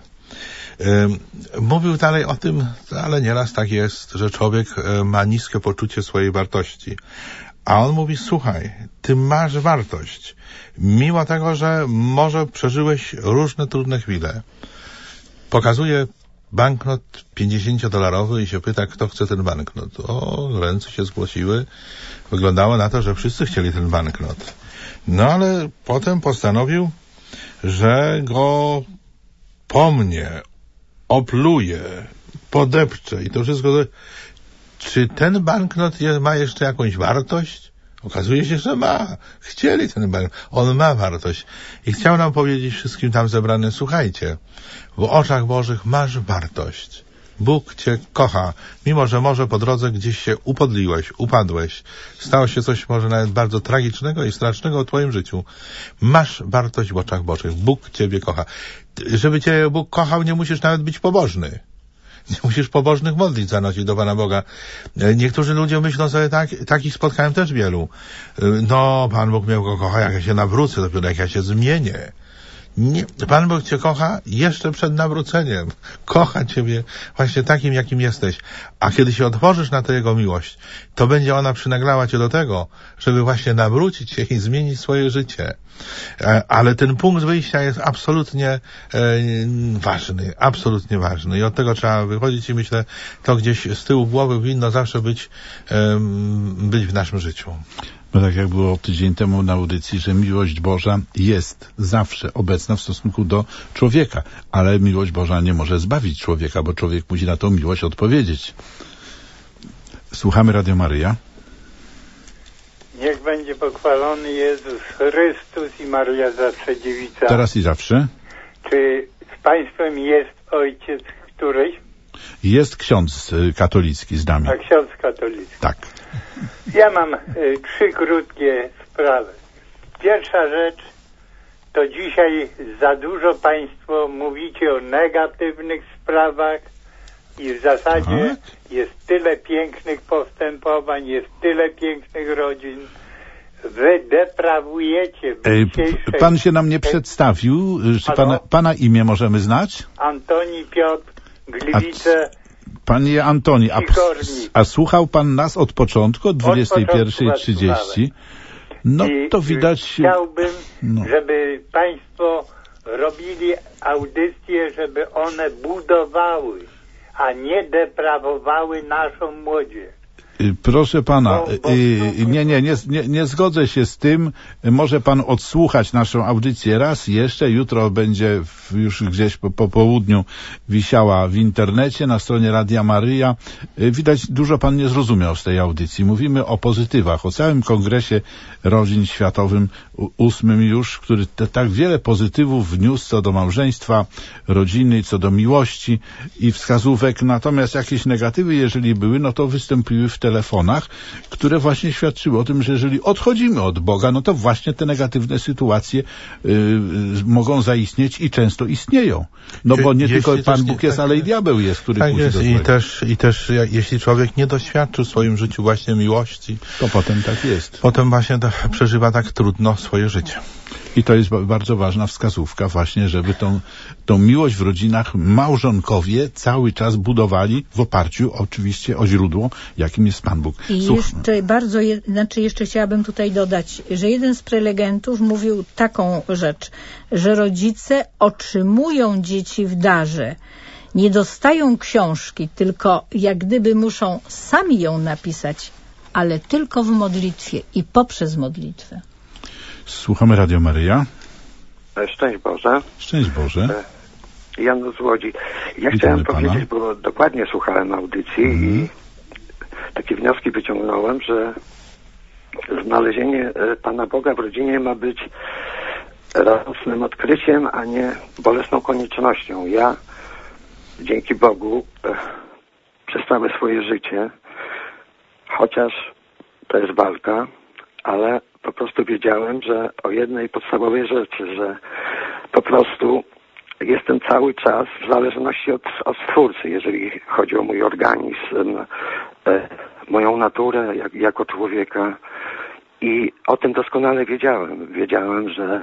Mówił dalej o tym, ale nieraz tak jest, że człowiek ma niskie poczucie swojej wartości. A on mówi, słuchaj, ty masz wartość. Mimo tego, że może przeżyłeś różne trudne chwile. Pokazuje banknot pięćdziesięciodolarowy i się pyta, kto chce ten banknot. O, ręce się zgłosiły. Wyglądało na to, że wszyscy chcieli ten banknot. No ale potem postanowił, że go pomnie, opluje, podepcze i to wszystko. Czy ten banknot ma jeszcze jakąś wartość? Okazuje się, że ma. Chcieli ten banknot. On ma wartość. I chciał nam powiedzieć wszystkim tam zebranym, słuchajcie, w oczach Bożych masz wartość. Bóg cię kocha, mimo że może po drodze gdzieś się upodliłeś, upadłeś, stało się coś może nawet bardzo tragicznego i strasznego w twoim życiu. Masz wartość w oczach Bożych. Bóg ciebie kocha. Żeby cię Bóg kochał, nie musisz nawet być pobożny. Nie musisz pobożnych modlić zanosić do Pana Boga. Niektórzy ludzie myślą sobie tak, takich spotkałem też wielu. No, Pan Bóg mnie go kocha, jak ja się nawrócę, dopiero jak ja się zmienię. Nie, Pan Bóg cię kocha jeszcze przed nawróceniem. Kocha ciebie właśnie takim, jakim jesteś. A kiedy się otworzysz na tę Jego miłość, to będzie ona przynaglała cię do tego, żeby właśnie nawrócić się i zmienić swoje życie. Ale ten punkt wyjścia jest absolutnie e, ważny, absolutnie ważny. I od tego trzeba wychodzić i myślę, to gdzieś z tyłu głowy powinno zawsze być, e, być w naszym życiu. No tak jak było tydzień temu na audycji, że miłość Boża jest zawsze obecna w stosunku do człowieka, ale miłość Boża nie może zbawić człowieka, bo człowiek musi na tą miłość odpowiedzieć. Słuchamy Radio Maryja. Niech będzie pochwalony Jezus Chrystus i Maria Zawsze Dziewica. Teraz i zawsze. Czy z Państwem jest ojciec któryś? Jest ksiądz katolicki z nami. A ksiądz katolicki. Tak. Ja mam y, trzy krótkie sprawy. Pierwsza rzecz, to dzisiaj za dużo Państwo mówicie o negatywnych sprawach, I w zasadzie Tak? jest tyle pięknych postępowań, jest tyle pięknych rodzin. Wy deprawujecie w Ej, dzisiejszej... Pan się nam nie przedstawił. Czy pana, pana imię możemy znać? Antoni Piotr, Gliwice. Panie Antoni, a, Pikornik. a słuchał pan nas od początku, od dwudziestej pierwszej trzydzieści? No I to widać... Chciałbym, no. żeby państwo robili audycje, żeby one budowały, a nie deprawowały naszą młodzież. Proszę pana, nie, nie, nie, nie, nie zgodzę się z tym. Może pan odsłuchać naszą audycję raz jeszcze. Jutro będzie już gdzieś po, po południu wisiała w internecie na stronie Radia Maryja. Widać, dużo pan nie zrozumiał z tej audycji. Mówimy o pozytywach, o całym kongresie rodzin światowym ósmym już, który te, tak wiele pozytywów wniósł co do małżeństwa, rodziny, co do miłości i wskazówek. Natomiast jakieś negatywy, jeżeli były, no to wystąpiły w telefonach, które właśnie świadczyły o tym, że jeżeli odchodzimy od Boga, no to właśnie te negatywne sytuacje y, mogą zaistnieć i często istnieją. No bo nie jeśli tylko Pan nie, Bóg jest, tak, ale i diabeł jest, który tak kusi jest. do I złego. też, I też jak, jeśli człowiek nie doświadczył w swoim życiu właśnie miłości, to potem tak jest. Potem właśnie to przeżywa tak trudno swoje życie. I to jest bardzo ważna wskazówka właśnie, żeby tą, tą miłość w rodzinach małżonkowie cały czas budowali w oparciu oczywiście o źródło, jakim jest Pan Bóg. I Słuch... jeszcze bardzo, je, znaczy jeszcze chciałabym tutaj dodać, że jeden z prelegentów mówił taką rzecz, że rodzice otrzymują dzieci w darze. Nie dostają książki, tylko jak gdyby muszą sami ją napisać, ale tylko w modlitwie i poprzez modlitwę. Słuchamy Radio Maryja. Szczęść Boże. Szczęść Boże. Jan z Łodzi. Ja Witamy chciałem pana. powiedzieć, bo dokładnie słuchałem audycji mm. i takie wnioski wyciągnąłem, że znalezienie Pana Boga w rodzinie ma być radosnym odkryciem, a nie bolesną koniecznością. Ja dzięki Bogu przez całe swoje życie, chociaż to jest walka, ale po prostu wiedziałem, że o jednej podstawowej rzeczy, że po prostu jestem cały czas w zależności od, od Stwórcy, jeżeli chodzi o mój organizm, e, moją naturę jak, jako człowieka. I o tym doskonale wiedziałem. Wiedziałem, że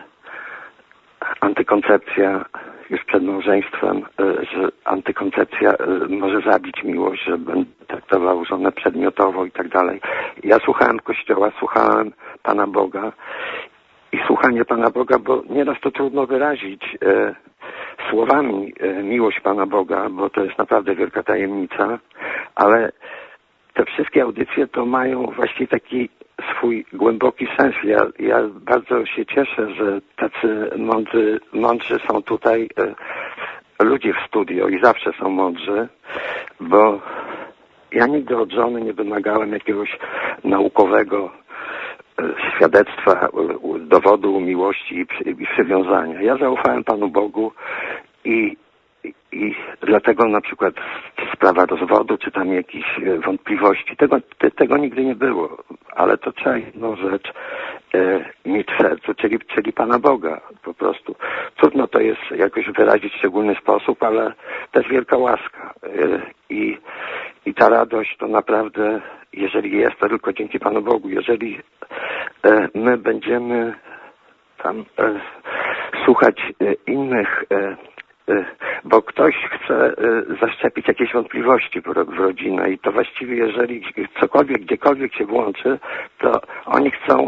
antykoncepcja już przed małżeństwem, że antykoncepcja może zabić miłość, że będę traktował żonę przedmiotowo i tak dalej. Ja słuchałem Kościoła, słuchałem Pana Boga i słuchanie Pana Boga, bo nieraz to trudno wyrazić e, słowami e, miłość Pana Boga, bo to jest naprawdę wielka tajemnica, ale te wszystkie audycje to mają właściwie taki swój głęboki sens. Ja, ja bardzo się cieszę, że tacy mądrzy, mądrzy są tutaj e, ludzie w studio i zawsze są mądrzy, bo ja nigdy od żony nie wymagałem jakiegoś naukowego e, świadectwa, e, dowodu miłości i, przy, i przywiązania. Ja zaufałem Panu Bogu i I dlatego na przykład sprawa rozwodu, czy tam jakieś wątpliwości, tego, te, tego nigdy nie było. Ale to trzeba jedną rzecz e, mieć w sercu, czyli, czyli Pana Boga po prostu. Trudno to jest jakoś wyrazić w szczególny sposób, ale to jest wielka łaska. E, i, I ta radość to naprawdę, jeżeli jest, to tylko dzięki Panu Bogu. Jeżeli e, my będziemy tam e, słuchać e, innych e, bo ktoś chce zaszczepić jakieś wątpliwości w rodzinę i to właściwie jeżeli cokolwiek, gdziekolwiek się włączy, to oni chcą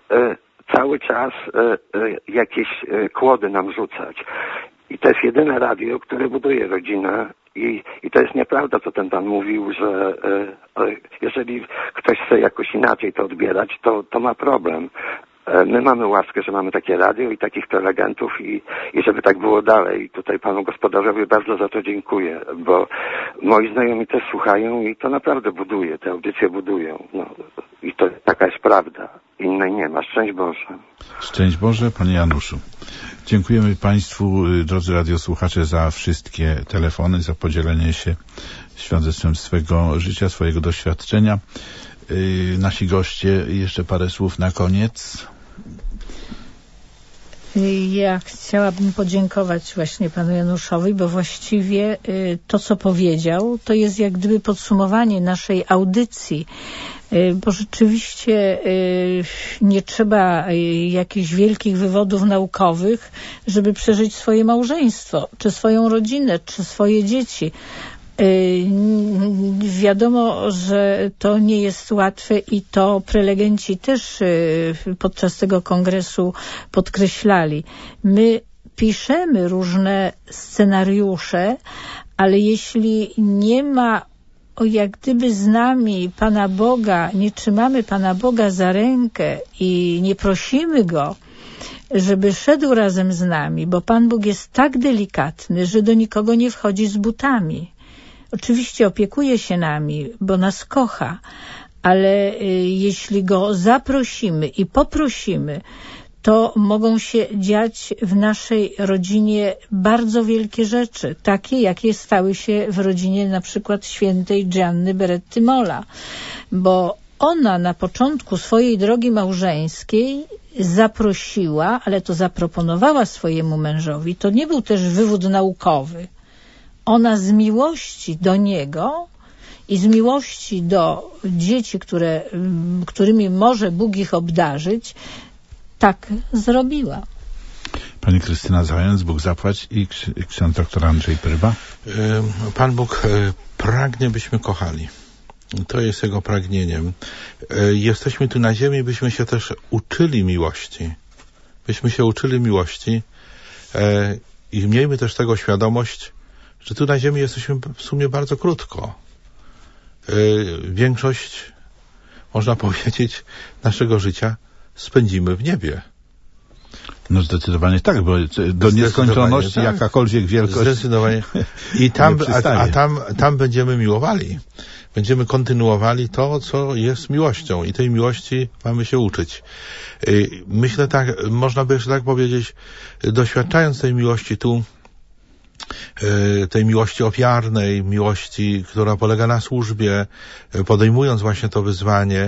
cały czas jakieś kłody nam rzucać. I to jest jedyne radio, które buduje rodzinę i, i to jest nieprawda, co ten pan mówił, że jeżeli ktoś chce jakoś inaczej to odbierać, to, to ma problem. My mamy łaskę, że mamy takie radio i takich prelegentów i, i żeby tak było dalej. Tutaj panu gospodarzowi bardzo za to dziękuję, bo moi znajomi też słuchają i to naprawdę buduje, te audycje budują. No, i to taka jest prawda. Innej nie ma. Szczęść Boże. Szczęść Boże, panie Januszu. Dziękujemy państwu, drodzy radiosłuchacze, za wszystkie telefony, za podzielenie się świadectwem swego życia, swojego doświadczenia. Yy, nasi goście, jeszcze parę słów na koniec. Ja chciałabym podziękować właśnie panu Januszowi, bo właściwie to, co powiedział, to jest jak gdyby podsumowanie naszej audycji, bo rzeczywiście nie trzeba jakichś wielkich wywodów naukowych, żeby przeżyć swoje małżeństwo, czy swoją rodzinę, czy swoje dzieci. Wiadomo, że to nie jest łatwe i to prelegenci też podczas tego kongresu podkreślali. My piszemy różne scenariusze, ale jeśli nie ma o jak gdyby z nami Pana Boga, nie trzymamy Pana Boga za rękę i nie prosimy Go, żeby szedł razem z nami, bo Pan Bóg jest tak delikatny, że do nikogo nie wchodzi z butami. Oczywiście opiekuje się nami, bo nas kocha, ale jeśli Go zaprosimy i poprosimy, to mogą się dziać w naszej rodzinie bardzo wielkie rzeczy, takie jakie stały się w rodzinie na przykład świętej Gianny Beretti Mola, bo ona na początku swojej drogi małżeńskiej zaprosiła, ale to zaproponowała swojemu mężowi, to nie był też wywód naukowy. Ona z miłości do niego i z miłości do dzieci, które, którymi może Bóg ich obdarzyć, tak zrobiła. Pani Krystyna Zając, Bóg zapłać, i ksiądz doktor Andrzej Pryba. Pan Bóg pragnie, byśmy kochali. To jest Jego pragnieniem. Jesteśmy tu na ziemi, byśmy się też uczyli miłości. Byśmy się uczyli miłości i miejmy też tego świadomość, że tu na ziemi jesteśmy w sumie bardzo krótko. Większość, można powiedzieć, naszego życia spędzimy w niebie. No zdecydowanie tak, bo do nieskończoności tak. Jakakolwiek wielkość. Zdecydowanie. I tam, a, a tam, tam będziemy miłowali. Będziemy kontynuowali to, co jest miłością i tej miłości mamy się uczyć. Myślę tak, można by jeszcze tak powiedzieć, doświadczając tej miłości tu, tej miłości ofiarnej, miłości, która polega na służbie, podejmując właśnie to wyzwanie,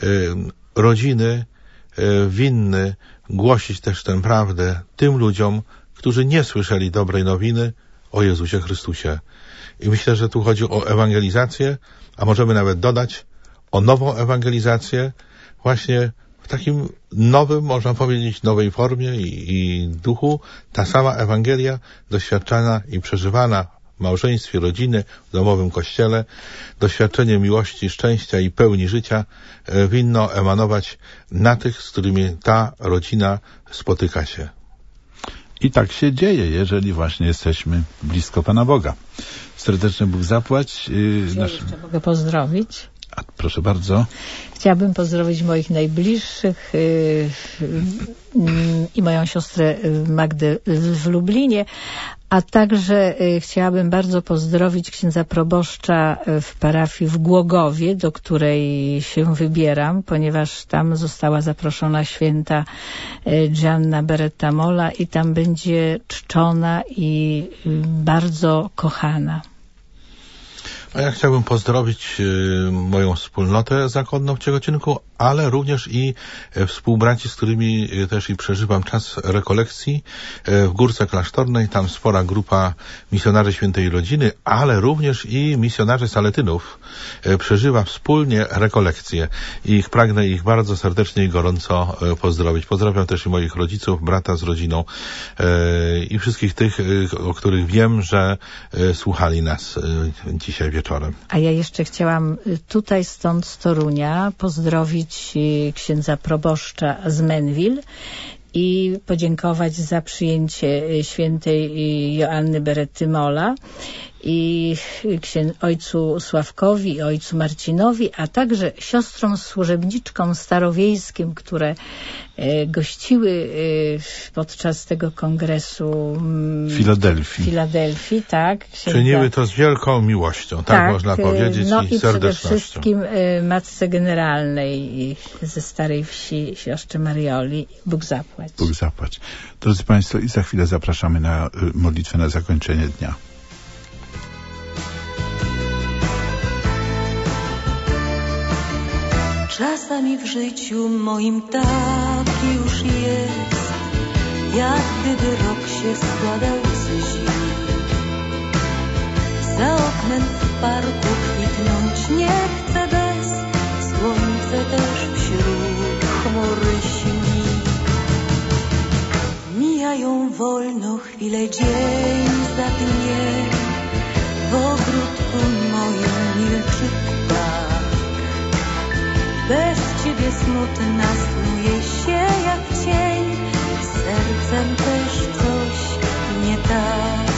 rodziny winny głosić też tę prawdę tym ludziom, którzy nie słyszeli dobrej nowiny o Jezusie Chrystusie. I myślę, że tu chodzi o ewangelizację, a możemy nawet dodać o nową ewangelizację właśnie w takim nowym, można powiedzieć, nowej formie i, i duchu. Ta sama Ewangelia doświadczana i przeżywana w małżeństwie, rodziny, w domowym kościele, doświadczenie miłości, szczęścia i pełni życia winno emanować na tych, z którymi ta rodzina spotyka się. I tak się dzieje, jeżeli właśnie jesteśmy blisko Pana Boga. Serdecznie Bóg zapłać. Ja Nasz... jeszcze mogę pozdrowić. A, proszę bardzo. Chciałabym pozdrowić moich najbliższych yy, yy, i moją siostrę Magdę w Lublinie, a także yy, chciałabym bardzo pozdrowić księdza proboszcza w parafii w Głogowie, do której się wybieram, ponieważ tam została zaproszona święta yy, Gianna Beretta Mola i tam będzie czczona i yy, bardzo kochana. A ja chciałbym pozdrowić y, moją wspólnotę zakonną w Ciechocinku, ale również i y, współbraci, z którymi y, też i przeżywam czas rekolekcji y, w Górce Klasztornej. Tam spora grupa misjonarzy Świętej Rodziny, ale również i misjonarzy Saletynów y, przeżywa wspólnie rekolekcje. I ich pragnę ich bardzo serdecznie i gorąco y, pozdrowić. Pozdrawiam też i moich rodziców, brata z rodziną y, i wszystkich tych, y, o których wiem, że y, słuchali nas y, dzisiaj wieczorem. A ja jeszcze chciałam tutaj stąd z Torunia pozdrowić księdza proboszcza z Menville i podziękować za przyjęcie świętej Joanny Beretty Mola i księ... ojcu Sławkowi i ojcu Marcinowi, a także siostrom służebniczkom starowiejskim, które e, gościły e, podczas tego kongresu w Filadelfii. Filadelfii, tak. Księdza... Czyniły to z wielką miłością, tak, tak można powiedzieć, no i, i serdecznością. przede wszystkim e, matce generalnej ze Starej Wsi, siostrze Marioli. Bóg zapłać. Bóg zapłać. Drodzy Państwo, i za chwilę zapraszamy na modlitwę na zakończenie dnia. Czasami w życiu moim tak już jest, jak gdyby rok się składał z zim. Za oknem w parku kwitnąć nie chce bez, słońce też wśród chmury śni. Mijają wolno chwile, dzień za dniem, w ogródku moim milczy ptak. Bez ciebie smutna snuje się jak cień, z sercem też coś nie tak.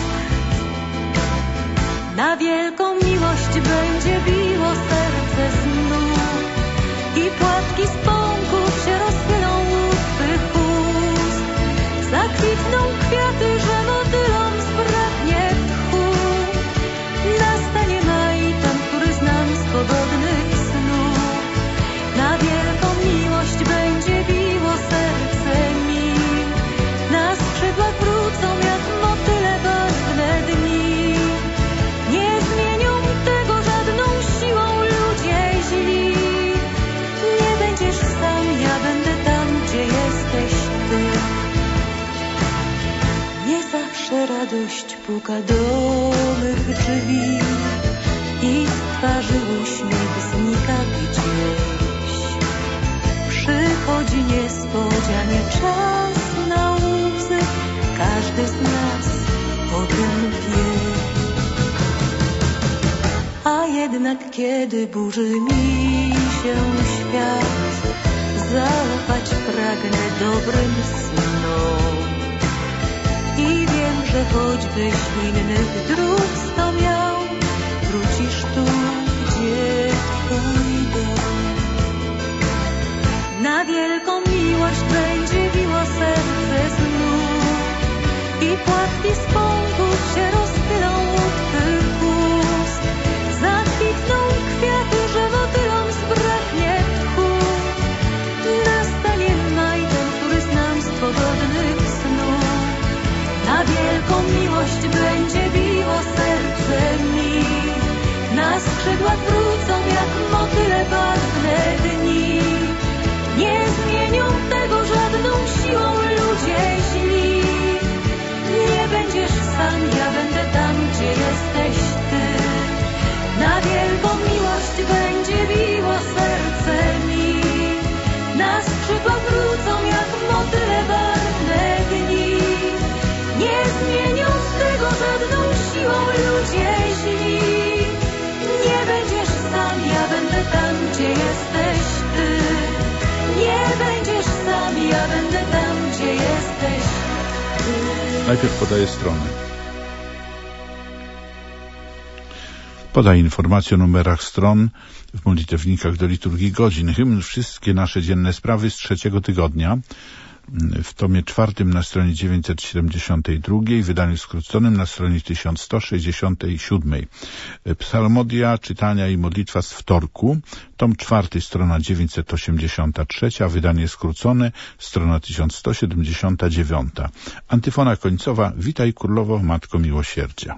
Na wielką miłość będzie biło serce znów i płatki z pąków się rozchylą u twych ust. Zakwitną kwiaty, że motylom zbraknie tchu. Nastanie maj, ten, który znam z pogodnych snów. Na wielką miłość będzie biło serce mi. Na skrzydłach wrócą jak motyle barwne dni. Nie zmienią tego żadną siłą ludzie źli. Nie będziesz sam, ja będę tam, gdzie jesteś ty. Nie zawsze radość puka do mych drzwi i z twarzy uśmiech znika gdzieś. Przychodzi niespodzianie czas na łzy, każdy z nas o tym wie. A jednak kiedy burzy mi się świat, zaufać pragnę dobrym snom. I wiem, że choćbyś innych dróg sto miał, wrócisz tu, gdzie twój dom. Na wielką miłość będzie biło serce znów i płatki z pąków się rozchylą u twych ust. Zakwitną kwiaty, że motylom zbraknie tchu. Nastanie maj, ten, który znam z pogodnych snów. Na wielką miłość będzie biło serce mi. Na skrzydłach wrócą jak motyle barwne dni. Nie zmienią tego żadną siłą ludzie źli. Nie będziesz sam, ja będę tam, gdzie jesteś ty. Na wielką miłość będzie biło serce mi. Na skrzydłach wrócą jak motyle barwne dni. Nie zmienią tego żadną siłą ludzie źli. Nie będziesz sam, ja będę tam, gdzie jesteś ty. Nie będziesz sam, ja będę tam, gdzie jesteś ty. Najpierw podaję stronę. Podaję informację o numerach stron w modlitewnikach do liturgii godzin. Hymn Wszystkie nasze dzienne sprawy z trzeciego tygodnia. W tomie czwartym na stronie dziewięćset siedemdziesiąt dwa, w wydaniu skróconym na stronie tysiąc sto sześćdziesiąt siedem. Psalmodia, czytania i modlitwa z wtorku, tom czwarty, strona dziewięćset osiemdziesiąt trzy, wydanie skrócone, strona tysiąc sto siedemdziesiąt dziewięć. Antyfona końcowa, witaj królowo, matko miłosierdzia.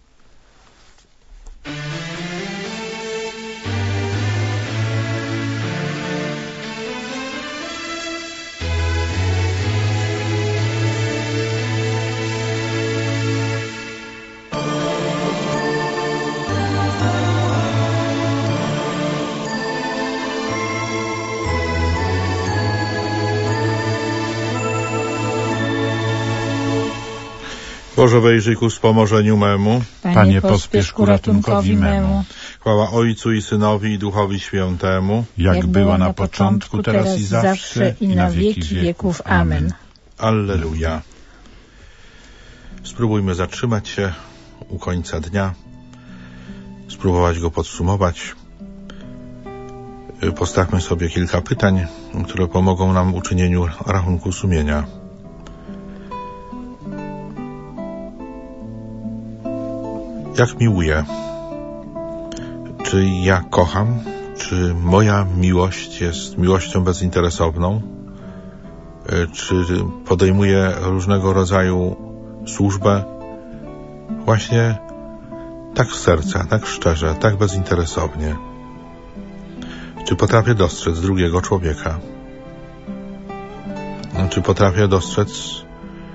Boże, wejrzyj ku wspomożeniu memu. Panie, pospiesz ku ratunkowi memu. Chwała Ojcu i Synowi i Duchowi Świętemu. Jak, Jak była na początku, teraz, teraz i zawsze, i na wieki wieków. Amen. Alleluja. Spróbujmy zatrzymać się u końca dnia, spróbować go podsumować. Postawmy sobie kilka pytań, które pomogą nam w uczynieniu rachunku sumienia. Jak miłuję? Czy ja kocham? Czy moja miłość jest miłością bezinteresowną? Czy podejmuję różnego rodzaju służbę właśnie tak z serca, tak szczerze, tak bezinteresownie? Czy potrafię dostrzec drugiego człowieka? Czy potrafię dostrzec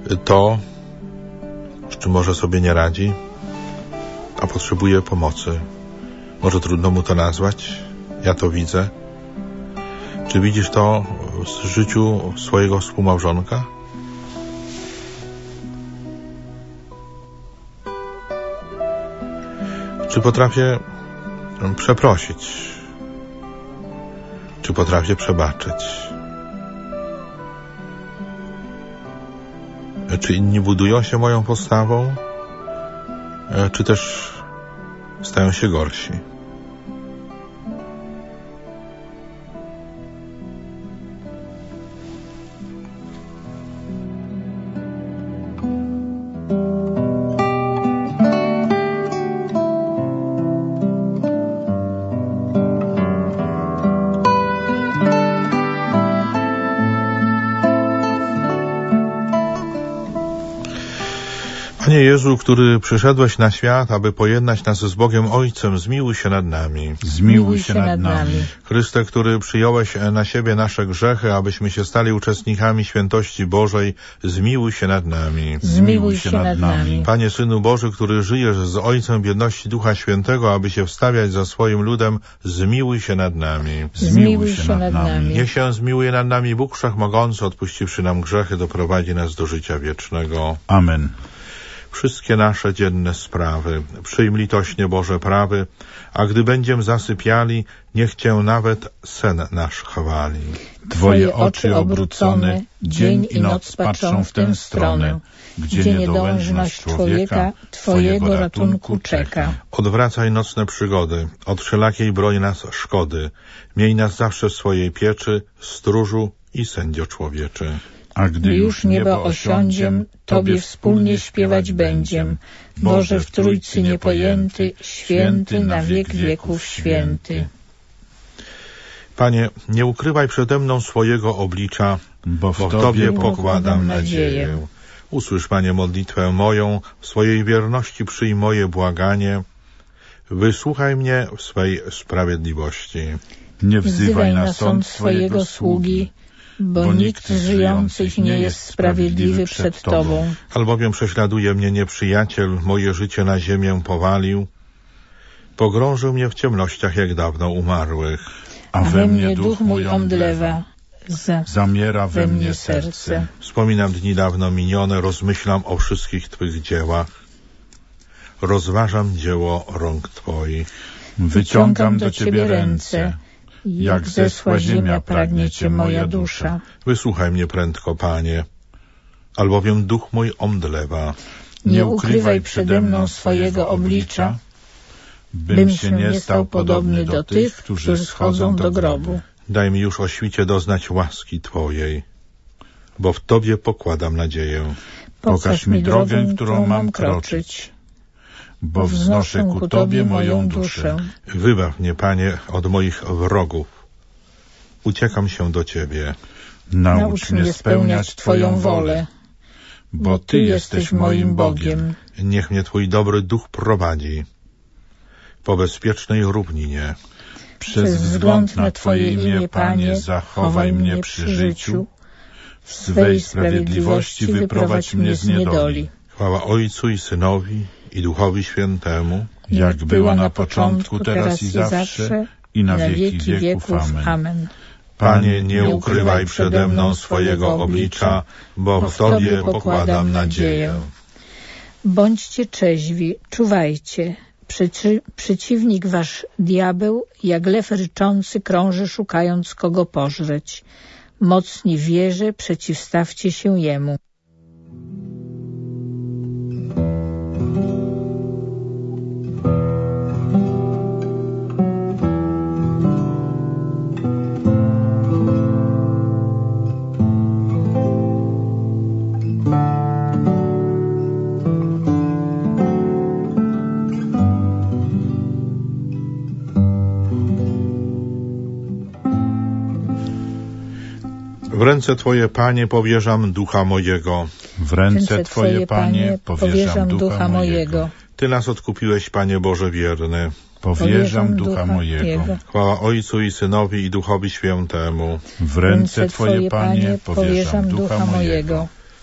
to, z czym może sobie nie radzi, a potrzebuje pomocy. Może trudno mu to nazwać, ja to widzę. Czy widzisz to w życiu swojego współmałżonka? Czy potrafię przeprosić? Czy potrafię przebaczyć? Czy inni budują się moją postawą? Czy też stają się gorsi? Panie Jezu, który przyszedłeś na świat, aby pojednać nas z Bogiem Ojcem, zmiłuj się nad nami. Zmiłuj się nad nami. Chryste, który przyjąłeś na siebie nasze grzechy, abyśmy się stali uczestnikami świętości Bożej, zmiłuj się nad nami. Zmiłuj się nad nami. Panie Synu Boży, który żyjesz z Ojcem w jedności Ducha Świętego, aby się wstawiać za swoim ludem, zmiłuj się nad nami. Zmiłuj się nad nami. Niech się zmiłuje nad nami Bóg Wszechmogący, odpuściwszy nam grzechy, doprowadzi nas do życia wiecznego. Amen. Wszystkie nasze dzienne sprawy, przyjm litośnie Boże prawy, a gdy będziem zasypiali, niech Cię nawet sen nasz chwali. Twoje oczy obrócone, dzień i noc patrzą w tę stronę, gdzie niedolężność człowieka Twojego ratunku czeka. Odwracaj nocne przygody, od wszelakiej broń nas szkody. Miej nas zawsze w swojej pieczy, stróżu i sędzio człowieczy. A gdy już niebo osiądziem, Tobie wspólnie śpiewać będziem. Boże w Trójcy niepojęty, święty na wiek wieków święty. Panie, nie ukrywaj przede mną swojego oblicza, bo w, bo w Tobie pokładam nadzieję. Usłysz, Panie, modlitwę moją, w swojej wierności przyjm moje błaganie. Wysłuchaj mnie w swej sprawiedliwości. Nie wzywaj na sąd swojego sługi, bo, bo nikt z żyjących nie jest sprawiedliwy przed Tobą. Albowiem prześladuje mnie nieprzyjaciel, moje życie na ziemię powalił. Pogrążył mnie w ciemnościach jak dawno umarłych. A we mnie duch mój omdlewa, zamiera we mnie serce. Wspominam dni dawno minione, rozmyślam o wszystkich Twych dziełach. Rozważam dzieło rąk Twoich. Wyciągam do Ciebie ręce, jak zesła ziemia pragnie Cię moja dusza. Wysłuchaj mnie prędko, Panie, albowiem duch mój omdlewa. Nie ukrywaj przede mną swojego oblicza, bym się nie stał podobny do tych, którzy schodzą do grobu. Daj mi już o świcie doznać łaski Twojej, bo w Tobie pokładam nadzieję. Pokaż mi drogę, którą mam kroczyć, bo wznoszę ku Tobie moją duszę. Wybaw mnie, Panie, od moich wrogów. Uciekam się do Ciebie. Naucz mnie spełniać Twoją wolę, bo Ty jesteś moim Bogiem. Niech mnie Twój dobry duch prowadzi po bezpiecznej równinie. Przez wzgląd na Twoje imię, Panie, zachowaj mnie przy życiu. W swej sprawiedliwości wyprowadź mnie z niedoli. Chwała Ojcu i Synowi i Duchowi Świętemu, jak była na początku, teraz i zawsze, i na wieki wieków. Amen. Panie, nie ukrywaj przede mną swojego oblicza, bo w Tobie pokładam nadzieję. Bądźcie trzeźwi, czuwajcie. Przeci- przeciwnik wasz diabeł, jak lew ryczący, krąży, szukając kogo pożreć. Mocni w wierze, przeciwstawcie się jemu. W ręce Twoje, Panie, powierzam ducha mojego. W ręce Twoje, Panie, powierzam ducha mojego. Ty nas odkupiłeś, Panie Boże wierny. Powierzam ducha mojego. Chwała Ojcu i Synowi i Duchowi Świętemu. W ręce Twoje, Panie, powierzam ducha mojego.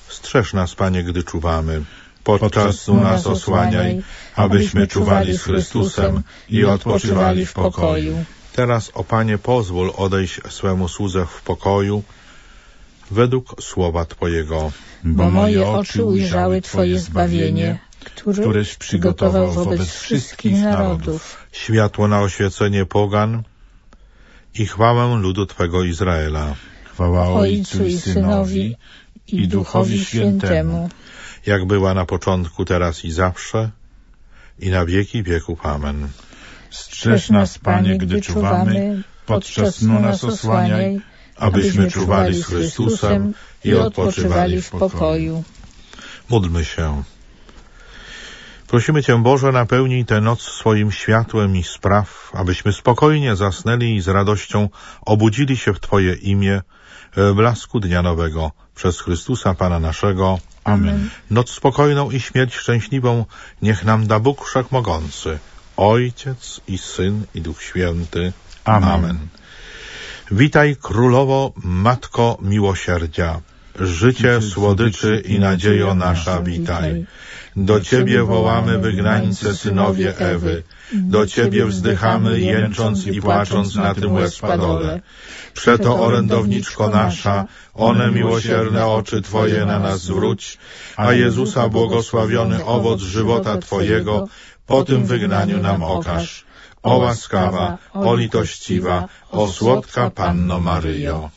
Strzeż nas, Panie, gdy czuwamy. Podczas snu nas osłaniaj, abyśmy czuwali z Chrystusem i odpoczywali w pokoju. Teraz, o Panie, pozwól odejść swemu słudze w pokoju, według słowa Twojego. Bo moje oczy ujrzały Twoje zbawienie, któreś przygotował wobec wszystkich narodów. Światło na oświecenie pogan i chwałę ludu Twego Izraela. Chwała Ojcu i Synowi i Duchowi Świętemu, jak była na początku, teraz i zawsze, i na wieki wieków. Amen. Strzeż nas, Panie, gdy czuwamy, podczas snu nas osłaniaj, abyśmy czuwali z Chrystusem i odpoczywali w pokoju. Módlmy się. Prosimy Cię, Boże, napełnij tę noc swoim światłem i spraw, abyśmy spokojnie zasnęli i z radością obudzili się w Twoje imię w blasku dnia nowego. Przez Chrystusa Pana naszego. Amen. Noc spokojną i śmierć szczęśliwą niech nam da Bóg Wszechmogący, Ojciec i Syn i Duch Święty. Amen. Amen. Witaj, Królowo, Matko Miłosierdzia, życie, słodyczy i nadziejo nasza, witaj. Do Ciebie wołamy, wygnańce, synowie Ewy, do Ciebie wzdychamy, jęcząc i płacząc na tym łez-padole. Przeto, orędowniczko nasza, one miłosierne oczy Twoje na nas zwróć, a Jezusa błogosławiony owoc żywota Twojego po tym wygnaniu nam okaż. O łaskawa, o litościwa, o słodka Panno Maryjo.